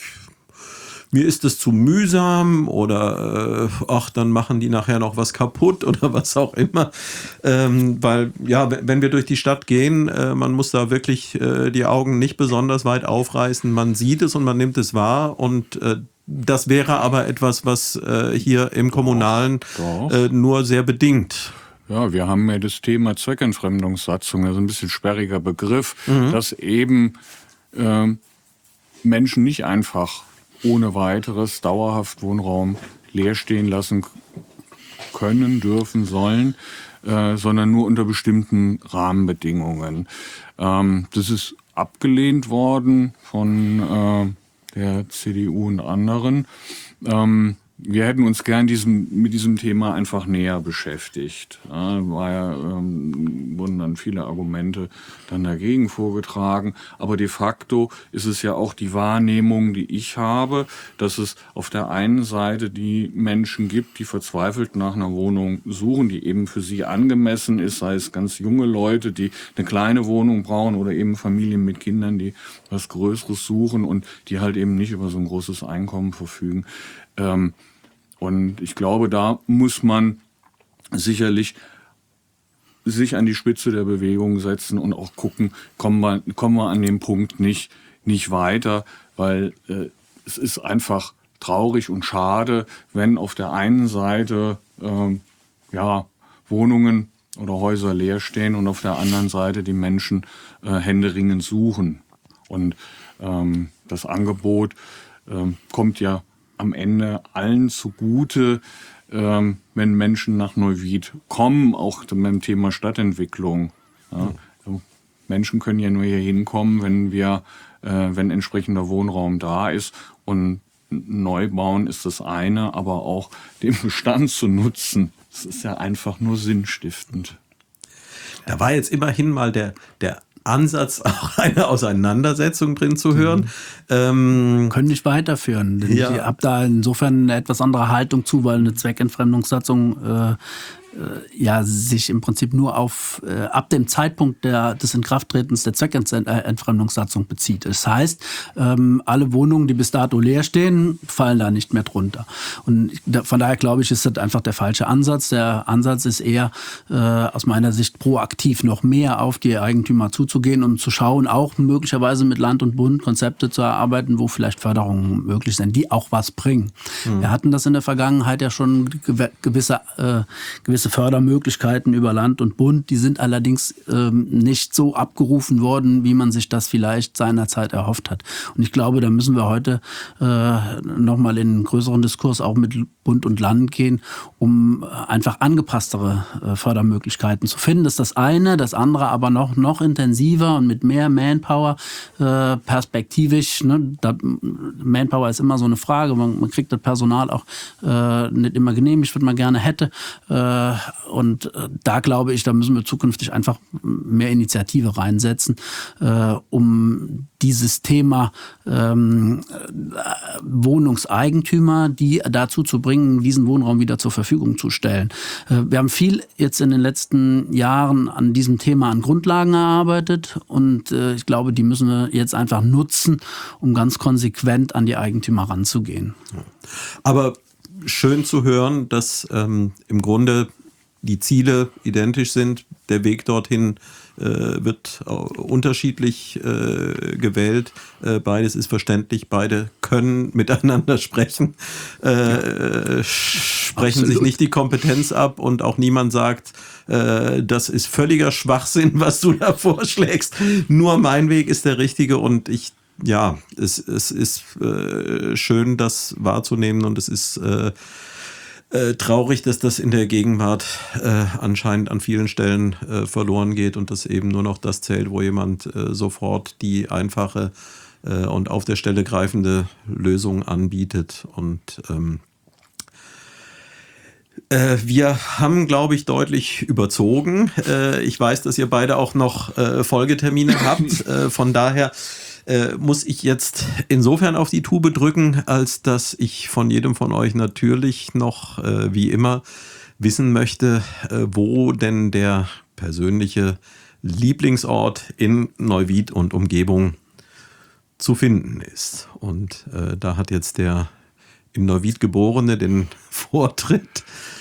mir ist es zu mühsam oder äh, ach, dann machen die nachher noch was kaputt oder was auch immer. Ähm, weil, ja, wenn wir durch die Stadt gehen, äh, man muss da wirklich äh, die Augen nicht besonders weit aufreißen. Man sieht es und man nimmt es wahr, und äh, das wäre aber etwas, was äh, hier im Kommunalen Doch, doch. Äh, nur sehr bedingt. Ja, wir haben ja das Thema Zweckentfremdungssatzung, also ein bisschen sperriger Begriff, mhm. dass eben äh, Menschen nicht einfach ohne weiteres dauerhaft Wohnraum leer stehen lassen können, dürfen, sollen, äh, sondern nur unter bestimmten Rahmenbedingungen. Ähm, das ist abgelehnt worden von äh, der C D U und anderen. Ähm, Wir hätten uns gern diesem, mit diesem Thema einfach näher beschäftigt. Ja, war ja, ähm, wurden dann viele Argumente dann dagegen vorgetragen. Aber de facto ist es ja auch die Wahrnehmung, die ich habe, dass es auf der einen Seite die Menschen gibt, die verzweifelt nach einer Wohnung suchen, die eben für sie angemessen ist, sei es ganz junge Leute, die eine kleine Wohnung brauchen, oder eben Familien mit Kindern, die was Größeres suchen und die halt eben nicht über so ein großes Einkommen verfügen. Ähm, und ich glaube, da muss man sicherlich sich an die Spitze der Bewegung setzen und auch gucken, kommen wir, kommen wir an dem Punkt nicht, nicht weiter, weil äh, es ist einfach traurig und schade, wenn auf der einen Seite äh, ja, Wohnungen oder Häuser leer stehen und auf der anderen Seite die Menschen äh, händeringend suchen. Und ähm, das Angebot äh, kommt ja am Ende allen zugute, ähm, wenn Menschen nach Neuwied kommen, auch mit dem Thema Stadtentwicklung. Ja. Mhm. Menschen können ja nur hier hinkommen, wenn wir, äh, wenn entsprechender Wohnraum da ist. Und Neubauen ist das eine, aber auch den Bestand zu nutzen, das ist ja einfach nur sinnstiftend. Da war jetzt immerhin mal der, der Ansatz, auch eine Auseinandersetzung drin zu hören. Mhm. Ähm, Können nicht weiterführen. Denn ja. Ich habe da insofern eine etwas andere Haltung zu, weil eine Zweckentfremdungssatzung äh, ja sich im Prinzip nur auf äh, ab dem Zeitpunkt der, des Inkrafttretens der Zweckentfremdungssatzung bezieht. Das heißt, ähm, alle Wohnungen, die bis dato leer stehen, fallen da nicht mehr drunter. Und da, von daher glaube ich, ist das einfach der falsche Ansatz. Der Ansatz ist eher äh, aus meiner Sicht proaktiv noch mehr auf die Eigentümer zuzugehen und zu schauen, auch möglicherweise mit Land und Bund Konzepte zu erarbeiten, wo vielleicht Förderungen möglich sind, die auch was bringen. Mhm. Wir hatten das in der Vergangenheit ja schon gewisse, äh, gewisse Fördermöglichkeiten über Land und Bund. Die sind allerdings ähm, nicht so abgerufen worden, wie man sich das vielleicht seinerzeit erhofft hat. Und ich glaube, da müssen wir heute äh, nochmal in einen größeren Diskurs auch mit Bund und Land gehen, um einfach angepasstere äh, Fördermöglichkeiten zu finden. Das ist das eine, das andere aber noch, noch intensiver und mit mehr Manpower äh, perspektivisch. Ne? Da, Manpower ist immer so eine Frage. Man, man kriegt das Personal auch äh, nicht immer genehmigt, was man gerne hätte. Äh, und äh, da glaube ich, da müssen wir zukünftig einfach mehr Initiative reinsetzen, äh, um dieses Thema ähm, Wohnungseigentümer, die dazu zu bringen, diesen Wohnraum wieder zur Verfügung zu stellen. Äh, wir haben viel jetzt in den letzten Jahren an diesem Thema an Grundlagen erarbeitet und äh, ich glaube, die müssen wir jetzt einfach nutzen, um ganz konsequent an die Eigentümer ranzugehen. Aber schön zu hören, dass ähm, im Grunde die Ziele identisch sind. Der Weg dorthin äh, wird unterschiedlich äh, gewählt. Äh, beides ist verständlich. Beide können miteinander sprechen, äh, sprechen Absolut. Sich nicht die Kompetenz ab und auch niemand sagt, äh, das ist völliger Schwachsinn, was du da vorschlägst. Nur mein Weg ist der richtige und ich Ja, es, es ist äh, schön, das wahrzunehmen und es ist äh, äh, traurig, dass das in der Gegenwart äh, anscheinend an vielen Stellen äh, verloren geht und dass eben nur noch das zählt, wo jemand äh, sofort die einfache äh, und auf der Stelle greifende Lösung anbietet. Und ähm, äh, wir haben, glaube ich, deutlich überzogen. Äh, ich weiß, dass ihr beide auch noch äh, Folgetermine habt. Äh, von daher Äh, muss ich jetzt insofern auf die Tube drücken, als dass ich von jedem von euch natürlich noch, äh, wie immer, wissen möchte, äh, wo denn der persönliche Lieblingsort in Neuwied und Umgebung zu finden ist. Und äh, da hat jetzt der in Neuwied Geborene den Vortritt.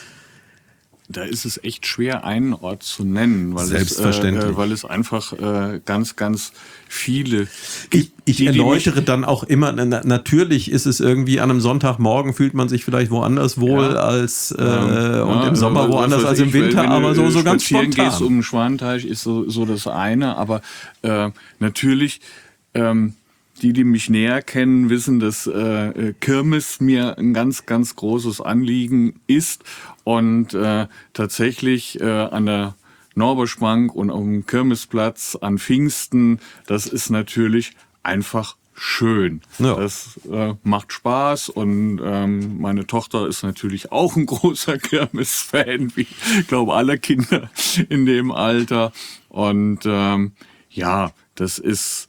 Da ist es echt schwer, einen Ort zu nennen, weil, Selbstverständlich. Es, äh, weil es einfach äh, ganz, ganz viele Ich, ich die, die erläutere dann auch immer, na, natürlich ist es irgendwie an einem Sonntagmorgen, fühlt man sich vielleicht woanders wohl ja. als äh, ähm, und ja, im Sommer woanders als im ich, Winter, wenn aber du, so, so ganz spazieren spontan. Gehst um den Schwanteich ist so, so das eine, aber äh, natürlich ähm, die, die mich näher kennen, wissen, dass äh, Kirmes mir ein ganz, ganz großes Anliegen ist und äh, tatsächlich äh, an der Norberschwank und auf dem Kirmesplatz an Pfingsten, das ist natürlich einfach schön. Ja. Das äh, macht Spaß und ähm, meine Tochter ist natürlich auch ein großer Kirmes-Fan, wie ich glaube alle Kinder in dem Alter. Und ähm, ja, das ist,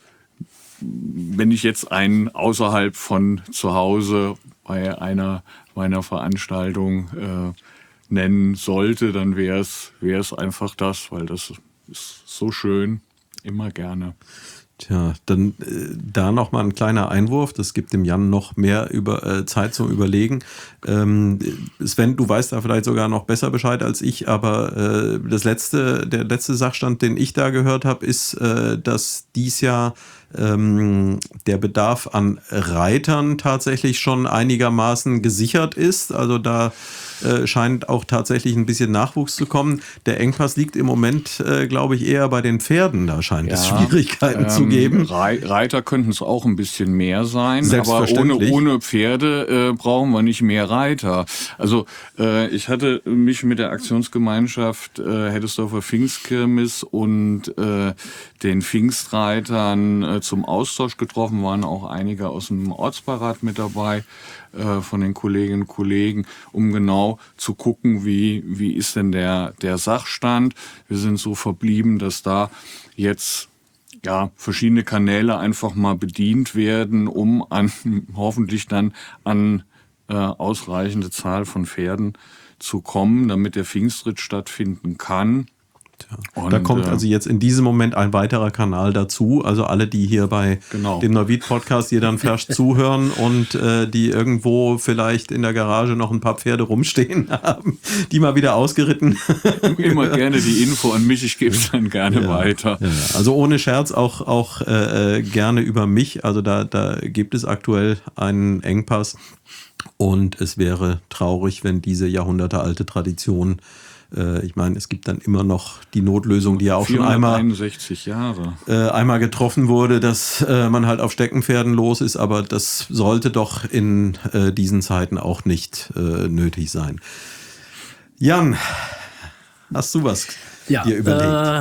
wenn ich jetzt einen außerhalb von zu Hause bei einer meiner Veranstaltung äh, nennen sollte, dann wäre es wäre es einfach das, weil das ist so schön, immer gerne. Tja, dann äh, da nochmal ein kleiner Einwurf. Das gibt dem Jan noch mehr über, äh, Zeit zum Überlegen. Ähm, Sven, du weißt da vielleicht sogar noch besser Bescheid als ich, aber äh, das letzte, der letzte Sachstand, den ich da gehört habe, ist, äh, dass dies Jahr ähm, der Bedarf an Reitern tatsächlich schon einigermaßen gesichert ist. Also da äh, scheint auch tatsächlich ein bisschen Nachwuchs zu kommen. Der Engpass liegt im Moment, äh, glaube ich, eher bei den Pferden. Da scheint es ja, Schwierigkeiten ähm, zu geben. Reiter könnten es auch ein bisschen mehr sein, aber ohne, ohne Pferde äh, brauchen wir nicht mehr Reiter. Also äh, ich hatte mich mit der Aktionsgemeinschaft äh, Heddesdorfer Pfingstkirmes und äh, den Pfingstreitern äh, zum Austausch getroffen, waren auch einige aus dem Ortsbeirat mit dabei, äh, von den Kolleginnen und Kollegen, um genau zu gucken, wie, wie ist denn der, der Sachstand. Wir sind so verblieben, dass da jetzt ja, verschiedene Kanäle einfach mal bedient werden, um an, hoffentlich dann an äh, ausreichende Zahl von Pferden zu kommen, damit der Pfingstritt stattfinden kann. Und, da kommt also jetzt in diesem Moment ein weiterer Kanal dazu. Also alle, die hier bei genau. dem Neuwied-Podcast Jeder ein Pfercht zuhören und äh, die irgendwo vielleicht in der Garage noch ein paar Pferde rumstehen haben, die mal wieder ausgeritten. Immer gerne die Info an mich, ich gebe es dann gerne ja, weiter. Ja, also ohne Scherz auch, auch äh, gerne über mich. Also da, da gibt es aktuell einen Engpass. Und es wäre traurig, wenn diese jahrhundertealte Tradition, äh, ich meine, es gibt dann immer noch die Notlösung, die ja auch schon einmal, vierhunderteinundsechzig Jahre. Äh, einmal getroffen wurde, dass äh, man halt auf Steckenpferden los ist, aber das sollte doch in äh, diesen Zeiten auch nicht äh, nötig sein. Jan, hast du was ja, dir überlegt? Äh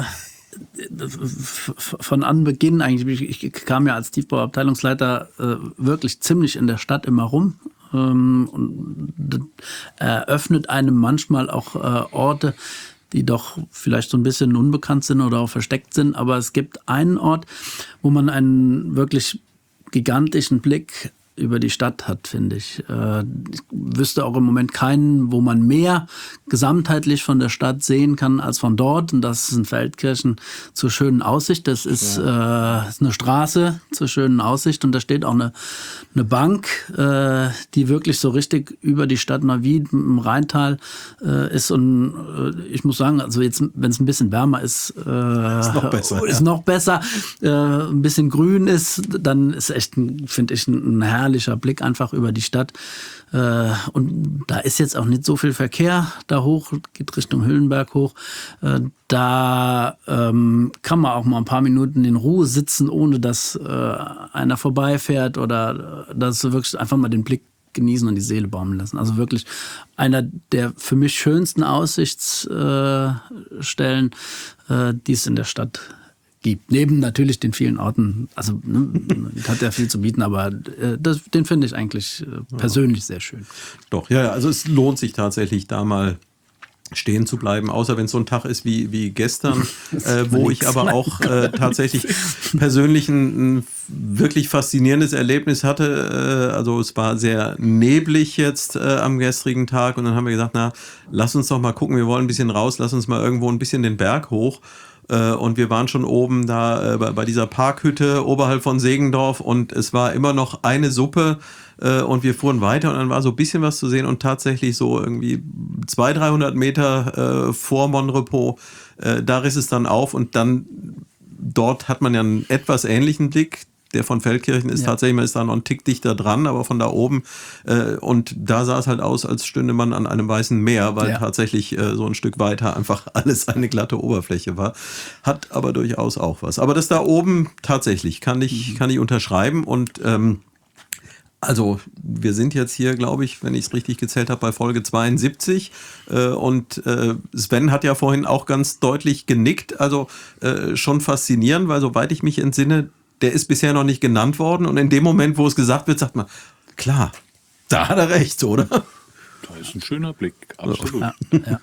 Von Anbeginn eigentlich, ich kam ja als Tiefbauabteilungsleiter äh, wirklich ziemlich in der Stadt immer rum ähm, und eröffnet einem manchmal auch äh, Orte, die doch vielleicht so ein bisschen unbekannt sind oder auch versteckt sind, aber es gibt einen Ort, wo man einen wirklich gigantischen Blick über die Stadt hat, finde ich. Ich wüsste auch im Moment keinen, wo man mehr gesamtheitlich von der Stadt sehen kann als von dort. Und das ist in Feldkirchen zur schönen Aussicht. Das ist, ja. äh, ist eine Straße zur schönen Aussicht. Und da steht auch eine, eine Bank, äh, die wirklich so richtig über die Stadt Neuwied im Rheintal äh, ist. Und äh, ich muss sagen, also jetzt, wenn es ein bisschen wärmer ist, äh, ist noch besser. Ist ja. noch besser äh, ein bisschen grün ist, dann ist echt, finde ich, ein, ein herrlicher Blick einfach über die Stadt. Äh, und da ist jetzt auch nicht so viel Verkehr da hoch, geht Richtung Hüllenberg hoch. Äh, da ähm, kann man auch mal ein paar Minuten in Ruhe sitzen, ohne dass äh, einer vorbeifährt oder äh, dass wirklich einfach mal den Blick genießen und die Seele baumeln lassen. Also wirklich einer der für mich schönsten Aussichtsstellen, äh, die es in der Stadt gibt. Neben natürlich den vielen Orten, also ne, hat ja viel zu bieten, aber äh, das, den finde ich eigentlich äh, persönlich ja. sehr schön. Doch, ja, also es lohnt sich tatsächlich da mal stehen zu bleiben, außer wenn es so ein Tag ist wie, wie gestern, äh, wo ich aber auch äh, tatsächlich persönlich ein, ein wirklich faszinierendes Erlebnis hatte. Äh, also es war sehr neblig jetzt äh, am gestrigen Tag und dann haben wir gesagt, na, lass uns doch mal gucken, wir wollen ein bisschen raus, lass uns mal irgendwo ein bisschen den Berg hoch. Und wir waren schon oben da äh, bei dieser Parkhütte oberhalb von Segendorf und es war immer noch eine Suppe äh, und wir fuhren weiter und dann war so ein bisschen was zu sehen und tatsächlich so irgendwie zweihundert, dreihundert Meter äh, vor Monrepos, äh, da riss es dann auf und dann dort hat man ja einen etwas ähnlichen Blick. Der von Feldkirchen ist ja. tatsächlich, man ist da noch einen Tick dichter dran, aber von da oben äh, und da sah es halt aus, als stünde man an einem weißen Meer, weil ja. tatsächlich äh, so ein Stück weiter einfach alles eine glatte Oberfläche war. Hat aber durchaus auch was. Aber das da oben tatsächlich kann ich, mhm. kann ich unterschreiben und ähm, also wir sind jetzt hier, glaube ich, wenn ich es richtig gezählt habe, bei Folge zweiundsiebzig äh, und äh, Sven hat ja vorhin auch ganz deutlich genickt, also äh, schon faszinierend, weil soweit ich mich entsinne, der ist bisher noch nicht genannt worden und in dem Moment, wo es gesagt wird, sagt man, klar, da hat er recht, oder? Da ist ein schöner Blick, absolut. Ja, ja.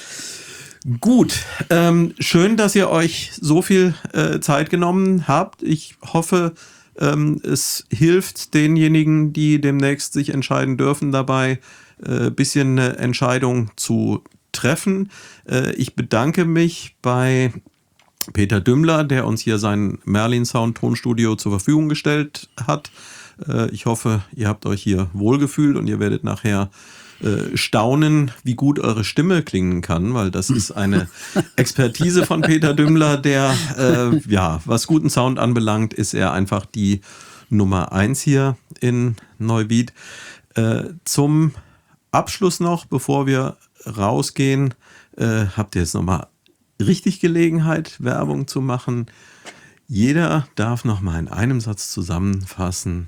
Gut, ähm, schön, dass ihr euch so viel äh, Zeit genommen habt. Ich hoffe, ähm, es hilft denjenigen, die demnächst sich entscheiden dürfen, dabei ein äh, bisschen eine Entscheidung zu treffen. Äh, ich bedanke mich bei Peter Dümmler, der uns hier sein Merlin Sound Tonstudio zur Verfügung gestellt hat. Ich hoffe, ihr habt euch hier wohlgefühlt und ihr werdet nachher staunen, wie gut eure Stimme klingen kann, weil das ist eine Expertise von Peter Dümmler, der, äh, ja, was guten Sound anbelangt, ist er einfach die Nummer eins hier in Neuwied. Äh, zum Abschluss noch, bevor wir rausgehen, äh, habt ihr jetzt nochmal richtig Gelegenheit, Werbung zu machen. Jeder darf noch mal in einem Satz zusammenfassen.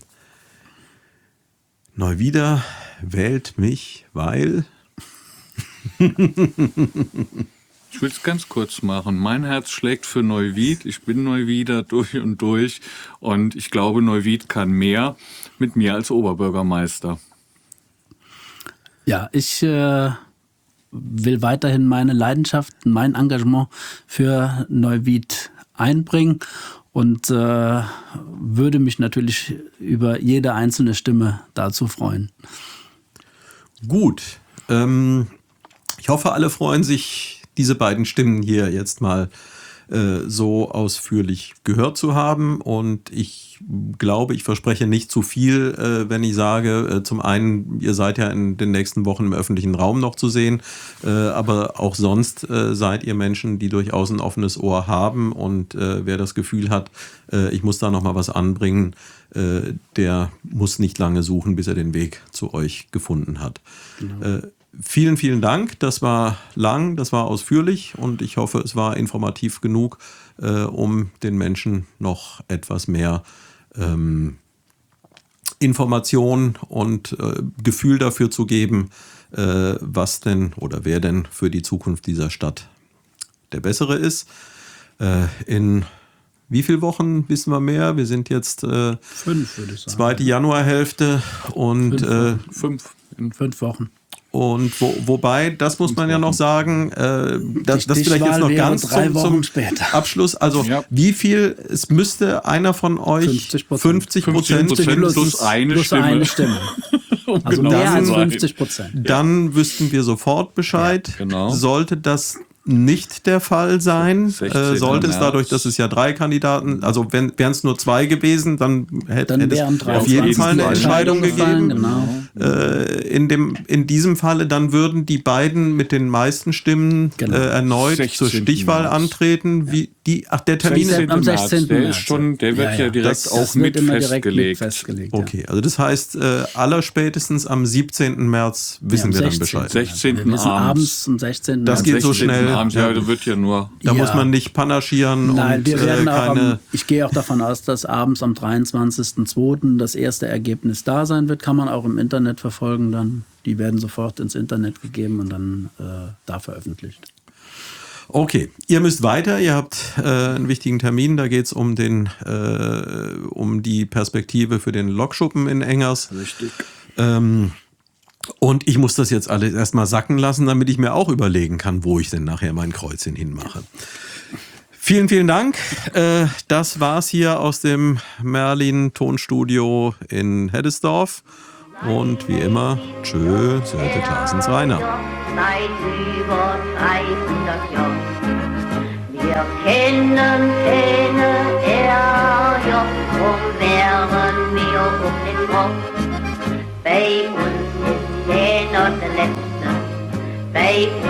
Neuwieder wählt mich, weil... Ich will es ganz kurz machen. Mein Herz schlägt für Neuwied. Ich bin Neuwieder durch und durch. Und ich glaube, Neuwied kann mehr mit mir als Oberbürgermeister. Ja, ich... Äh will weiterhin meine Leidenschaft, mein Engagement für Neuwied einbringen und äh, würde mich natürlich über jede einzelne Stimme dazu freuen. Gut. Ähm, ich hoffe, alle freuen sich, diese beiden Stimmen hier jetzt mal äh, so ausführlich gehört zu haben. Und ich glaube, ich verspreche nicht zu viel, äh, wenn ich sage, äh, zum einen, ihr seid ja in den nächsten Wochen im öffentlichen Raum noch zu sehen, äh, aber auch sonst äh, seid ihr Menschen, die durchaus ein offenes Ohr haben. Und äh, wer das Gefühl hat, äh, ich muss da noch mal was anbringen, äh, der muss nicht lange suchen, bis er den Weg zu euch gefunden hat. Genau. Äh, Vielen, vielen Dank. Das war lang, das war ausführlich und ich hoffe, es war informativ genug, äh, um den Menschen noch etwas mehr ähm, Information und äh, Gefühl dafür zu geben, äh, was denn oder wer denn für die Zukunft dieser Stadt der Bessere ist. Äh, in wie viele Wochen wissen wir mehr? Wir sind jetzt äh, fünf, würde ich sagen. Zweite Januarhälfte und fünf, äh, Fünf. in fünf Wochen. Und wo, wobei, das muss man ja noch sagen, äh, das, das Die vielleicht jetzt noch Stichwahl ganz wäre drei zum, Wochen zum später. Abschluss. Also Ja. wie viel, es müsste einer von euch fünfzig Prozent. fünfzig Prozent, fünfzig Prozent plus eine plus Stimme. eine Stimme. Um Also genau mehr zu als sein. fünfzig Prozent. dann wüssten wir sofort Bescheid. Ja, genau. Sollte das nicht der Fall sein, sechzehnten äh, sollte es März. dadurch, dass es ja drei Kandidaten, also wenn wären es nur zwei gewesen, dann hätte, Dann hätte wären es drei auf jeden Fall eine Entscheidungen Entscheidung gegeben. Genau. Äh, in, dem, in diesem Falle dann würden die beiden mit den meisten Stimmen Genau. äh, erneut zur sechzehnten Stichwahl März. antreten. Wie, die, ach, der Termin ist. sechzehnten am März, sechzehnten der März. ist schon, der wird Ja, ja, ja. direkt Das- auch Das mit wird immer direkt festgelegt. mit festgelegt. ja. Okay, also das heißt, äh, allerspätestens am siebzehnten März wissen Ja, wir am dann Bescheid. sechzehnten Wir wissen abends. abends am sechzehnten Das März. geht so sechzehnten schnell. Abends, ja, da wird ja nur. Da Ja. muss man nicht panaschieren Nein, und wir werden äh, auch keine. am, ich gehe auch davon aus, dass abends am dreiundzwanzigsten zweiten das erste Ergebnis da sein wird. Kann man auch im Internet verfolgen dann. Die werden sofort ins Internet gegeben und dann äh, da veröffentlicht. Okay, ihr müsst weiter. Ihr habt äh, einen wichtigen Termin. Da geht es um den, äh, um die Perspektive für den Lokschuppen in Engers. Richtig. Ähm, und ich muss das jetzt alles erstmal sacken lassen, damit ich mir auch überlegen kann, wo ich denn nachher mein Kreuzchen hinmache. Vielen, vielen Dank. Äh, das war's hier aus dem Merlin Tonstudio in Heddesdorf. Und wie immer, tschö, Sörte Klaasens Rainer. Seit über dreihundert Jahren. Wir kennen keine Ärger, drum wären wir auf den Kopf. Bei uns ist keiner der Letzte, bei